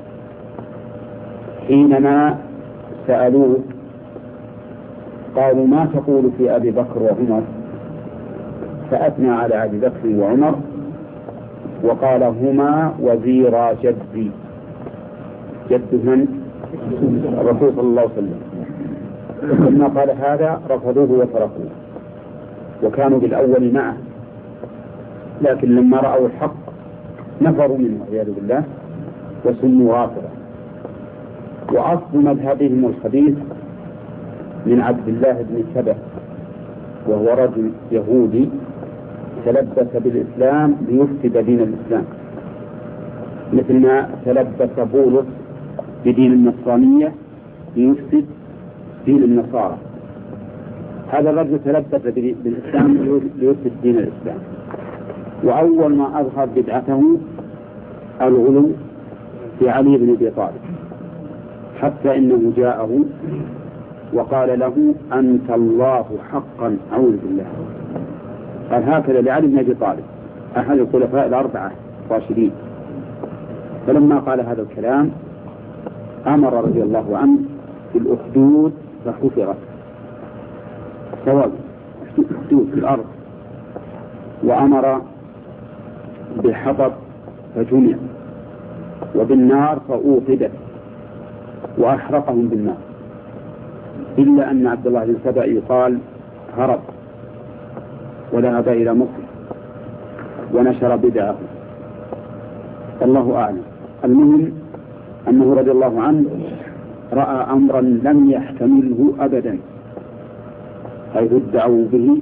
حينما سألوه قالوا ما تقول في أبي بكر وعمر؟ فأثنى على أبي بكر وعمر وقال هما وزيرا جدي. جد من؟ الرسول صلى الله عليه وسلم. لما قال هذا رفضوه وتركوه، وكانوا بالأول معه، لكن لما رأوا الحق نفروا منه والعياذ بالله وسموا رافضة. وأصل مذهبهم الخبيث من عبد الله بن سبأ، وهو رجل يهودي تلبس بالإسلام ليفسد دين الإسلام، مثل ما تلبس بولس بدين النصرانية ليفسد دين النصارى. هذا الرجل تلبس بالإسلام ليفسد دين الإسلام. وأول ما أظهر بدعته الغلو في علي بن أبي طالب، حتى إنه جاءه وقال له أنت الله حقا، أعوذ بالله. قال هكذا لعلي بن أبي طالب أحد الخلفاء الأربعة الراشدين. فلما قال هذا الكلام أمر رضي الله عنه بالأخدود فحفرت، سواء أخدود في الأرض، وأمر بالحطب فجمع، وبالنار فأوقدت وأحرقهم بالنار، إلا أن عبد الله بن سبأ يقال هرب وذهب إلى مصر ونشر بدعه، الله أعلم. المهم أنه رضي الله عنه رأى أمرا لم يحتمله أبدا، حيث ادعوا به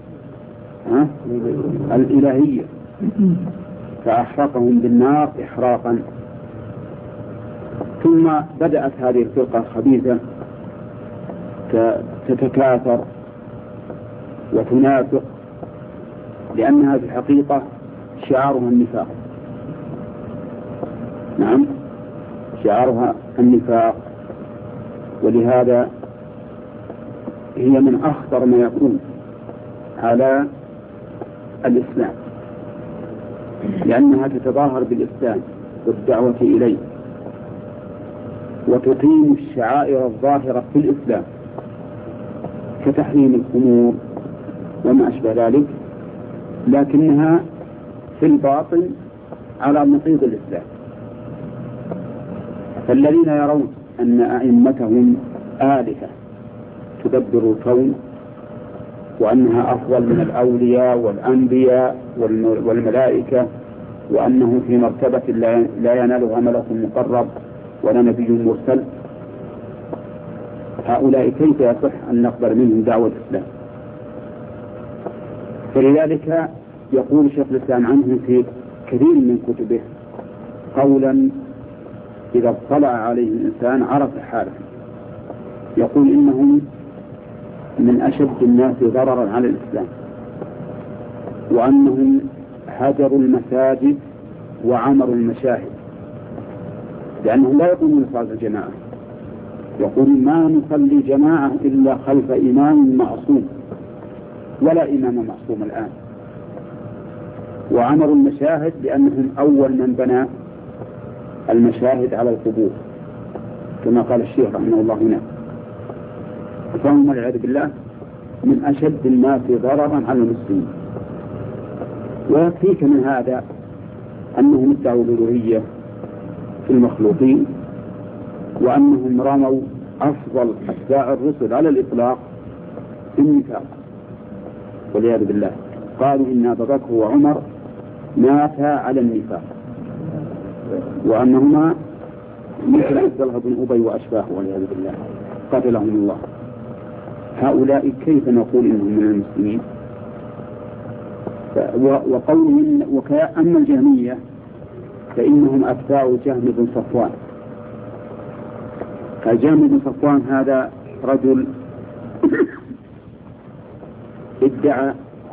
الإلهية، فأحرقهم بالنار إحراقا. ثم بدأت هذه الفرقة الخبيثة تتكاثر وتنافق، لأنها في الحقيقة شعارها النفاق. نعم، شعارها النفاق، ولهذا هي من أخطر ما يكون على الإسلام، لأنها تتظاهر بالإسلام والدعوة إليه، وتقيم الشعائر الظاهرة في الإسلام كتحريم الخمور وما أشبه ذلك، لكنها في الباطن على نقيض الإسلام. فالذين يرون أن أئمتهم آلهة تدبر الكون، وأنها أفضل من الأولياء والأنبياء والملائكة، وأنه في مرتبة لا ينالها ملك مقرب ولا نبي مرسل، هؤلاء كيف يصح أن نقبل منهم دعوة الإسلام؟ فلذلك يقول شيخ الإسلام عنهم في كثير من كتبه قولا إذا اطلع عليه الإنسان عرف حاله. يقول إنهم من أشد الناس ضررا على الإسلام، وأنهم هجروا المساجد وعمروا المشاهد، لأنهم لا يقومون صلاة الجماعة. يقول ما نصلي جماعة إلا خلف إمام معصوم، ولا إمام معصوم الآن. وعمروا المشاهد لأنهم أول من بنى المشاهد على القبور كما قال الشيخ رحمه الله هنا. فهم والعياذ بالله من أشد الناس ضررا على المسلمين. ويكفيك من هذا أنهم ادعوا الألوهية في المخلوقين، وأنهم رموا أفضل أتباع الرسل على الإطلاق بالنفاق والعياذ بالله. قالوا إن أبا بكر وعمر ماتا على النفاق، وأنهما مثل عبد الله بن أبي وأشباه والعياذ بالله قتلهم الله. هؤلاء كيف نقول إنهم من المسلمين؟ وقولهم أما الجهمية فإنهم أتباع جهم بن صفوان. فجهم بن صفوان هذا رجل ادعى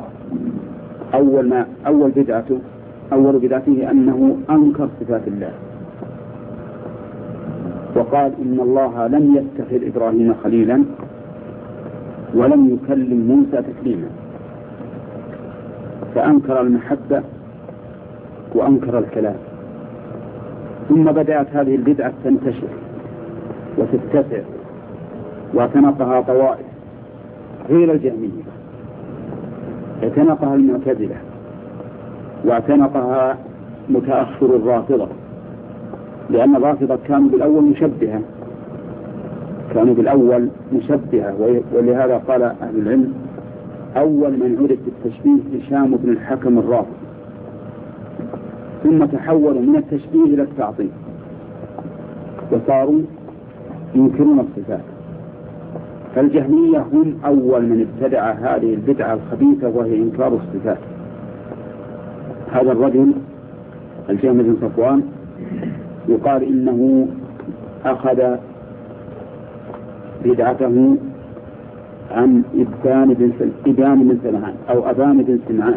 أول بدعته أنه أنكر صفات الله، وقال إن الله لم يتخذ إبراهيم خليلا ولم يكلم موسى تكليما، فأنكر المحبة وأنكر الكلام. ثم بدأت هذه البدعة تنتشر وتتسع واعتنقها طوائف غير الجهمية، اعتنقها المعتزلة واعتنقها متأخر الرافضة، لأن الرافضة كانوا بالأول مشبهة ولهذا قال أهل العلم أول من عرف بالتشبيه هشام بن الحكم الرافض، ثم تحولوا من التشبيه إلى التعطيل وصاروا ينكرون الصفات. فالجهمية هم أول من ابتدع هذه البدعة الخبيثة وهي إنكار الصفات. هذا الرجل الجهم بن صفوان يقال إنه أخذ بدعته عن إبان بن سمعان أو أبان بن سمعان،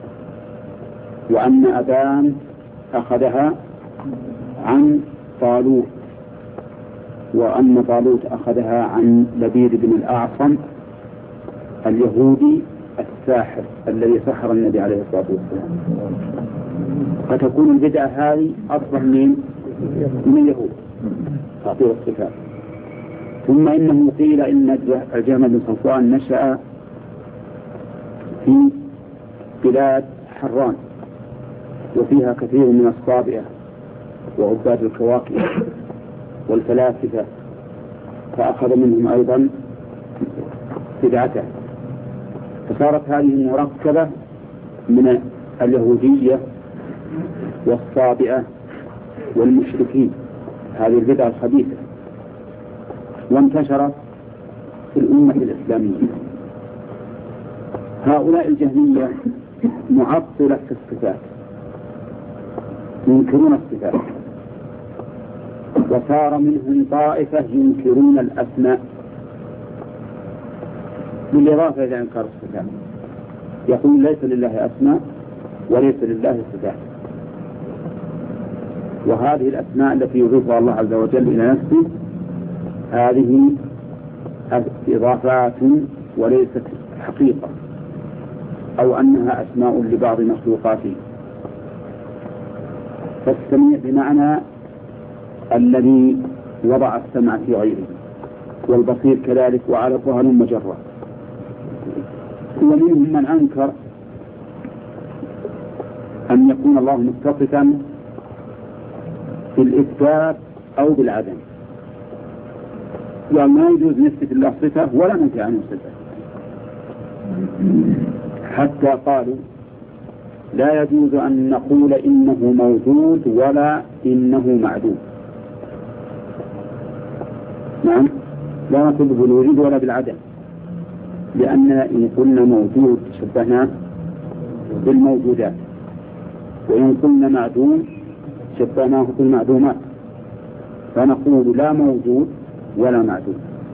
وأن أبان أخذها عن طالوت، وأن طالوت أخذها عن لبيد بن الأعصم اليهودي الساحر الذي سحر النبي عليه الصلاة والسلام. فتكون البدعة هذه أصلا من اليهود تعطيل الصفات. ثم إنه قيل إن الجهم بن صفوان نشأ في بلاد حران وفيها كثير من الصابئة وعباد الكواكب والفلاسفة، فأخذ منهم أيضا بدعته، فصارت هذه مركبة من اليهودية والصابئة والمشركين، هذه البدعة الخبيثة، وانتشرت في الأمة الإسلامية. هؤلاء الجهمية معطلة في الصفات، ينكرون الصفات، وصار منهم طائفة ينكرون الأسماء بالإضافة إلى إنكار الصفات، يقول ليس لله أسماء وليس لله صفات. وهذه الأسماء التي يضيفها الله عز وجل إلى نفسه هذه إضافات وليست حقيقة، أو أنها أسماء لبعض مخلوقاته. فالسميع بمعنى الذي وضع السمع في غيره، والبصير كذلك، وعلى هلم مجرة. ومنهم من أنكر أن يكون الله متصفا بالإثبات أو بالعدم، وما يجوز نثبت الله صفة ولا ننفي عنه صفة، حتى قالوا لا يجوز أن نقول إنه موجود ولا إنه معدوم. نعم، لا نقول بالوجود ولا بالعدم، لأننا إن قلنا موجود شبهنا بالموجودات، وإن قلنا معدوم شبهناه بالمعدومات، فنقول لا موجود ولا معدوم.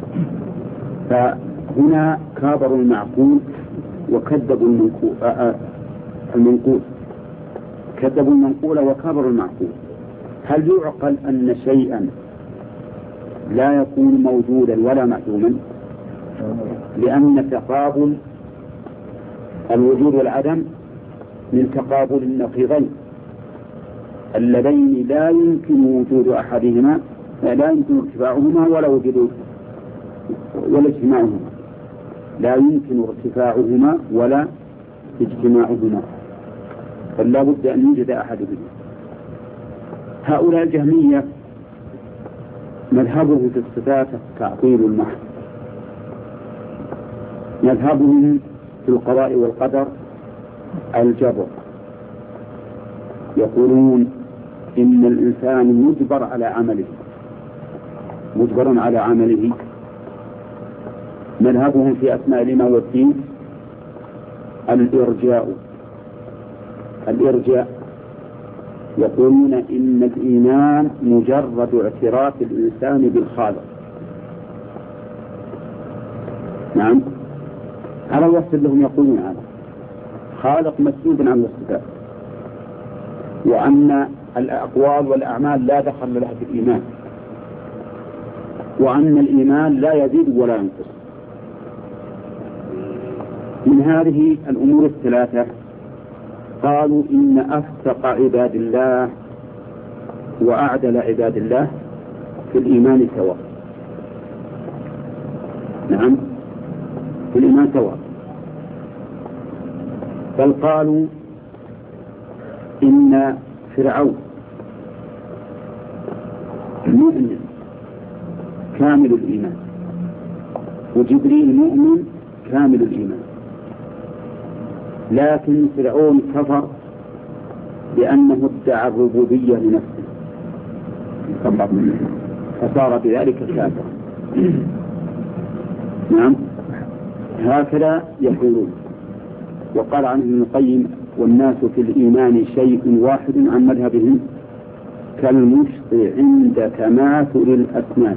فهنا كابروا المعقول وكذبوا المنقول، كذبوا المنقول وكابروا المعقول. هل يعقل أن شيئا لا يكون موجودا ولا معدوما؟ لأن تقابل الوجود والعدم من تقابل النقيضين اللذين لا يمكن وجود أحدهما، لا يمكن ارتفاعهما ولا وجود ولا اجتماعهما، لا يمكن ارتفاعهما ولا اجتماعهما، فلا بد أن يوجد أحدهما. هؤلاء الجهمية مذهبه في الصفات التعطيل المحض، مذهبهم في القضاء والقدر الجبر، يقولون إن الإنسان مجبر على عمله، مجبر على عمله. مذهبهم في أسماء الإيمان والدين الإرجاء، يقولون إن الإيمان مجرد اعتراف الإنسان بالخالق. نعم، على الوصف لهم يقولون هذا خالق مسؤول عن الصفات، وأن الأقوال والأعمال لا دخل لها في الإيمان، وأن الإيمان لا يزيد ولا ينقص. من هذه الأمور الثلاثة قالوا إن أفسق عباد الله وأعدل عباد الله في الإيمان سواء. نعم، في الإيمان سواء. بل قالوا إن فرعون مؤمن كامل الإيمان، وجبريل مؤمن كامل الإيمان، لكن فرعون كفر لأنه ادعى الربوبية لنفسه فصار بذلك كافرا. نعم، هكذا يقولون. وقال عنه ابن القيم: والناس في الإيمان شيء واحد عن مذهبهم كالمشط عند تماثل الأسنان.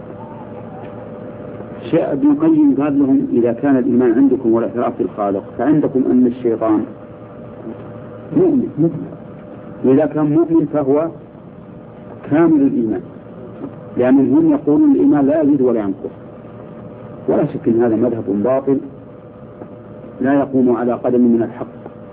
ابن القيم قال لهم: إذا كان الإيمان عندكم والاعتراف بالخالق فعندكم أن الشيطان مؤمن، وإذا كان مؤمن فهو كامل الإيمان، لأنهم يقولون الإيمان لا يزيد ولا ينقص. ولا شك أن هذا مذهب باطل لا يقوم على قدم من الحق.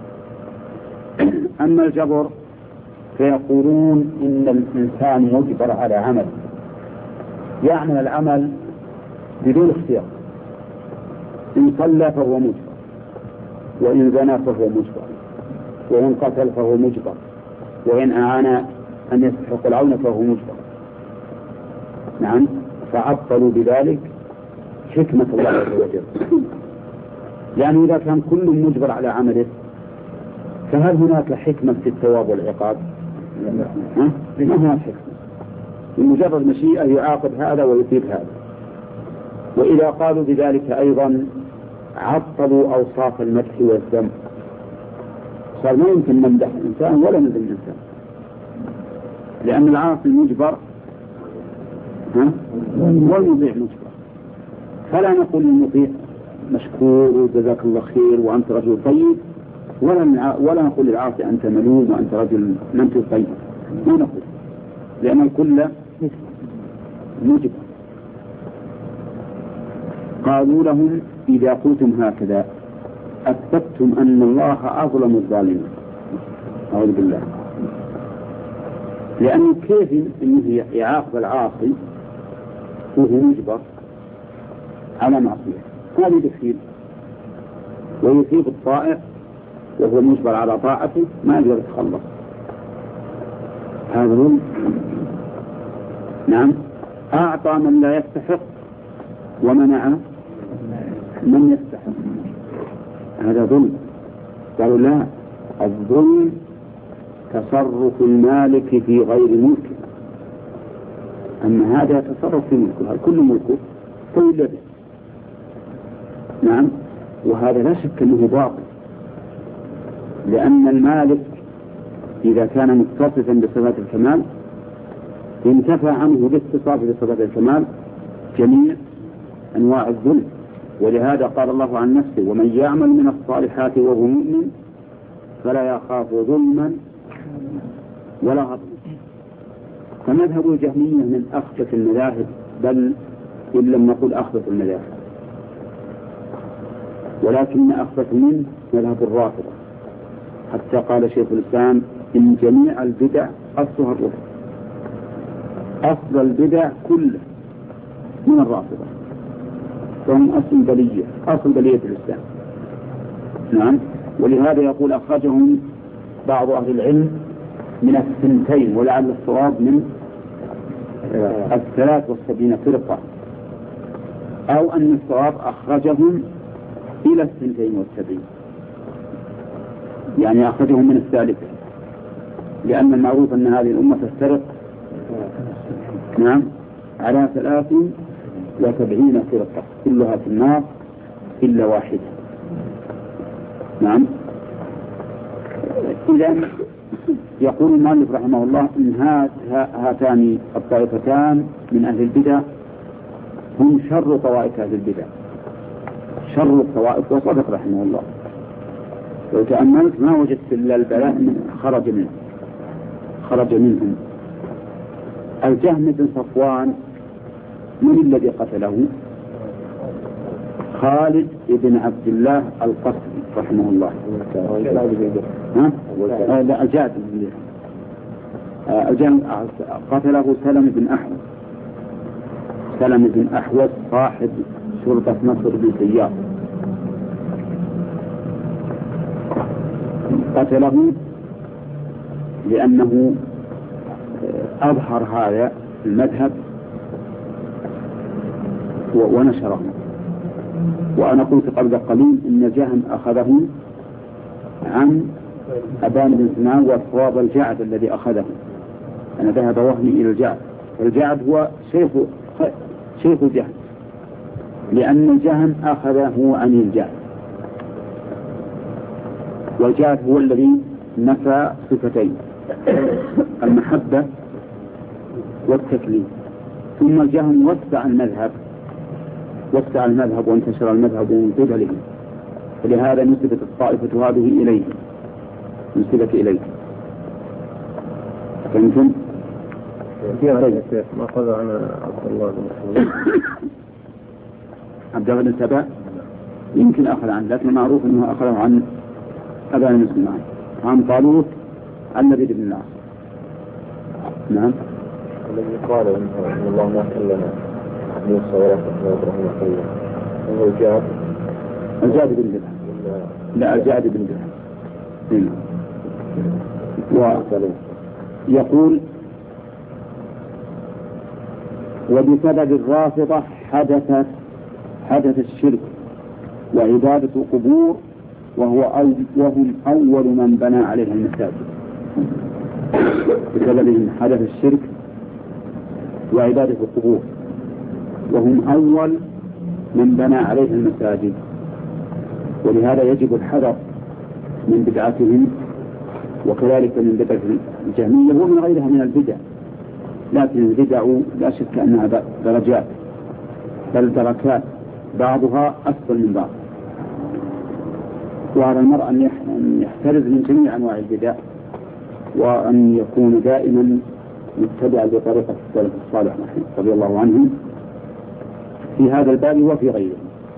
أما الجبر فيقولون إن الإنسان مجبر على عمل، يعمل العمل بدون اختيار، إن صلى فهو مجبر، وإن زنى فهو مجبر، وإن قتل فهو مجبر، وإن أعان أن يستحق العون فهو مجبر. نعم، فعطلوا بذلك حكمة الله عز وجل، لأنه إذا كان كل مجبر على عمله فهل هناك حكمة في الثواب والعقاب؟ ما هناك حكمة، بمجرد مشيئة يعاقب هذا ويثيب هذا. وإذا قالوا بذلك أيضا عطلوا أوصاف المدح والذم، صار ما يمكن نمدح الإنسان ولا نذم الإنسان، لأن العاصي مجبر والمطيع مجبر. فلا نقول للمطيع مشكور وجزاك الله خير وأنت رجل طيب، ولا نقول للعاصي أنت ملوم وأنت رجل ما أنت طيب، ما نقول، لأن الكل مجبر. قالوا لهم: إذا قلتم هكذا أثبتم أن الله أظلم الظالمين. أعوذ بالله، لأنه كيف أنه يعاقب العاصي وهو مجبر على معصية؟ هذه تكفير. ويثيب الطائع وهو مجبر على طاعته ما يقدر يتخلص، هذا ظلم. نعم، أعطى من لا يستحق ومنع من يستحق، هذا ظلم. قالوا: لا، الظلم تصرف المالك في غير ملكه، أما هذا تصرف في ملكه، كل ملكه طيب يده. نعم، وهذا لا شك أنه باطل، لأن المالك إذا كان متصفا بصفات الكمال انتفى عنه باتصاف بصفات الكمال جميع أنواع الظلم. ولهذا قال الله عن نفسه: ومن يعمل من الصالحات وهو مؤمن فلا يخاف ظلما ولا هضما. فمذهب الجهمية من أخبث المذاهب، بل إن لم نقل أخبث المذاهب، ولكن أخبث منه مذهب الرافضة، حتى قال شيخ الإسلام إن جميع البدع أصلها الرفض، أصل البدع كله من الرافضة، فهم أصل بلية الإسلام. نعم. ولهذا يقول أخرجهم بعض أهل العلم من 2 ولعل الصواب من 73 فرقة، أو أن الصواب أخرجهم إلى 72، يعني أخرجهم من 3، لأن المعروف أن هذه الأمة تفترق نعم على 73 فرقة كلها في النار إلا واحدة. نعم. إذن يقول المؤلف رحمه الله إن هاتان الطائفتان من أهل البدع هم شر طوائف أهل البدع، شر الطوائف، وصدق رحمه الله. لو تأملت ما وجدت إلا البلاء خرج منهم. الجهم بن صفوان من الذي قتله؟ خالد بن عبد الله القسري رحمه الله. الجاد قتله سلم بن أحوص صاحب شرطة نصر بن سيار، قتله لأنه أظهر هذا المذهب ونشره. وأنا قلت قبل قليل إن جهم أخذه عن أبان بن سنان، والصواب الجعد الذي أخذه. أنا ذهب وهمي إلى الجعد، والجعد هو شيخ جهم، لأن الجهم أخذه عن الجعد، والجعد هو الذي نفى صفتين: المحبة والتكليف. ثم الجهم وسع المذهب وانتشر المذهب من قبله، فلهذا نسبت الطائفة هذه إليه، نسبت إليه. فهمتم؟ ما أخذ عن عبد الله بن مسعود. عبد الله بن سبأ يمكن أخذ عنه، لكن معروف أنه أخذه عن أبان بن سنان، عن طالوت عن نبي بن الناس. نعم. الذي قال إن الله ما كلم موسى ولا إبراهيم خليلا هو الجاد بن درهم. لا، الجاد بن درهم. ويقول وبسبب الرافضة حدث الشرك وعبادة القبور، وهم أول من بنى عليها المساجد. بسببهم حدث الشرك وعبادة القبور، وهم أول من بنى عليها المساجد. ولهذا يجب الحذر من بدعتهم، وكذلك من بدعة الجهمية ومن غيرها من البدع. لكن البدع لا شك أنها درجات، بل دركات، بعضها أفضل من بعض. وعلى المرء أن يحترز من جميع أنواع البدع، وأن يكون دائما متبعا بطريقة السلف الصالح رضي الله عنهم في هذا الباب وفي غيره.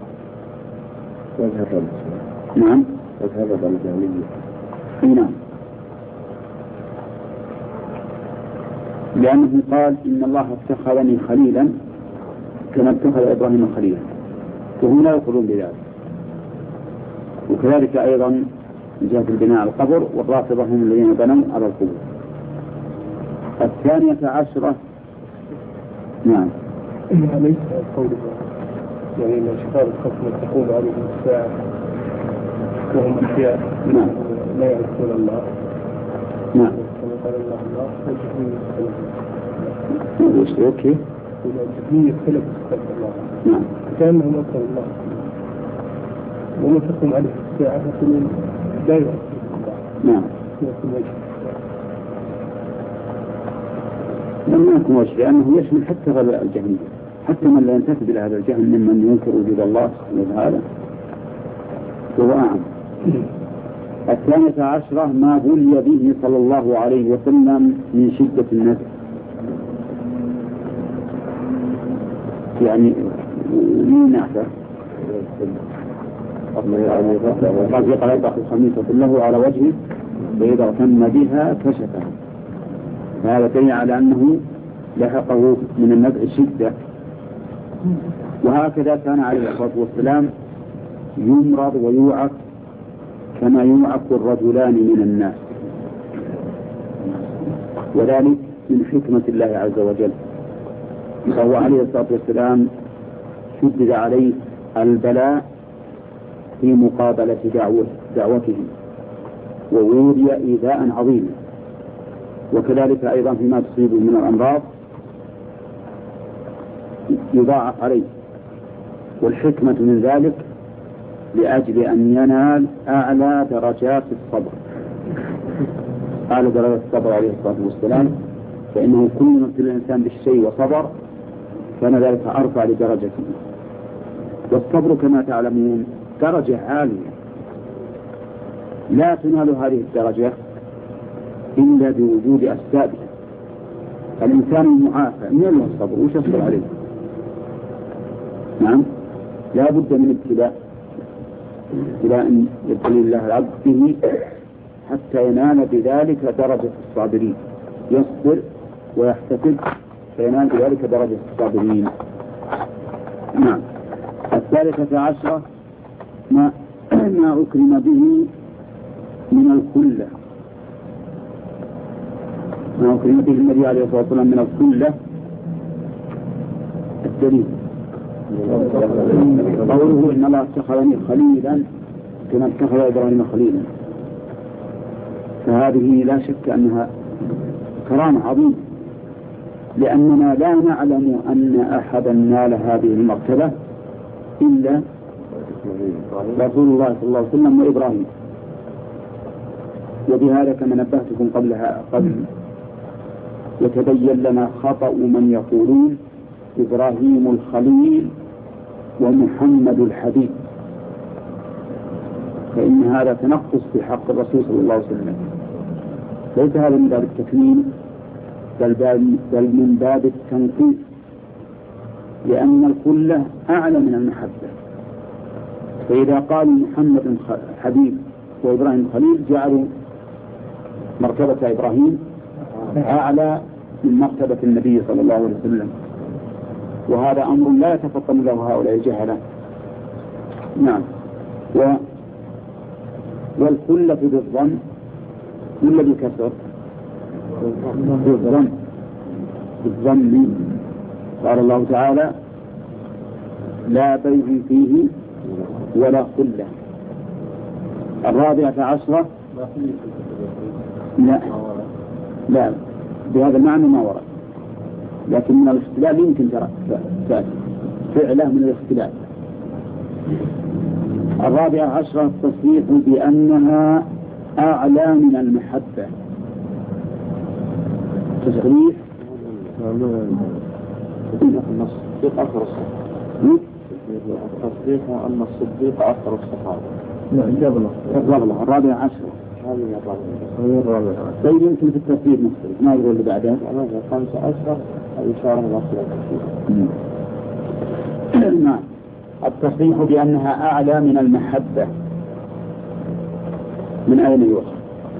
نعم. نعم. لأنه قال إن الله اتخذني خليلا كما اتخذ إبراهيم خليلا، وهم لا يقولون بذلك. وكذلك أيضا من جهة البناء على القبر، والرافضة هم الذين بنوا على القبور. 12. نعم. ليس قوله يعني إن شفاء الخصم تقوم عليهم الساعة وهم أحياء لا يعرفون الله. نعم. كما قال الله والجهمية اوكي. والجهمية خلق صفات الله. نعم. كأنهم أنكروا الله، ومن تقوم عليه الساعة يقولون لا يعرفون الله. نعم. لم يكن وجه، لأنه يشمل حتى غير الجهمية، حتى من لا ينتسب إلى هذا الجهل ممن ينكر وجود الله وهذا وهو أعم. 12 ما بلي به صلى الله عليه وسلم من شدة النزع، يعني من نعفة قد يطلق خميصة له على وجهه فإذا اغتم بها كشفها. فهذا دليل على أنه لحقه من النزع شدة. وهكذا كان عليه الصلاة والسلام يمرض ويوعك كما يوعك الرجلان من الناس، وذلك من حكمة الله عز وجل. فهو عليه الصلاة والسلام شدد عليه البلاء في مقابلة دعوته ووودي إيذاء عظيما، وكذلك أيضا فيما تصيبه من الأمراض يضاعف عليه. والحكمة من ذلك لأجل أن ينال أعلى درجات الصبر، أعلى درجات الصبر عليه الصلاة والسلام، فإنه كل ما ابتلى الإنسان بالشيء وصبر كان ذلك أرفع لدرجته. والصبر كما تعلمون درجة عالية، لا تنال هذه الدرجة إلا بوجود أسبابها. الإنسان المعافى من له الصبر وش يصبر عليه؟ نعم، لا بد من ابتلاء إلى أن يبتلي الله العبد به حتى ينال بذلك درجة الصابرين، يصبر ويحتسب فينال بذلك درجة الصابرين. نعم. 13 ما أكرم به من الكلة، ما أكرم به النبي عليه الصلاة والسلام من الكلة. الدليل قوله إن الله اتخذني خليلا كما اتخذ إبراهيم خليلا، فهذه لا شك أنها كرامة عظيمة، لأننا لا نعلم أن أحدا نال هذه المرتبة إلا رسول الله صلى الله عليه وسلم وإبراهيم. وبهذا كما نبهتكم قبل يتبين لنا خطأ من يقولون إبراهيم الخليل ومحمد الحبيب، فإن هذا تنقص في حق الرسول صلى الله عليه وسلم. ليس هذا من باب التكميل بل من باب التنقيص، لأن الكلة أعلى من المحبة. فإذا قالوا محمد حبيب وإبراهيم خليل جعلوا مرتبة إبراهيم أعلى من مرتبة النبي صلى الله عليه وسلم، وهذا أمر لا يتفطن له هؤلاء الجهلة. نعم. والكلة بالظن ولا بالكسر؟ بالظن. قال الله تعالى لا بيع فيه ولا خلة. 14 لا بهذا المعنى ما ورد، لكن من الاختلاف يمكن تأتي فعله من الاختلاف. 14 التصريح بأنها أعلى من المحبة. تصريح الصديق أكثر الصحابة. التصريح أن الصديق أكثر الصحابة. نعم. 14 هذه الرابعة. طيب يمكن في التصريح مختلف، ما يقول اللي بعدها. 15 إشارة إلى التصريح. نعم. التصريح بأنها أعلى من المحبة من أين يؤخذ؟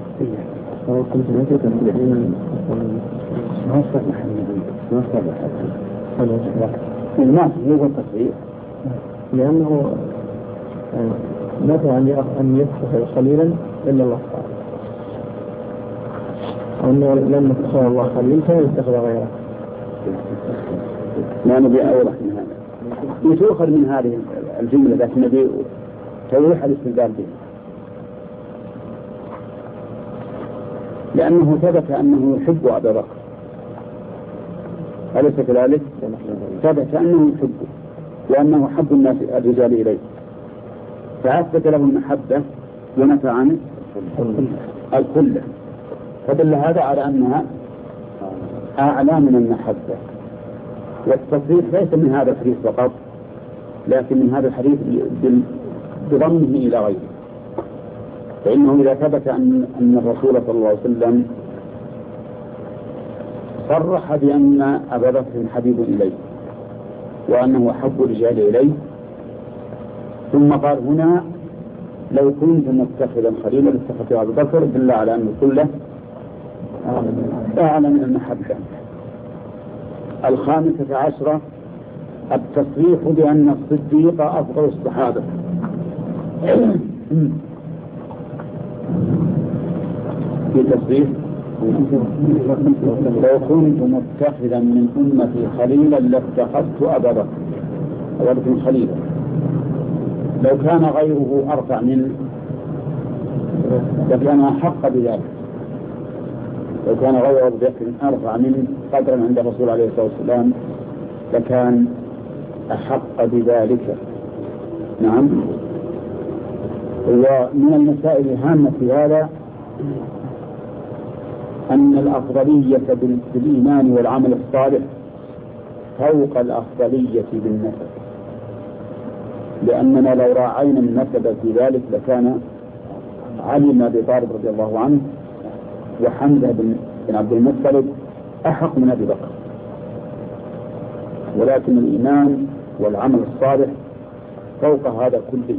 الناس يقول التصريح لأنه نفع أن يتخذ خليلا إلا الله تعالى، وأنه لم يتخذ الله خليل فيتخذ غيره. لا نبي أوضح من هذا. يتوخر من هذه الجملة لكن نبي توضيح الاستدلال به، لأنه ثبت أنه يحب أبا بكر، أليس كذلك؟ ثبت أنه يحبه وأنه حب الناس الرجال إليه، فأثبت له المحبة ونفى عنه الكلة، فدل هذا على أنها أعلى من المحبة. والتصريح ليس من هذا الحديث فقط، لكن من هذا الحديث بضمه إلى غيره، فإنه إذا ثبت أن الرسول صلى الله عليه وسلم صرح بأن أبا بكر حبيب إليه وأنه أحب الرجال إليه، ثم قال هنا لو كنت متخذا خليلا اتخذت أبو بكر دل على أنه كله أعلى من المحبة. 15 التصريح بأن الصديق أفضل الصحابة. في تصريح لو كنت متخذا من أمتي خليلا لاتخذت أبا بكر ولكن خليلا. لو كان غيره أرفع منه لكان أحق بذلك. لو كان غير أبو بكر أرفع منه قدرا عند الرسول عليه الصلاة والسلام لكان أحق بذلك. نعم. ومن المسائل الهامة في هذا أن الأفضلية بالإيمان والعمل الصالح فوق الأفضلية بالنسب، لأننا لو راعينا النسب في ذلك لكان علي بن أبي طالب رضي الله عنه وحمزة بن عبد المطلب أحق من أبي بكر، ولكن الإيمان والعمل الصالح فوق هذا كله.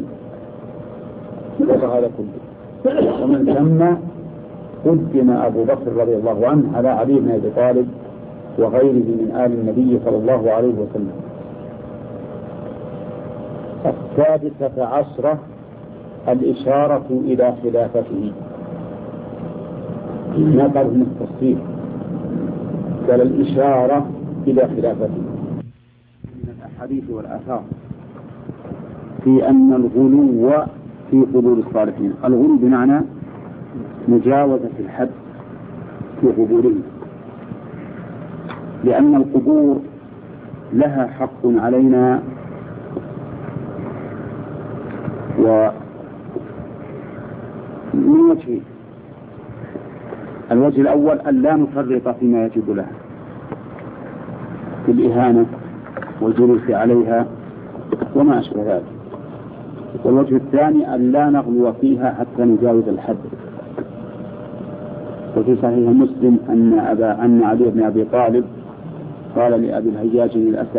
ومن ثم قدم أبو بكر رضي الله عنه على علي بن أبي طالب وغيره من آل النبي صلى الله عليه وسلم. 16 الإشارة إلى خلافته. ما قال من التصريح، قال الإشارة إلى خلافته. من الأحاديث والآثار في أن الغلو في قبور الصالحين، الغلو بمعنى مجاوزة الحد في قبورهم، لأن القبور لها حق علينا ومن وجهين. الوجه الأول أن لا نفرط فيما يجب لها في الإهانة والجلوس عليها وما أشبه ذلك. والوجه الثاني أن لا نغلو فيها حتى نجاوز الحد. وفي صحيح مسلم أن علي بن أبي طالب قال لأبي الهياج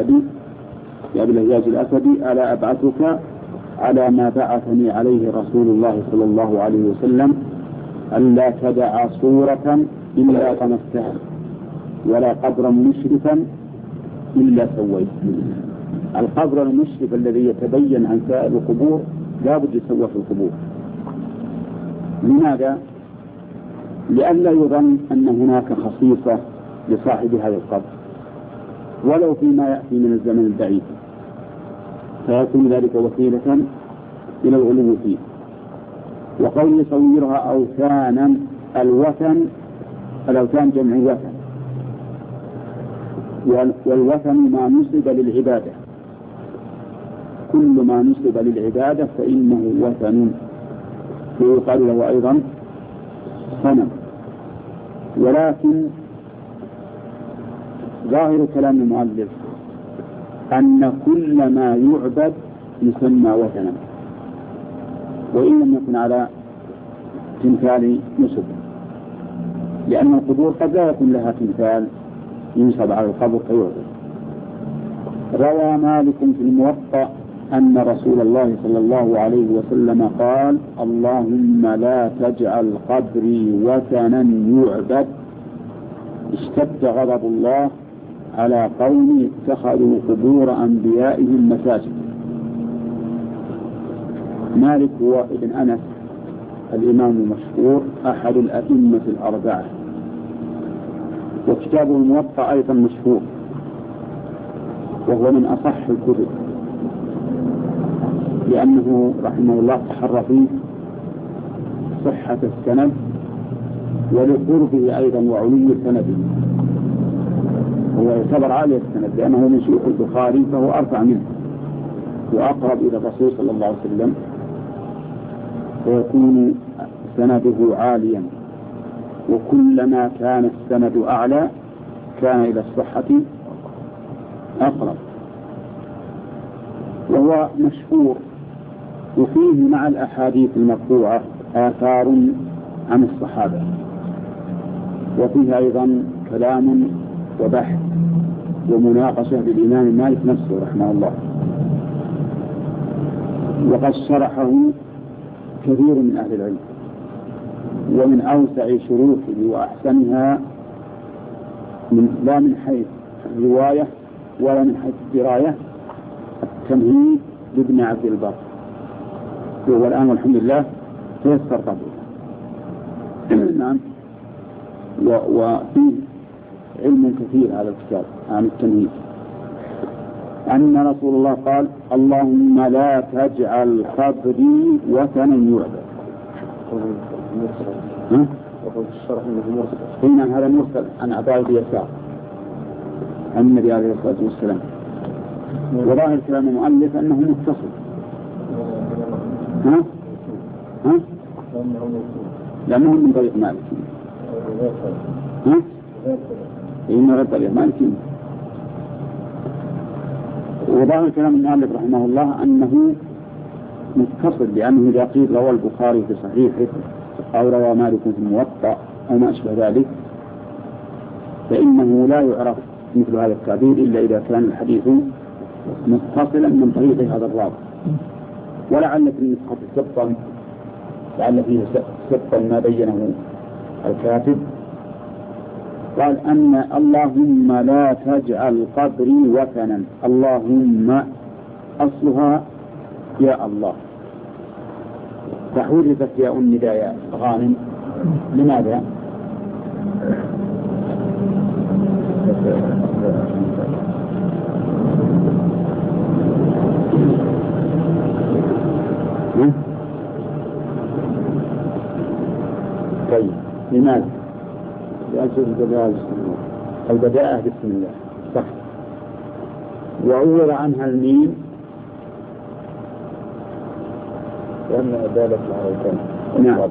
الأسدي ألا أبعثك على ما بعثني عليه رسول الله صلى الله عليه وسلم ألا تدع صورة إلا طمستها ولا قبرا مشرفا إلا سويت. القبر المشرف الذي يتبين عن سائر القبور لا بد يسوى في القبور. لماذا؟ لئلا يظن أن هناك خصيصة لصاحب هذا القبر ولو فيما يأتي من الزمن البعيد، فيكون ذلك وسيلة إلى الغلو فيه. وقول يصورها أوثانا، الأوثان جمع وثن، والوثن ما نصب للعبادة، كل ما نصب للعبادة فإنه وثن، ويقال له أيضا صنم. ولكن ظاهر كلام المؤلف أن كل ما يعبد يسمى وثنا وإن لم يكن على تمثال نصب، لأن القبور قد لا يكون لها تمثال ينصب على القبر فيعبد. روى مالك في الموطأ أن رسول الله صلى الله عليه وسلم قال اللهم لا تجعل قبري وثنا يعبد اشتد غضب الله على قوم اتخذوا قبور أنبيائهم مساجد. مالك هو ابن أنس الإمام المشهور أحد الأئمة الأربعة، وكتابه الموطأ أيضا مشهور وهو من أصح الكتب، لأنه رحمه الله تحرى فيه صحة السند ولقربه أيضا وعلو سنده. هو يعتبر عالي السند لأنه من شيوخ البخاري فهو أرفع منه وأقرب إلى الرسول صلى الله عليه وسلم، فيكون سنده عاليا، وكلما كان السند أعلى كان إلى الصحة أقرب. وهو مشهور، وفيه مع الأحاديث المرفوعة آثار عن الصحابة، وفيه أيضا كلام وبحث ومناقشة للإمام مالك نفسه رحمه الله، وقد شرحه كثير من أهل العلم، ومن أوسع شروحه وأحسنها لا من حيث الرواية ولا من حيث الدراية التمهيد لابن عبد البر، وهو الآن والحمد لله تيسر قبله. نعم. وفيه علم كثير على الكتاب عن التمهيد، أن رسول الله قال: اللهم لا تجعل قبري وثنا يعبد. هنا هذا مرسل عن عطاء بن يسار عن النبي عليه الصلاة والسلام، وظاهر كلام المؤلف أنه متصل. لأنه من طريق مالك. إنه طريق مالك. وظاهر كلام المؤلف رحمه الله أنه متصل، لأنه إذا قيل روى البخاري في صحيحه أو روى مالك في الموطأ أو ما أشبه ذلك فإنه لا يعرف مثل هذا التعبير إلا إذا كان الحديث متصلا من طريق هذا الراوي. ولعل في النسخة سبطا، لعل فيه سبطا ما بينه الكاتب، قال أن اللهم لا تجعل قبري وثنا. اللهم أصلها يا الله، فحذفت ياء النداء يا غانم. لماذا؟ طيب لماذا؟ البداءة بسم الله صح، وعوض عنها الميم لأنها دالت على الكلمة. نعم.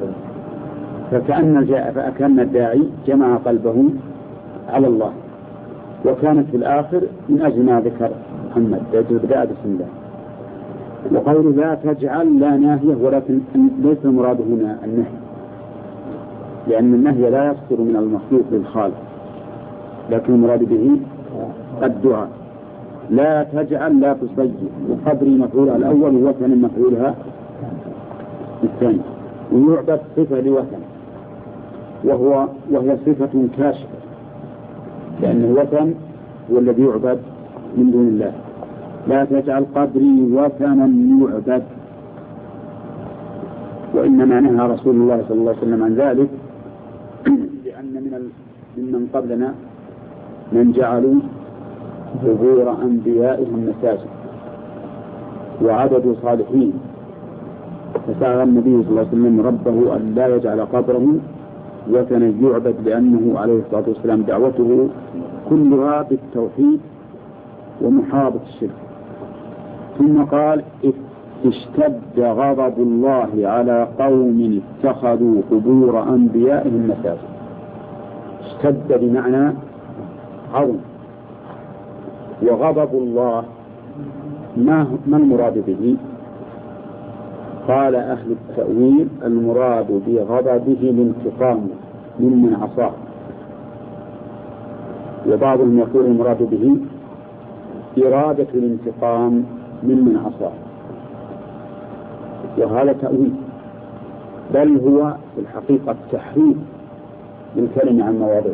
فكأن الداعي جمع قلبه على الله، وكانت في الآخر من أجل ما ذكر محمد بدأ بسم الله. وقوله لا تجعل لا ناهية، ولكن ليس المراد هنا النهي، لأن النهي لا يصدر من المخلوق للخالق، لكن المراد به الدعاء. لا تجعل لا تصير، وقبري مفعولها الأول ووثن مفعولها الثاني، ويعبد صفة لوثن وهي صفة كاشفة، لأن الوثن هو الذي يعبد من دون الله. لا تجعل قبري وثنا يعبد، وإنما نهى رسول الله صلى الله عليه وسلم عن ذلك لأن ممن قبلنا من جعلوا قبور أنبيائهم مساجد وعبدوا صالحين، فسأل النبي صلى الله عليه وسلم ربه أن لا يجعل قبره وثنا يعبد، لأنه عليه الصلاة والسلام دعوته كلها بالتوحيد ومحاربة الشرك. ثم قال: اشتد غضب الله على قوم اتخذوا قبور أنبيائهم مساجد. اشتد بمعنى عظم، وغضب الله ما المراد به؟ قال أهل التأويل: المراد بغضبه الانتقام ممن عصاه، وبعضهم يقول المراد به إرادة الانتقام ممن عصاه، وهذا تأويل، بل هو في الحقيقة تحريف للكلمة عن مواضعه،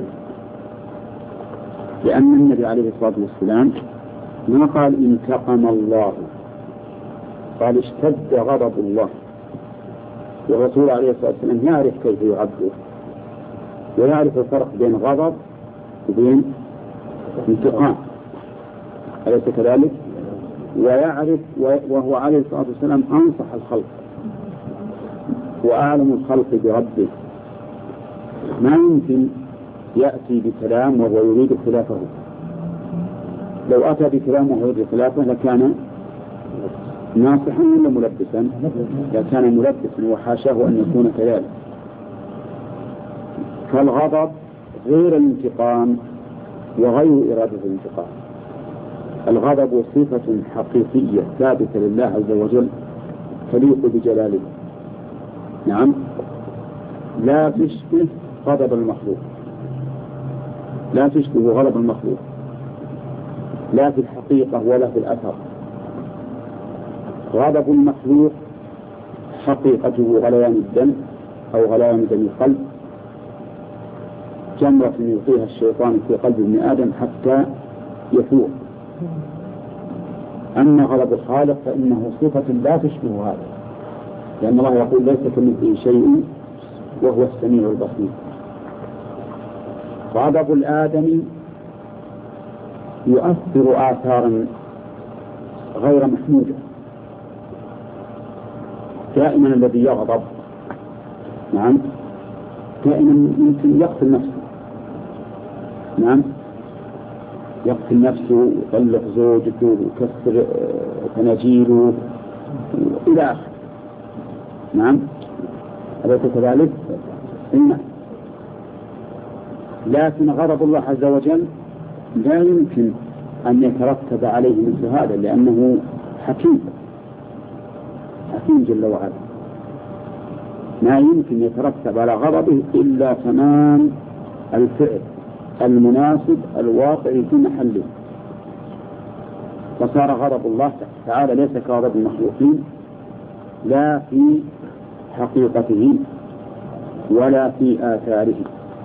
لأن النبي عليه الصلاة والسلام ما قال انتقم الله، قال اشتد غضب الله. والرسول عليه الصلاة والسلام يعرف كيف يعبر، ويعرف الفرق بين غضب وبين انتقام، أليس كذلك؟ ويعرف، وهو عليه الصلاة والسلام أنصح الخلق وأعلم الخلق بربه، ما يمكن يأتي بكلام وهو يريد خلافه. لو أتى بكلام وهو يريد خلافه لكان ناصحا ولا ملبسا؟ لكان ملبسا، وحاشاه أن يكون كذلك. فالغضب غير الانتقام وغير إرادة الانتقام. الغضب صفة حقيقية ثابتة لله عز وجل تليق بجلاله، نعم، لا تشبه غضب المخلوق، لا تشبه غضب المخلوق لا في الحقيقة ولا في الأثر. غضب المخلوق حقيقته غليان الدم أو غليان دم القلب، جمرة يلقيها الشيطان في قلب ابن آدم حتى يفوق. أما غضب الخالق فإنه صفة لا تشبه هذا، لأن الله يقول ليس كمثله شيء وهو السميع البصير. غضب الآدمي يؤثر آثارا غير محمودة. دائما الذي يغضب نعم دائما يمكن يقتل نفسه، نعم يقتل نفسه، يطلق زوجته ويكسر تناجيله إلى آخره. نعم أليس كذلك؟ نعم. لكن غضب الله عز وجل لا يمكن أن يترتب عليه مثل هذا، لأنه حكيم جل وعلا، ما يمكن يترتب على غضبه إلا تمام الفعل المناسب الواقع في محله. فصار غضب الله تعالى ليس كغضب المخلوقين، لا في حقيقته ولا في آثاره.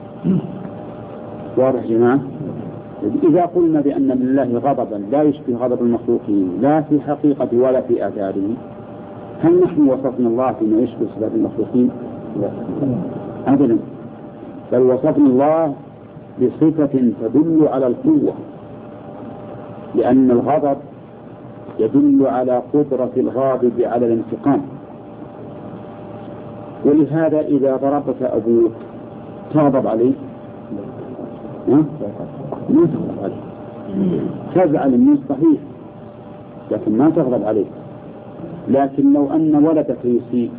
واضح جماعة؟ إذا قلنا بأن لله غضبا لا يشبه غضب المخلوقين لا في حقيقته ولا في آثاره، هل نحن وصفنا الله فيما يشبه صفات المخلوقين؟ أبدا، بل وصفنا الله بصفة تدل على القوة، لأن الغضب يدل على قدرة الغاضب على الانتقام. ولهذا إذا ضربك أبوك تغضب عليه؟ ما تغضب عليه، تزعل منه صحيح لكن ما تغضب عليه. لكن لو أن ولدك يسيء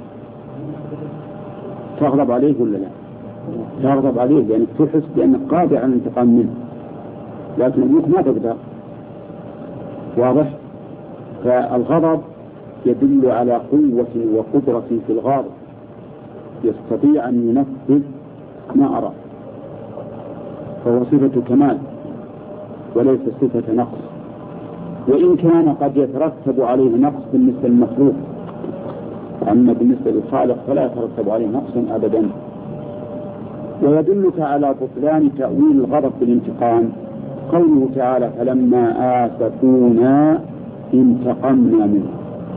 تغضب عليه ولا لا؟ تغضب عليه، لأنك تحس بأنك قادر على الانتقام منه، لكن أبوك ما تقدر. واضح؟ فالغضب يدل على قوة وقدرة في الغاضب، يستطيع أن ينفذ ما أراد، فهو صفة كمال وليس صفة نقص، وإن كان قد يترتب عليه نقص بالنسبة للمخلوق، أما بالنسبة للخالق فلا يترتب عليه نقص أبدا. ويدلك على بطلان تأويل الغضب بالانتقام قوله تعالى فلما آسفونا انتقمنا منه.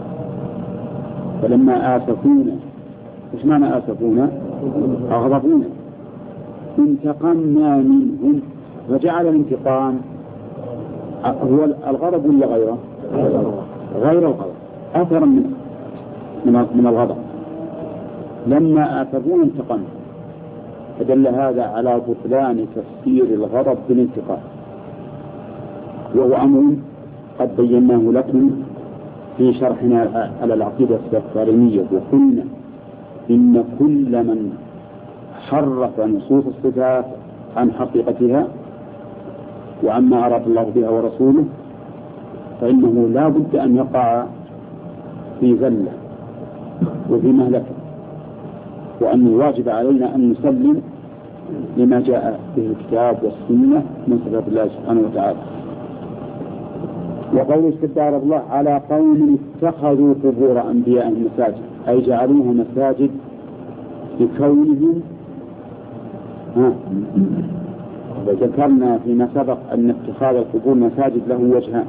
فلما آسفونا، إيش معنى آسفونا؟ أغضبونا. انتقمنا منهم، فجعل الانتقام هو الغضب ولا غيره؟ غير الغضب، أثرا من الغضب. لما آسفونا انتقمنا، فدل هذا على بطلان تفسير الغضب بالانتقام، وهو أمر قد بيناه لكم في شرحنا على العقيدة السفارينية، وقلنا إن كل من حرف نصوص الصفات عن حقيقتها وعما أراد الله بها ورسوله فإنه لا بد أن يقع في زلة وفي مهلكة، وأن الواجب علينا أن نسلم لما جاء به الكتاب والسنة من صفات الله سبحانه وتعالى. وقول استدار الله على قوم اتخذوا قبور أنبيائهم مساجد، أي جعلوها مساجد بكونهم ذكرنا فيما سبق أن اتخاذ القبور مساجد له وجهان،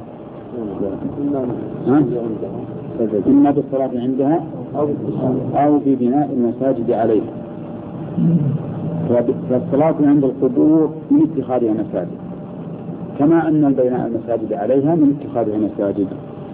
إما بالصلاة عندها أو ببناء المساجد عليها. فالصلاة عند القبور من اتخاذها مساجد، كما أن بناء المساجد عليها من اتخاذها مساجد.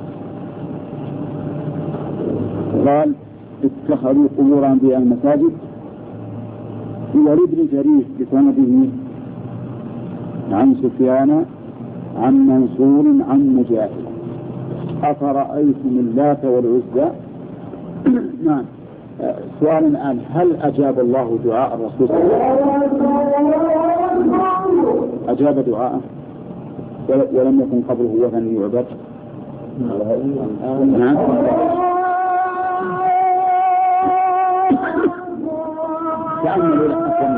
قال اتخذوا قبور أنبياء المساجد. ولابن جرير بسنده عن سفيان عن منصور عن مجاهد أفرأيتم اللات والعزى. نعم. سؤال الآن، هل أجاب الله دعاء الرسول صلى الله عليه وسلم؟ أجاب دعاءه ولم يكن قبله وثن يعبد؟ نعم. تأملوا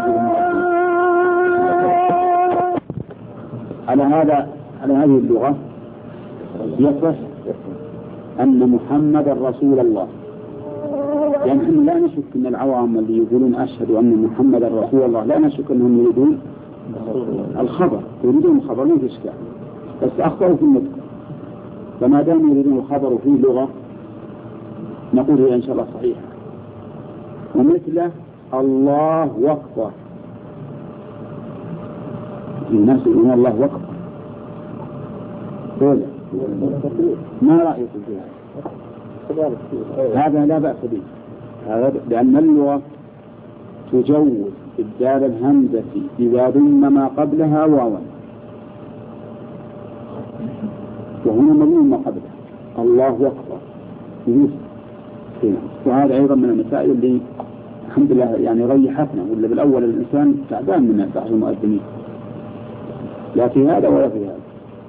على هذه اللغة يصح أن محمد رسول الله يعني نحن لا نشك أن العوام اللي يقولون أشهد أن محمدا رسول الله لا نشك أنهم يريدون الخبر، يريدون الخبر ما في إشكال، بس أخطأوا في النطق. فما دام يريدون الخبر فيه لغة نقول هي إن شاء الله صحيحة. ومثله الله أكبر، الناس يقولون الله أكبر، ما رأيكم في هذا؟ هذا لا بأس به، هذا لأن اللغة تجوز إبدال الهمزة إذا ضم ما قبلها واوا، وهنا مضمون ما قبلها الله أكبر. وهذا أيضا من المسائل اللي الحمد لله يعني ريحتنا، ولا بالأول الإنسان تعبان من بعض المؤذنين، لا في هذا ولا في هذا.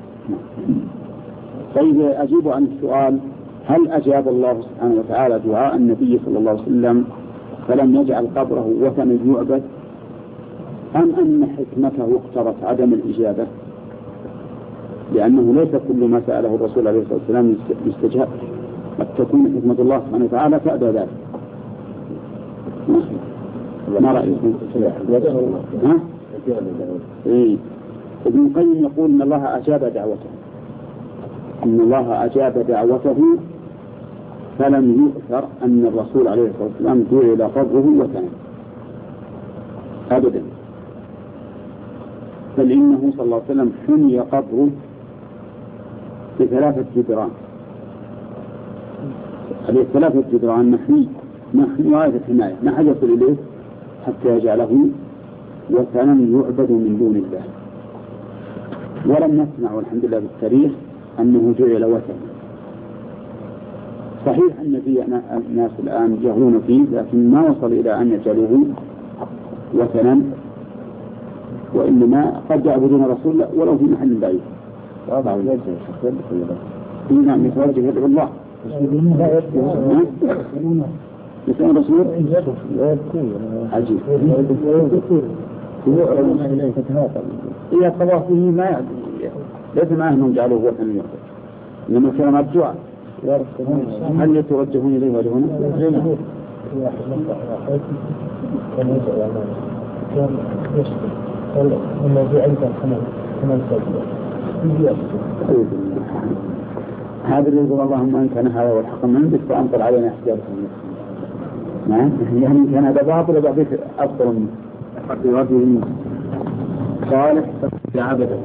طيب أجيب عن السؤال: هل أجاب الله سبحانه وتعالى دعاء النبي صلى الله عليه وسلم فلم يجعل قبره وثنا يعبد، أم أن حكمته اقتضت عدم الإجابة؟ لأنه ليس كل ما سأله الرسول عليه الصلاة والسلام يستجاب، قد تكون حكمة الله سبحانه وتعالى تأبى ذلك. ما رأيكم؟ ها؟ إيه. ابن القيم يقول إن الله أجاب دعوته، إن الله أجاب دعوته، فلم يؤثر أن الرسول عليه الصلاة والسلام جعل قبره وثنا أبدا، بل إنه صلى الله عليه وسلم حمي قبره ب3 جدران، هذه 3 جدران محمي غاية الحماية، ما حد يصل إليه حتى يجعله وثنا يعبد من دون الله. ولم نسمع والحمد لله بالتاريخ أنه جعل وثنا. صحيح أن في ناس الآن يغلون فيه، لكن ما وصل إلى أن يجعلوه وثنا، وإنما قد يعبدون رسول الله ولو في محل بعيد. نعم، يتوجه يدعو الله يسأل رسول عجيب. إذا طواف به ما يعبد، ليس ما أنهم جعلوه وثنا يعبد، إنما كان الدعاء. هل يتوجهون إليه وجهون؟ هذا اللي يقول اللهم إن كان هذا والحق من عندك فأمطر علينا حجارة من السماء. يعني كان هذا باطل وبعضك أفضل منه في رجل صالح عبده.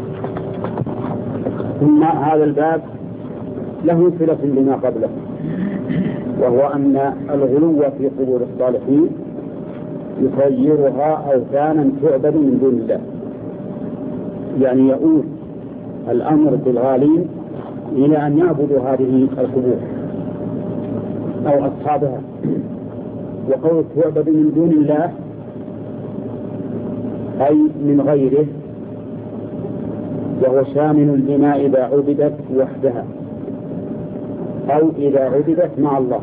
ثم هذا الباب له صلة لما قبله، وهو أن الغلو في قبور الصالحين يصيرها أوثانا تعبد من دون الله، يعني يؤول الأمر بالغالين إلى أن يعبدوا هذه القبور أو أصحابها. وقول تعبد من دون الله أي من غيره، وهو شامل لما إذا عبدت وحدها أو إذا عبدت مع الله،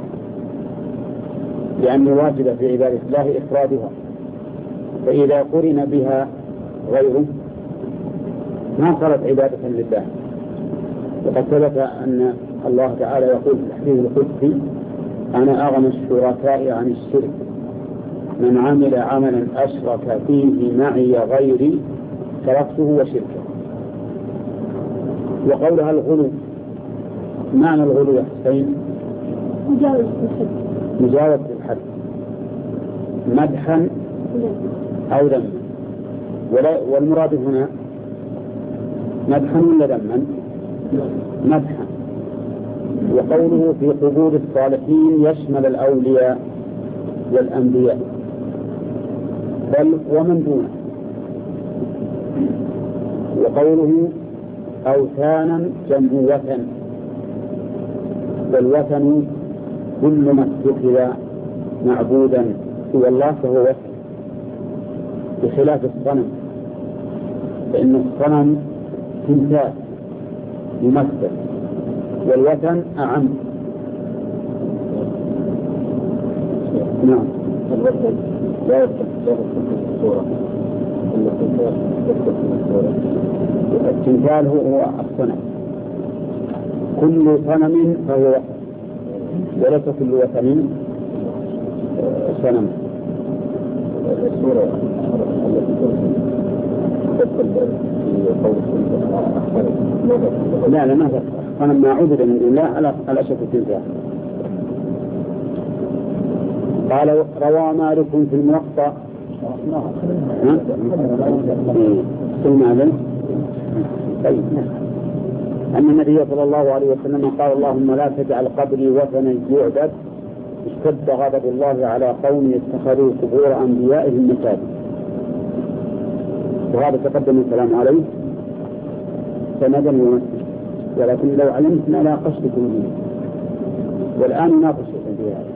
لأن واجب في عبادة الله إفرادها، فإذا قرن بها غيره ما صارت عبادة لله. وقد ثبت أن الله تعالى يقول في الحديث القدسي: أنا أغنى الشركاء عن الشرك، من عمل عملا أشرك فيه معي غيري تركته وشركه. وقولها الغلو، معنى الغلو يا حسين مجاوزة الحد، مدحا أو ذما. والمراد هنا مدحا ولا ذما؟ مدحا. وقوله في قبور الصالحين يشمل الأولياء والأنبياء بل ومن دونه. وقوله أوثانا جمع وثن، والوثن كل ما اتخذ معبودا سوى الله فهو وثن، بخلاف الصنم، فإن الصنم تمثال يمثل، والوثن أعم. نعم. الوثن لا يستطيع الصورة، التمثال هو الصنم، كل صنم فهو وثن، وليس كل وثن سلام. السورة التي تدخل في قول لا ما تدخل. فلما عبد من دون الله على شرك التنزيع. قال روى مالك في الموطأ ثم عليه طيب أن النبي صلى الله عليه وسلم قال اللهم لا تجعل قبري وثنا يعبد اشتد غضب الله على قوم اتخذوا قبور أنبيائهم مساجد. وهذا تقدم الكلام عليه سندا ومسجد، ولكن لو علمت ما لا قصدكم به والآن ناقش في هذا.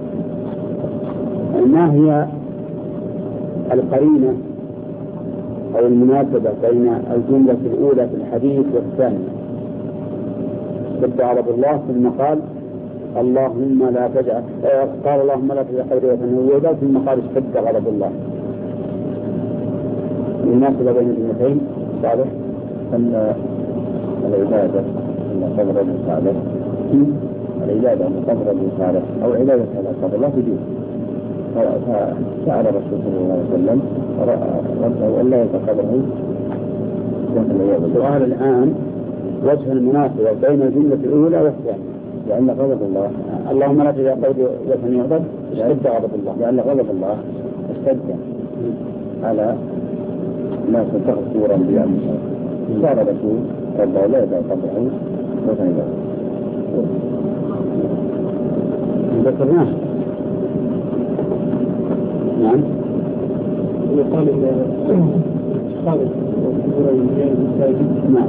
ما هي القرينة أو المناسبة بين الجملة الأولى في الحديث والثانية؟ اشتد غضب الله ثم قال اللهم لا تجعل قال اللهم لا تجعل قبري وثنا يعبد ثم قال اشتد غضب الله. المناسبة بين الجملتين صالح أن العبادة أن قبر المصالح العبادة أن قبر المصالح أو عبادة على قبر الله تجوز. فسأل الرسول صلى الله عليه وسلم ربه ألا يتقبله. سؤال الآن وجه المناسبة بين الجملة الأولى والثانية. لأن غضب الله اللهم لا تجعل قبري وثنا يعبد اشتد غضب الله. لأن غضب الله اشتد على ما تتغفر بأنبياء موسى. قال رسول ربه لا يجعل قبره وثنا يعبد. ذكرناه. نعم. يقال إن خالد قبور الأنبياء المساجد نعم.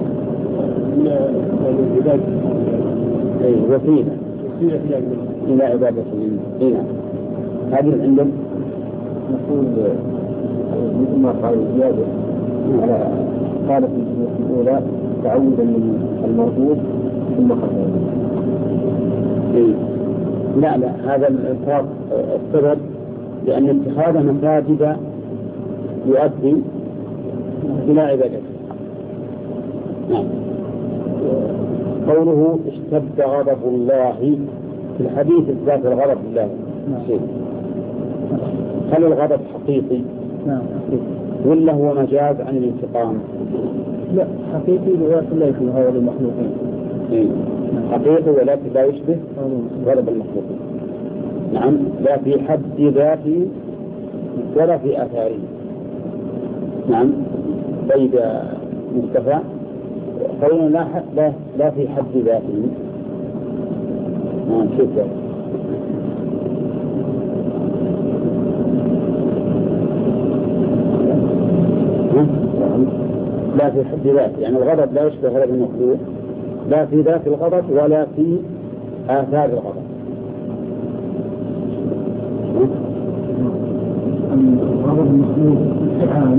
من العبادة وسيلة إلى عبادة الله. هذه عندهم نقول مثل ما قال زيادة على قالت الجملة الأولى تعودا من المرغوب ثم خطأ. لا هذا الإلحاق السبب لأن اتخاذ مساجد يؤدي إلى عبادته. نعم. قوله اشتد غضب الله في الحديث الذات الغضب لله. هل الغضب حقيقي؟ نعم. ولا هو مجاز عن الانتقام؟ لا حقيقي ولكن لا يشبه غضب المخلوقين. حقيقي ولكن لا يشبه غضب المخلوقين. نعم. لا في حد ذاته ولا في آثاره. نعم. طيب مصطفى قولنا لا في حد ذاته. شكرا. لا في حد ذاته يعني الغضب لا يشبه غضب المخلوق لا في ذات الغضب ولا في آثار الغضب. غضب المخلوق استعان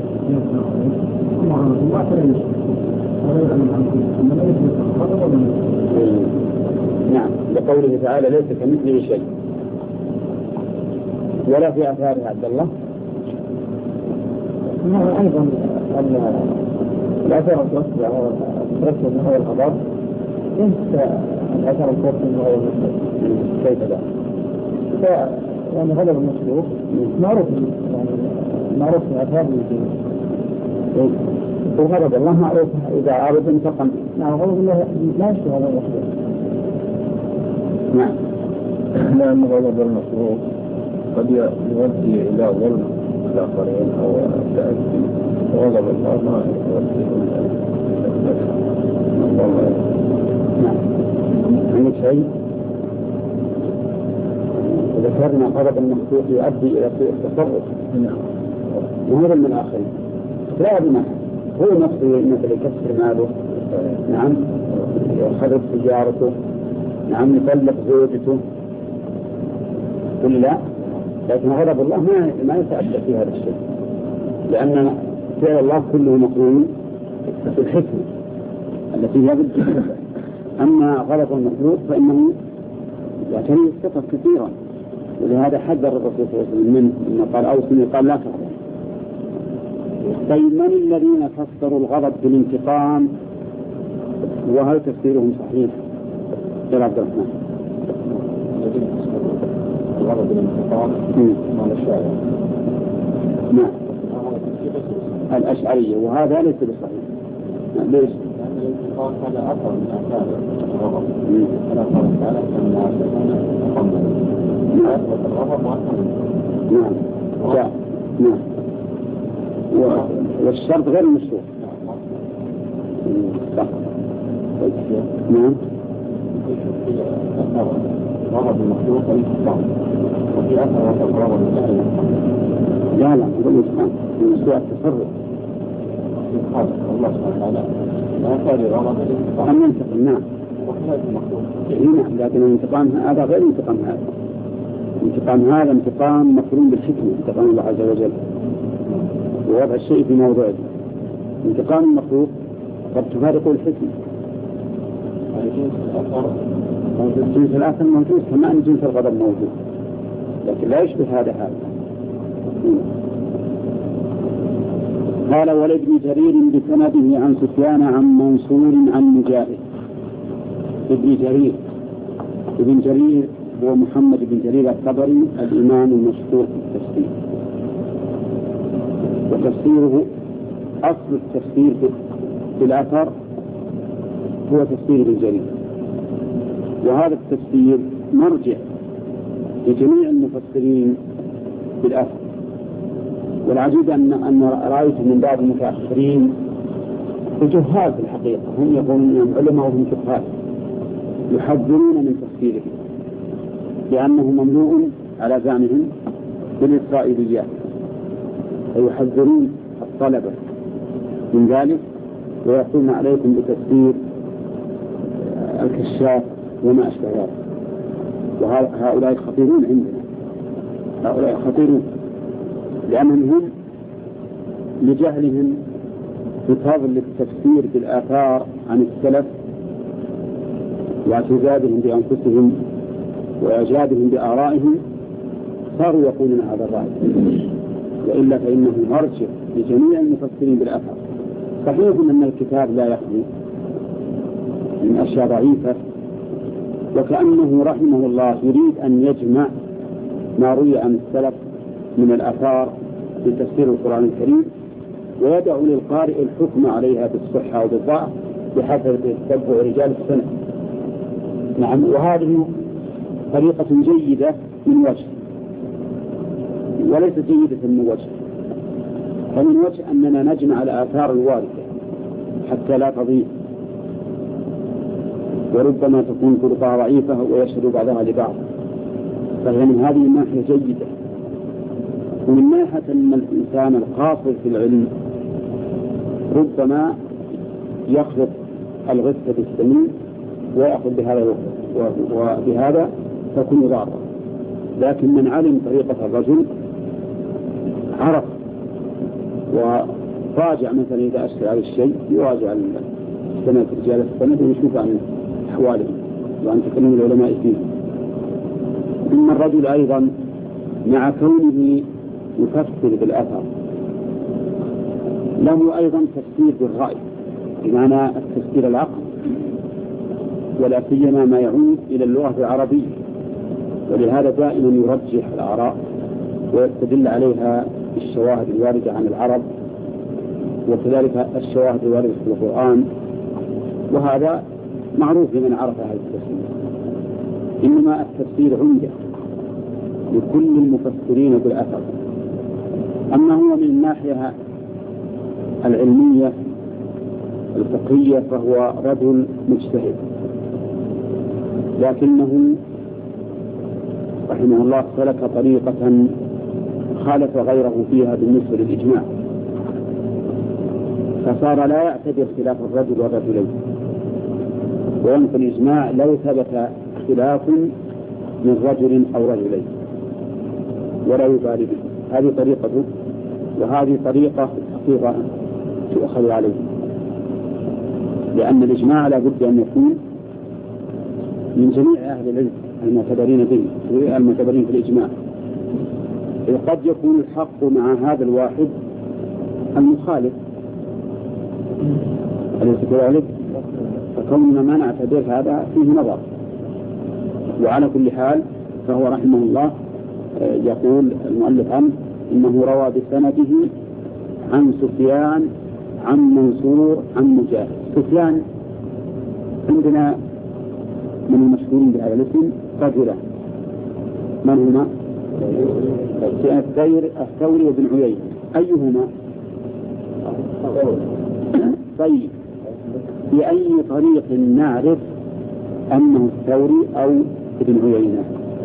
نعم. لقوله تعالى ليس كمثله شيء ولا في آثاره. عبد الله أيضا الأثر الوصف أنه هو الغضب ليس الأثر الوصف أنه هو المخلوق. كيف ذا؟ يعني غضب المخلوق معروف من أثار الدين. وغضب الله معروف إذا عرض انتقم. نعم. غضب الله لا يشبه هذا المخلوق. نعم. لأن غضب المخلوق قد يؤدي إلى ظلم الآخرين أو تأذي. غضب الله ما يؤدي إلى نعم. عندك شيء؟ ذكرنا غضب المخلوق يؤدي إلى سوء التصرف. نعم. وهذا من الآخرين لا بمعنى هو نفسه مثل يكسر ماله. نعم. يخرب تجارته. نعم. يطلق زوجته. كل لا. لكن غضب الله ما يتأدى في هذا الشيء لأن فعل الله كله مقرون بالحكمة التي هي بالحكمة. أما غضب المخلوق فإنه يعتري الثقة كثيرا ولهذا حذر الرسول صلى الله عليه وسلم منه قال أوصني قال لا تغضب. طيب من الذين فسروا الغضب بالانتقام وهل تفسيرهم صحيح؟ يا عبد الرحمن. الغرض من الانتقام مال الشارع. نعم الأشعرية، وهذا ليس بصحيح. ليش؟ لأن الانتقام هذا أثر من آثار الغضب. فلا قال تعالى أن الغضب مؤثر. نعم نعم. والشرط غير مشروع. صح. نعم. غضب المخلوق والانتقام، وفي أثر الغضب من لا هو الانتقام المشروع التصرف. الله سبحانه وتعالى لا يكاد غضب الانتقام. أم ينتقم. نعم. وكذلك المخلوق. نعم، لكن الانتقام هذا غير انتقام هذا. الانتقام هذا انتقام مقرون بالحكمة، انتقام الله عز وجل ووضع الشيء في موضعه. انتقام المخلوق قد تفارق الحكمة. جنس الآخر موجود كما أن جنس الغضب موجود، لكن لا يشبه هذا. قال ولابن جرير بسنده عن سفيان عن منصور عن مجاهد. ابن جرير هو محمد بن جرير الطبري الإمام المشهور في التفسير، وتفسيره أصل التفسير في الأثر هو تفسير ابن جرير، وهذا التفسير مرجع لجميع المفسرين بالأثر. والعجيب أن رأيت من بعض المتأخرين الجهال في الحقيقة، هم يقولون أنهم علماء وهم جهال يحذرون من تفسيره لأنه ممنوع على زعمهم بالإسرائيليات، ويحذرون الطلبة من ذلك ويقولون عليكم بتفسير الكشاف وما أشبه ذلك. وهؤلاء خطيرون عندنا، هؤلاء خطيرون لأنهم هم لجهلهم بفضل التفسير بالآثار عن السلف واعتزازهم بأنفسهم وإعجابهم بآرائهم صاروا يقولون هذا الرأي، وإلا فإنه مرجع لجميع المفسرين بالآثار. صحيح أن الكتاب لا يخلو من أشياء ضعيفة، وكأنه رحمه الله يريد أن يجمع ما روي عن السلف من الآثار في تفسير القرآن الكريم ويدع للقارئ الحكم عليها بالصحة وبالضعف بحسب تتبع رجال السنة. نعم، وهذه طريقة جيدة من وجه وليست جيدة من وجه، فمن وجه أننا نجمع الآثار الواردة حتى لا تضيع، وربما تكون طرقها ضعيفة ويشهد بعضها لبعض، فهي من هذه الناحية جيدة. ومن ناحية أن الإنسان القاصر في العلم ربما يخلط الغث بالسمين ويأخذ بهذا وبهذا تكون ضارة. لكن من علم طريقة الرجل عرف وراجع، مثلا إذا أشكل على الشيء يراجع السند رجال السند ويشوف عن أحوالهم وعن تكلم العلماء فيه. ثم الرجل أيضا مع كونه يفسر بالأثر له أيضا تفسير بالرأي، بمعنى التفسير العقل، ولا سيما ما يعود إلى اللغة العربية، ولهذا دائما يرجح الآراء ويستدل عليها بالشواهد الواردة عن العرب وكذلك الشواهد الواردة في القرآن، وهذا معروف لمن عرف هذا التفسير. إنما التفسير عمدة لكل المفسرين بالأثر. أما هو من الناحية العلمية الفقهية فهو رجل مجتهد، لكنه رحمه الله سلك طريقة خالف غيره فيها بالنسبة للإجماع، فصار لا يعتبر خلاف الرجل والرجلين، وينفي الإجماع لو ثبت خلاف من رجل أو رجلين ولا يبالي به. هذه طريقته، وهذه طريقة حقيقة تؤخذ عليه، لأن الإجماع لا بد أن يكون من جميع أهل العلم المعتبرين به المعتبرين في الإجماع. قد يكون الحق مع هذا الواحد المخالف، أليس كذلك؟ فكوننا ما نعتبر هذا فيه نظر. وعلى كل حال فهو رحمه الله يقول المؤلف عنه إنه روى بسنده عن سفيان عن منصور عن مجاهد. سفيان عندنا من المشهورين بهذا الاسم رجلان، من هما؟ الثوري وابن عيينة، أيهما؟ طيب بأي طريق نعرف أنه الثوري أو ابن عيينة؟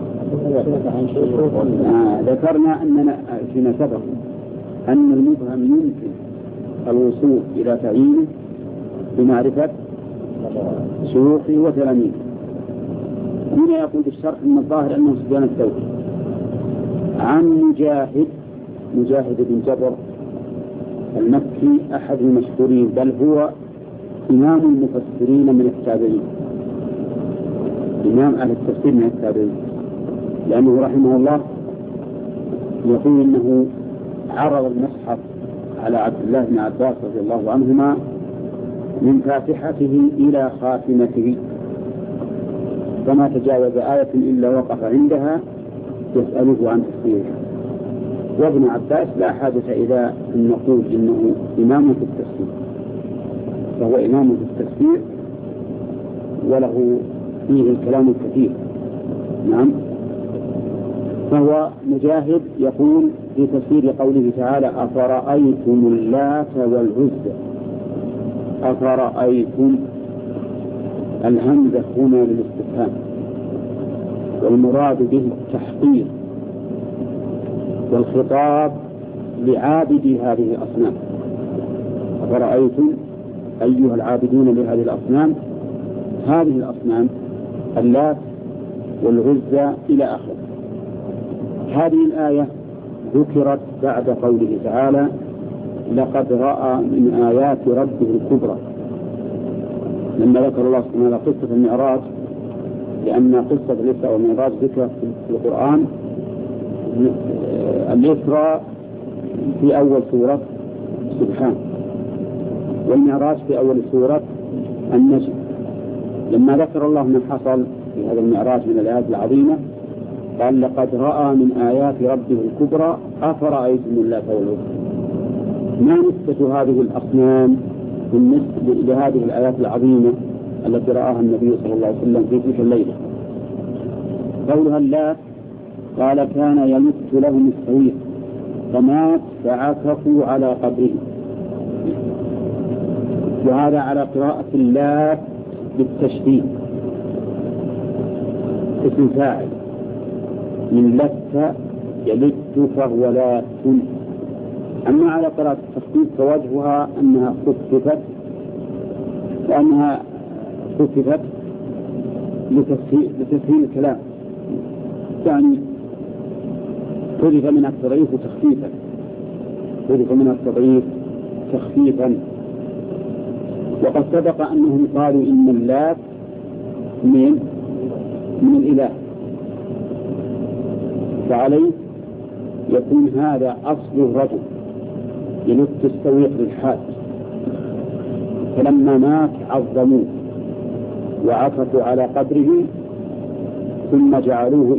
ذكرنا أننا فيما سبق أن المفهم يمكن الوصول إلى تعيينه بمعرفة شيوخه وتلاميذه. هنا يقول بالشرح من الظاهر أنه سفيان الثوري عن مجاهد بن جبر المكي أحد المشهورين، بل هو إمام المفسرين من التابعين، إمام أهل التفسير من التابعين، لأنه رحمه الله يقول إنه عرض المصحف على عبد الله بن عباس رضي الله عنهما من فاتحته إلى خاتمته، فما تجاوز آية إلا وقف عندها يسأله عن تفسيرها. وابن عباس لا حاجة إلى أن نقول إنه إمام في التفسير، فهو إمام في التفسير وله فيه الكلام الكثير. نعم. فهو مجاهد يقول في تفسير قوله تعالى أفرأيتم اللات والعزى، أفرأيتم، الهمزة هنا للاستفهام، والمراد به التحقير، والخطاب لعابدي هذه الأصنام. أفرأيتم أيها العابدون لهذه الأصنام، هذه الأصنام اللات والعزى إلى آخره. هذه الآية ذكرت بعد قوله تعالى لقد رأى من آيات ربه الكبرى، لما ذكر الله سبحانه وتعالى قصة المعراج، لأن قصة الإسراء والمعراج ذكرت في القرآن. الإسراء في أول سورة سبحان، والمعراج في أول سورة النجم. لما ذكر الله من حصل في هذا المعراج من الآيات العظيمة قال لقد رأى من آيات ربه الكبرى أفرأيتم اللات والعزى. ما نسبة هذه الأصنام بالنسبة لهذه الآيات العظيمة التي رآها النبي صلى الله عليه وسلم في تلك الليلة؟ قولها اللات قال كان يمت لهم السويق فمات فعكفوا على قبره، وهذا على قراءة اللات بالتشديد، اسم فاعل من لت يلت فهو لات. أما على قراءة التخفيف فوجهها أنها خففت، لأنها خففت لتسهيل الكلام، يعني حذف من التضعيف تخفيفا، حذف من التضعيف تخفيفا. وقد سبق أنهم قالوا إن اللات من الإله، فعليه يكون هذا أصل الرجل يلت السويق للحاج، فلما مات عظموه وعكفوا على قبره ثم جعلوه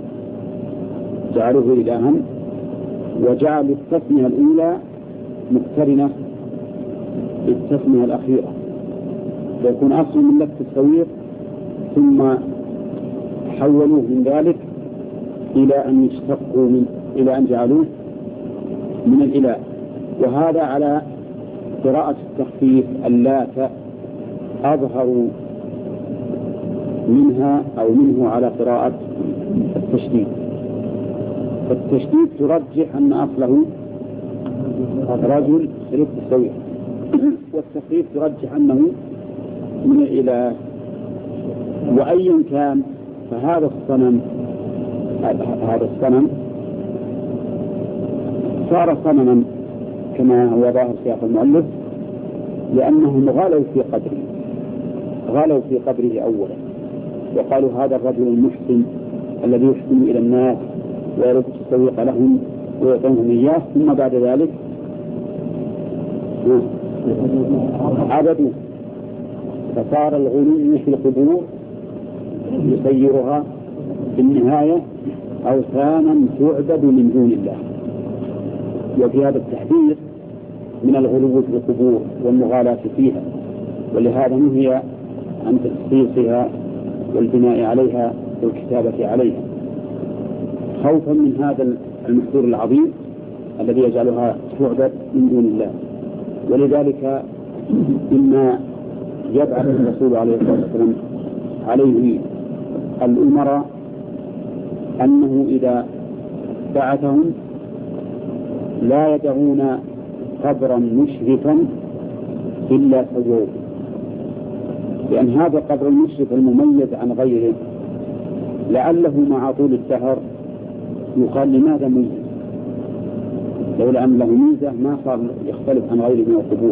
إلها، وجعلوا التسمية الأولى مقترنة بالتسمية الأخيرة، فيكون أصل من لت السويق ثم حولوه من ذلك إلى أن يشتقوا إلى أن جعلوه من الإله. وهذا على قراءة التخفيف اللات أظهر منها أو منه على قراءة التشديد. فالتشديد ترجح أن أصله رجل يلت السويق، والتخفيف ترجح أنه من الإله. وأيا كان فهذا الصنم صار صنما كما هو ظاهر سياق المؤلف، لأنهم غلوا في قبره أولا، وقالوا هذا الرجل المحسن الذي يحسن إلى الناس ويرد السويق لهم ويعطونهم إياه، ثم بعد ذلك عبدوا، فصار الغلو في القبور يسيرها في النهاية أوثانا تعبد من دون الله. وفي هذا التحذير من الغلو في القبور والمغالاة فيها، ولهذا نهي عن تخصيصها والبناء عليها والكتابة عليها، خوفا من هذا المحذور العظيم الذي يجعلها تعبد من دون الله. ولذلك إما يبعث الرسول عليه الصلاة والسلام عليه الأمراء أنه إذا بعثهم لا يدعون قبرا مشرفا إلا سووه، لأن هذا القبر المشرف المميز عن غيره لعله مع طول الدهر يقال لماذا ميز، لولا أن له ميزة ما صار يختلف عن غيره من القبور.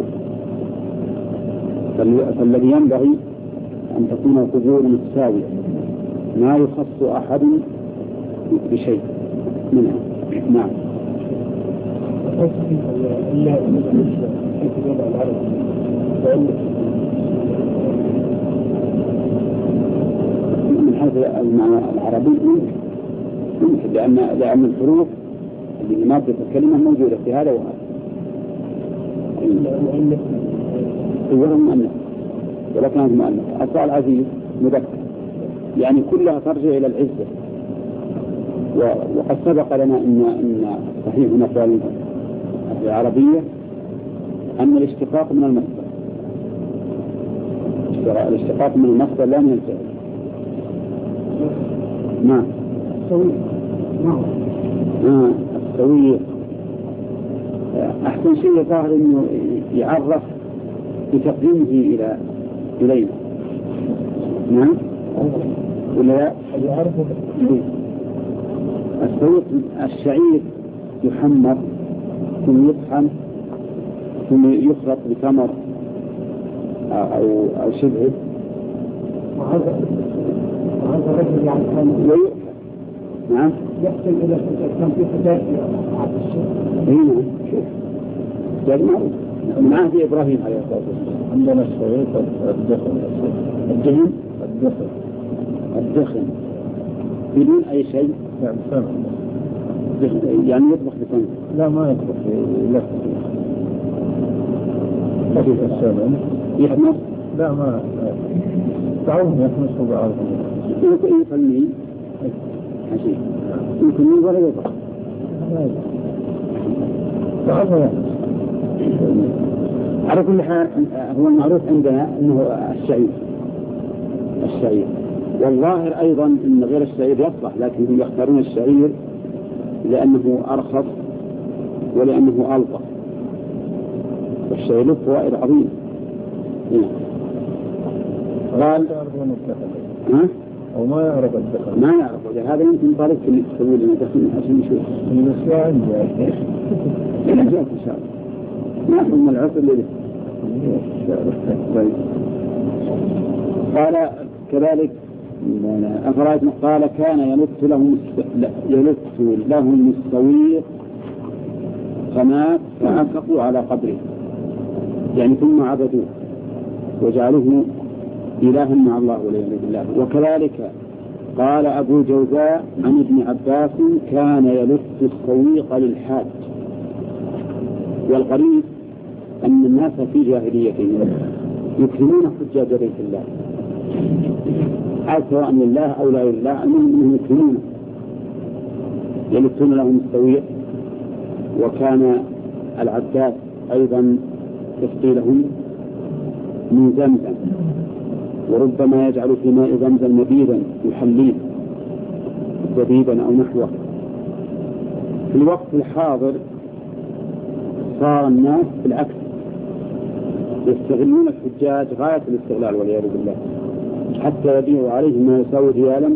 فالذي ينبغي أن تكون القبور متساوية ما يخص أحد بشيء منها. نعم. من حيث المعنى العربي ممكن، لأن الحروف اللي مادة الكلمة موجودة في هذا وهذا. هو مؤنث ولكنها مؤنث. أصل عزيز مذكر، يعني كلها ترجع إلى العزة. وقد سبق لنا إن صحيح نقول العربية أن الاشتقاق من المصدر، الاشتقاق من المصدر لا من الفعل. نعم. السوية أحسن شيء ظاهر إنه يعرف بتقديمه إلينا. نعم. ولا يعرف السوية الشعير يحمر ثم يطحن ثم يخلط بتمر أو شبهه، وهذا رجل يعني كان نعم يحسن إلى كان في فتاة عبد الشيخ. نعم. شوف جاء معروف من عهد إبراهيم عليه الصلاة والسلام. عندنا السوية الدخن بدون أي شيء. يعني سمع. يعني يطبخ بسمع. لا ما يطبخ، يلف خفيف السمن. يحمص؟ لا ما تعود يحمصه بعض. يفلني عشيء يمكن ولا يطبخ. تعود. على كل حال هو المعروف عندنا أنه الشعير، والظاهر أيضا أن غير الشعير يصلح، لكن هم يختارون الشعير لأنه أرخص ولأنه ألطف، والشعير له فوائد عظيمة. قال أو ما يعرف الدخل، ما يعرف هذا. يمكن طالب اللي تسوي لنا دخل عشان نشوف من الساعة إن شاء الله. ما هم العصر اللي قال كذلك أفراد قال كان يلف لهم السويق فمات فعكفوا على قبره، يعني ثم عبدوه وجعلوه إلها مع الله والعياذ بالله. وكذلك قال أبو جوزاء عن ابن عباس كان يلف السويق للحاج. والغريب أن الناس في جاهليتهم يكرمون حجاج بيت الله سواء لله أو لا لله، أنهم يكرمون يلفون لهم السويق. وكان العباس أيضا يسقي لهم من زمزم، وربما يجعل في ماء زمزم نبيذا يحليه زبيبا أو نحوه. في الوقت الحاضر صار الناس بالعكس يستغلون الحجاج غاية الاستغلال والعياذ بالله، حتى يبيعوا عليه ما يساوي ريالا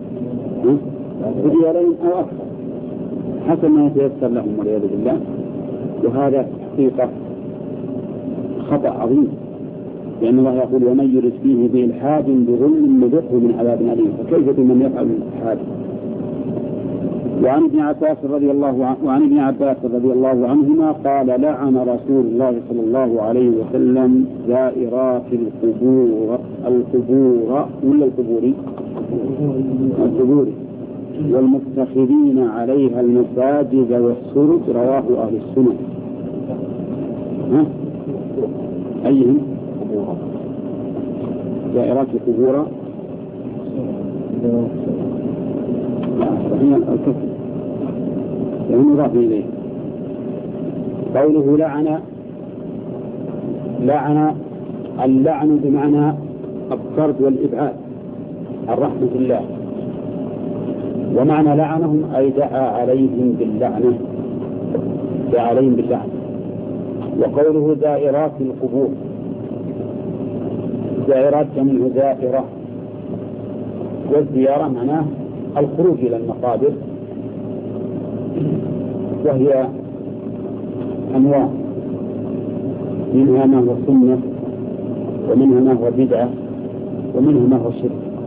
أو أكثر حسب ما يتيسر لهم والعياذ بالله. وهذا حقيقة خطأ عظيم، لأن الله يقول ومن يرد فيه بإلحاد بظلم نذقه من عذاب أليم، فكيف بمن يفعل الإلحاد. وعن ابن عباس رضي الله عنهما قال لعن رسول الله صلى الله عليه وسلم زائرات القبور والمتخذين عليها المساجد والسرج رواه أهل السنة. ها؟ أيهم؟ زائرات القبور هي الكفر يعني مضاف إليه. قوله لعن اللعن بمعنى الطرد والإبعاد عن رحمة الله، ومعنى لعنهم أي دعا عليهم باللعنة. وقوله زائرات القبور، زائرات جمع زائرة، والزيارة معناه الخروج إلى المقابر، وهي أنواع، منها ما هو سنة، ومنها ما هو بدعة، ومنها ما هو شرك.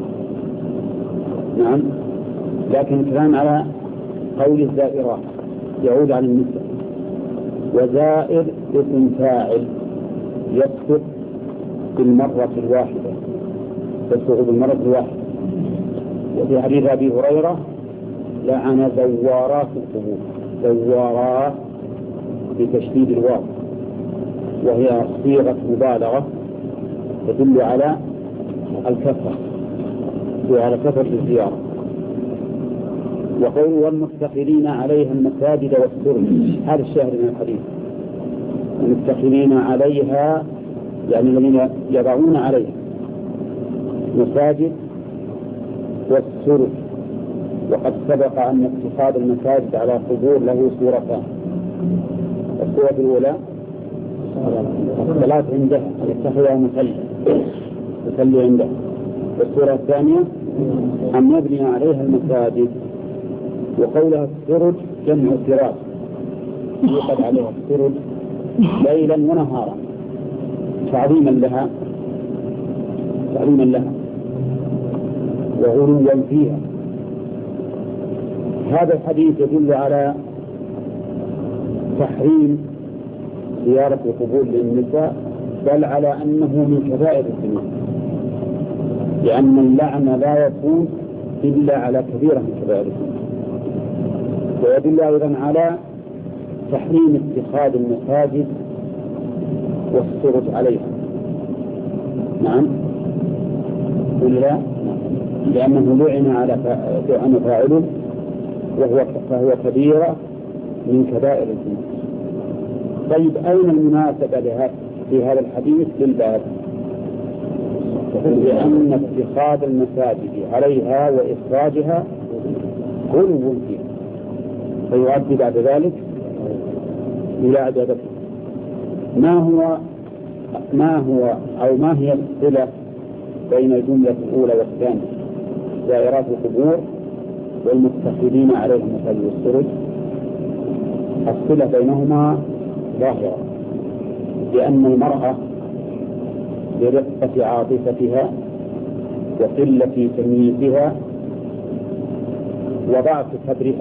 نعم، لكن الكلام على قول الزائرات يعود على النساء. وزائر اسم فاعل يسقط بالمرة الواحدة، وفي حديث أبي هريرة لعن زوارات القبور، زوارات بتشديد الواو، وهي صيغة مبالغة تدل على الكثرة وعلى كثرة الزيارة. وقول والمتخذين عليها المساجد والسرج، هذا الشاهد من الحديث. المتخذين عليها يعني الذين يضعون عليها مساجد والسرج. وقد سبق أن اتخاذ المساجد على قبور له صورتان. الصورة الأولى الصلاة عنده يتخذها يصلي عنده. والصورة الثانية أن يبني عليها المساجد. وقولها السرج جمع سراج، يوقد عليها السرج ليلا ونهارا تعظيما لها وغلوا فيها. هذا الحديث يدل على تحريم زيارة القبور للنساء، بل على أنه من كبائر الذنوب، لأن اللعن لا يكون إلا على كبيرة من كبائر الذنوب. ويدل أيضا على تحريم اتخاذ المساجد والسرج عليها. نعم، إلا لأنه لعن على فاعله فهو كبيرة من كبائر الذنوب. طيب، أين المناسبة في هذا الحديث للباب؟ لأن اتخاذ المساجد عليها وإخراجها غلو فيه، فيؤدي بعد ذلك إلى عبادته. ما هي الصلة بين الجملة الأولى والثانية، زائرات القبور والمتخذين عليها المساجد والسرج؟ الصلة بينهما ظاهرة، لأن المرأة برقة عاطفتها وقلة تمييزها وضعف صدرها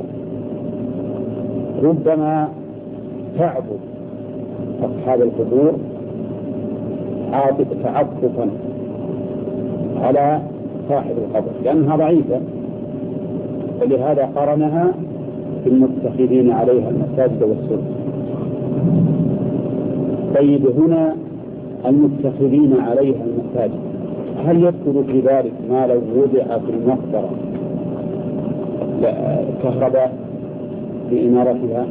ربما تعبد أصحاب القبور تعطفا على صاحب القبر لأنها ضعيفة، ولهذا قرنها بالمتخذين عليها المساجد والسرج. طيب، هنا المتخذين عليها المساجد، هل يدخل في ذلك ما لو وضع في المقبرة كهرباء بإنارتها؟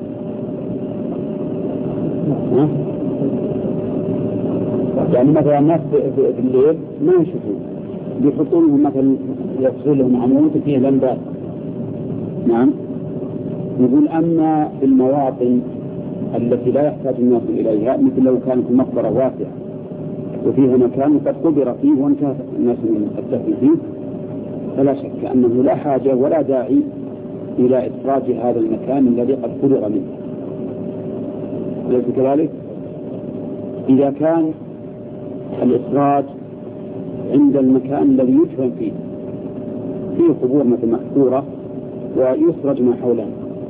يعني مثلا الناس بالليل ما يشوفون، بيحطون لهم مثلا يفصل لهم عمود فيه لمبات. نعم، يقول أما في المواطن التي لا يحتاج الناس إليها، مثل لو كانت المقبرة واسعة وفيها مكان قد قبر فيه وانتهى الناس من الدفن فيه، فلا شك أنه لا حاجة ولا داعي إلى إخراج هذا المكان الذي قد قبر منه. أليس كذلك؟ إذا كان الإخراج عند المكان الذي يدفن فيه قبور مثل محفورة ويسرج ما حوله،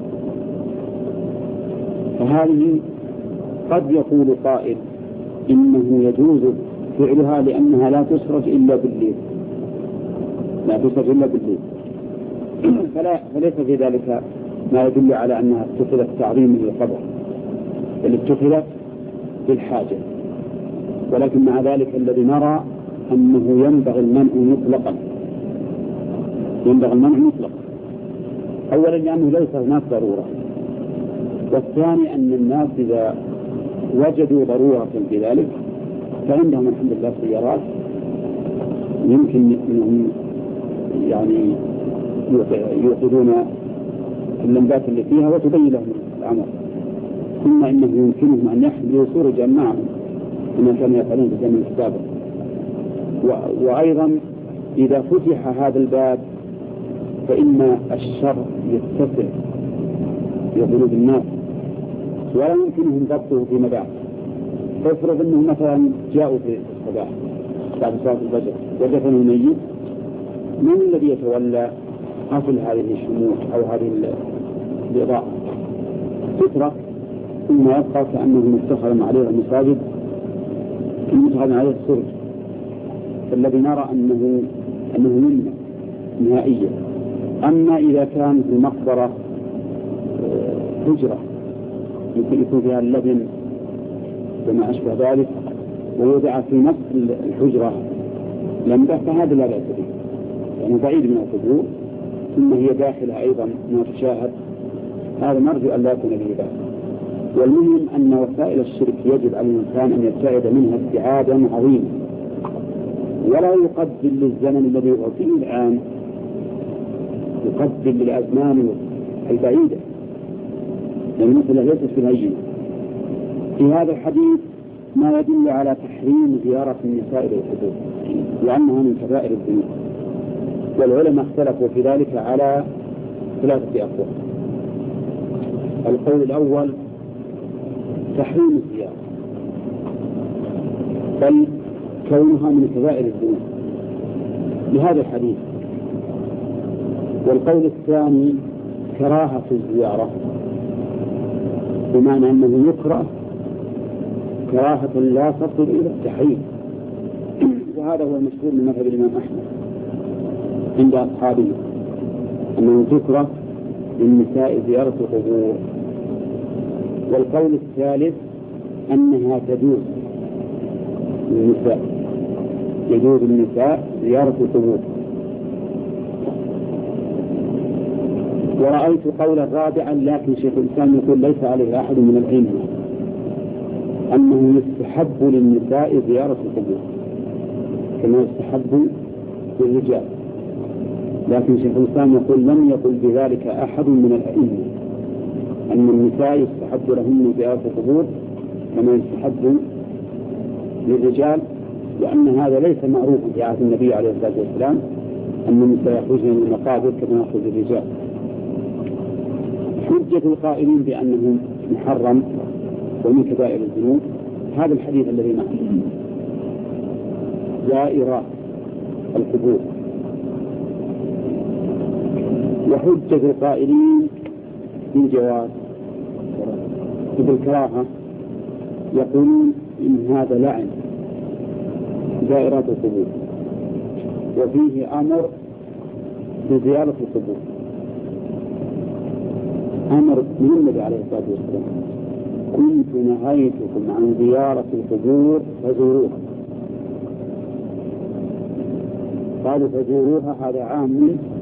فهذه قد يقول قائل إنه يجوز فعلها لأنها لا تسرج إلا بالليل، فلا فليس في ذلك ما يدل على أنها اتخذت تعظيما للقبر، بل اتخذت بالحاجة. ولكن مع ذلك الذي نرى أنه ينبغي المنع مطلقا، ينبغي المنع مطلقا. أولا لأنه ليس هناك ضرورة، والثاني أن الناس إذا وجدوا ضرورة في ذلك فعندهم الحمد لله سيارات يمكن أنهم يعني يوقدون اللمبات اللي فيها وتبين لهم العمل، ثم إنه يمكنهم أن يحملوا سرجا معهم كما كانوا يفعلون في الزمن السابق. وأيضا إذا فتح هذا الباب فإن الشر يتسع في قلوب الناس ولا يمكنهم ضبطه في مباح. فافرض أنهم مثلا جاءوا في الصباح بعد صلاة الفجر ودفنوا الميت، من الذي يتولى قفل هذه الشموع أو هذه الإضاءة؟ تترك ثم يبقى كأنه متخذ عليه المساجد متخذ عليه السرج. فالذي نرى أنه يمنع نهائيا. أما إذا كان في المقبرة حجرة يكون فيها اللبن وما أشبه ذلك ويوضع في نفس الحجرة لمبة فهذا لا بأس به، يعني بعيد من القبور ثم هي داخلة أيضا ما تشاهد، هذا نرجو أن لا يكون به بأس. والمهم أن وسائل الشرك يجب على الإنسان أن يبتعد منها ابتعادا عظيما، ولا يقبل للزمن الذي هو فيه الآن، يقبل للأزمان البعيدة، لأن مثل ليست في الهينة. في هذا الحديث ما يدل على تحريم زيارة النساء للقبور لأنها من كبائر الذنوب، والعلماء اختلفوا في ذلك على 3 أقوال. القول الأول تحريم الزيارة بل كونها من كبائر الذنوب لهذا الحديث. والقول الثاني كراهة الزيارة بمعنى أنه يكره كراهة لا تصل إلى التحريم، وهذا هو المشهور من مذهب الإمام أحمد عند أصحابه أنه تكره للنساء زيارة القبور. والقول الثالث أنها تجوز للنساء، يجوز للنساء زيارة القبور. ورأيت قولا رابعا لكن شيخ الإسلام يقول ليس عليه أحد من العلم أنه يستحب للنساء زيارة القبور كما يستحب للرجال، لكن شيخ الإسلام يقول لم يقل بذلك أحد من الأئمة أن النساء يستحب لهن زيارة القبور كما يستحب للرجال، لأن هذا ليس معروفا في عهد النبي عليه الصلاة والسلام أن النساء يخرجن من المقابر كما يخرج الرجال. حجة القائلين بأنه محرم ومن كبائر الذنوب هذا الحديث الذي معه زائرات القبور. وحجة القائلين بالجواز بالكراهة يقولون إن هذا لعن زائرات القبور وفيه أمر بزيارة القبور، أمر من النبي عليه الصلاة والسلام كنت نهيتكم عن زيارة القبور فزوروها. قالوا فزوروها هذا عام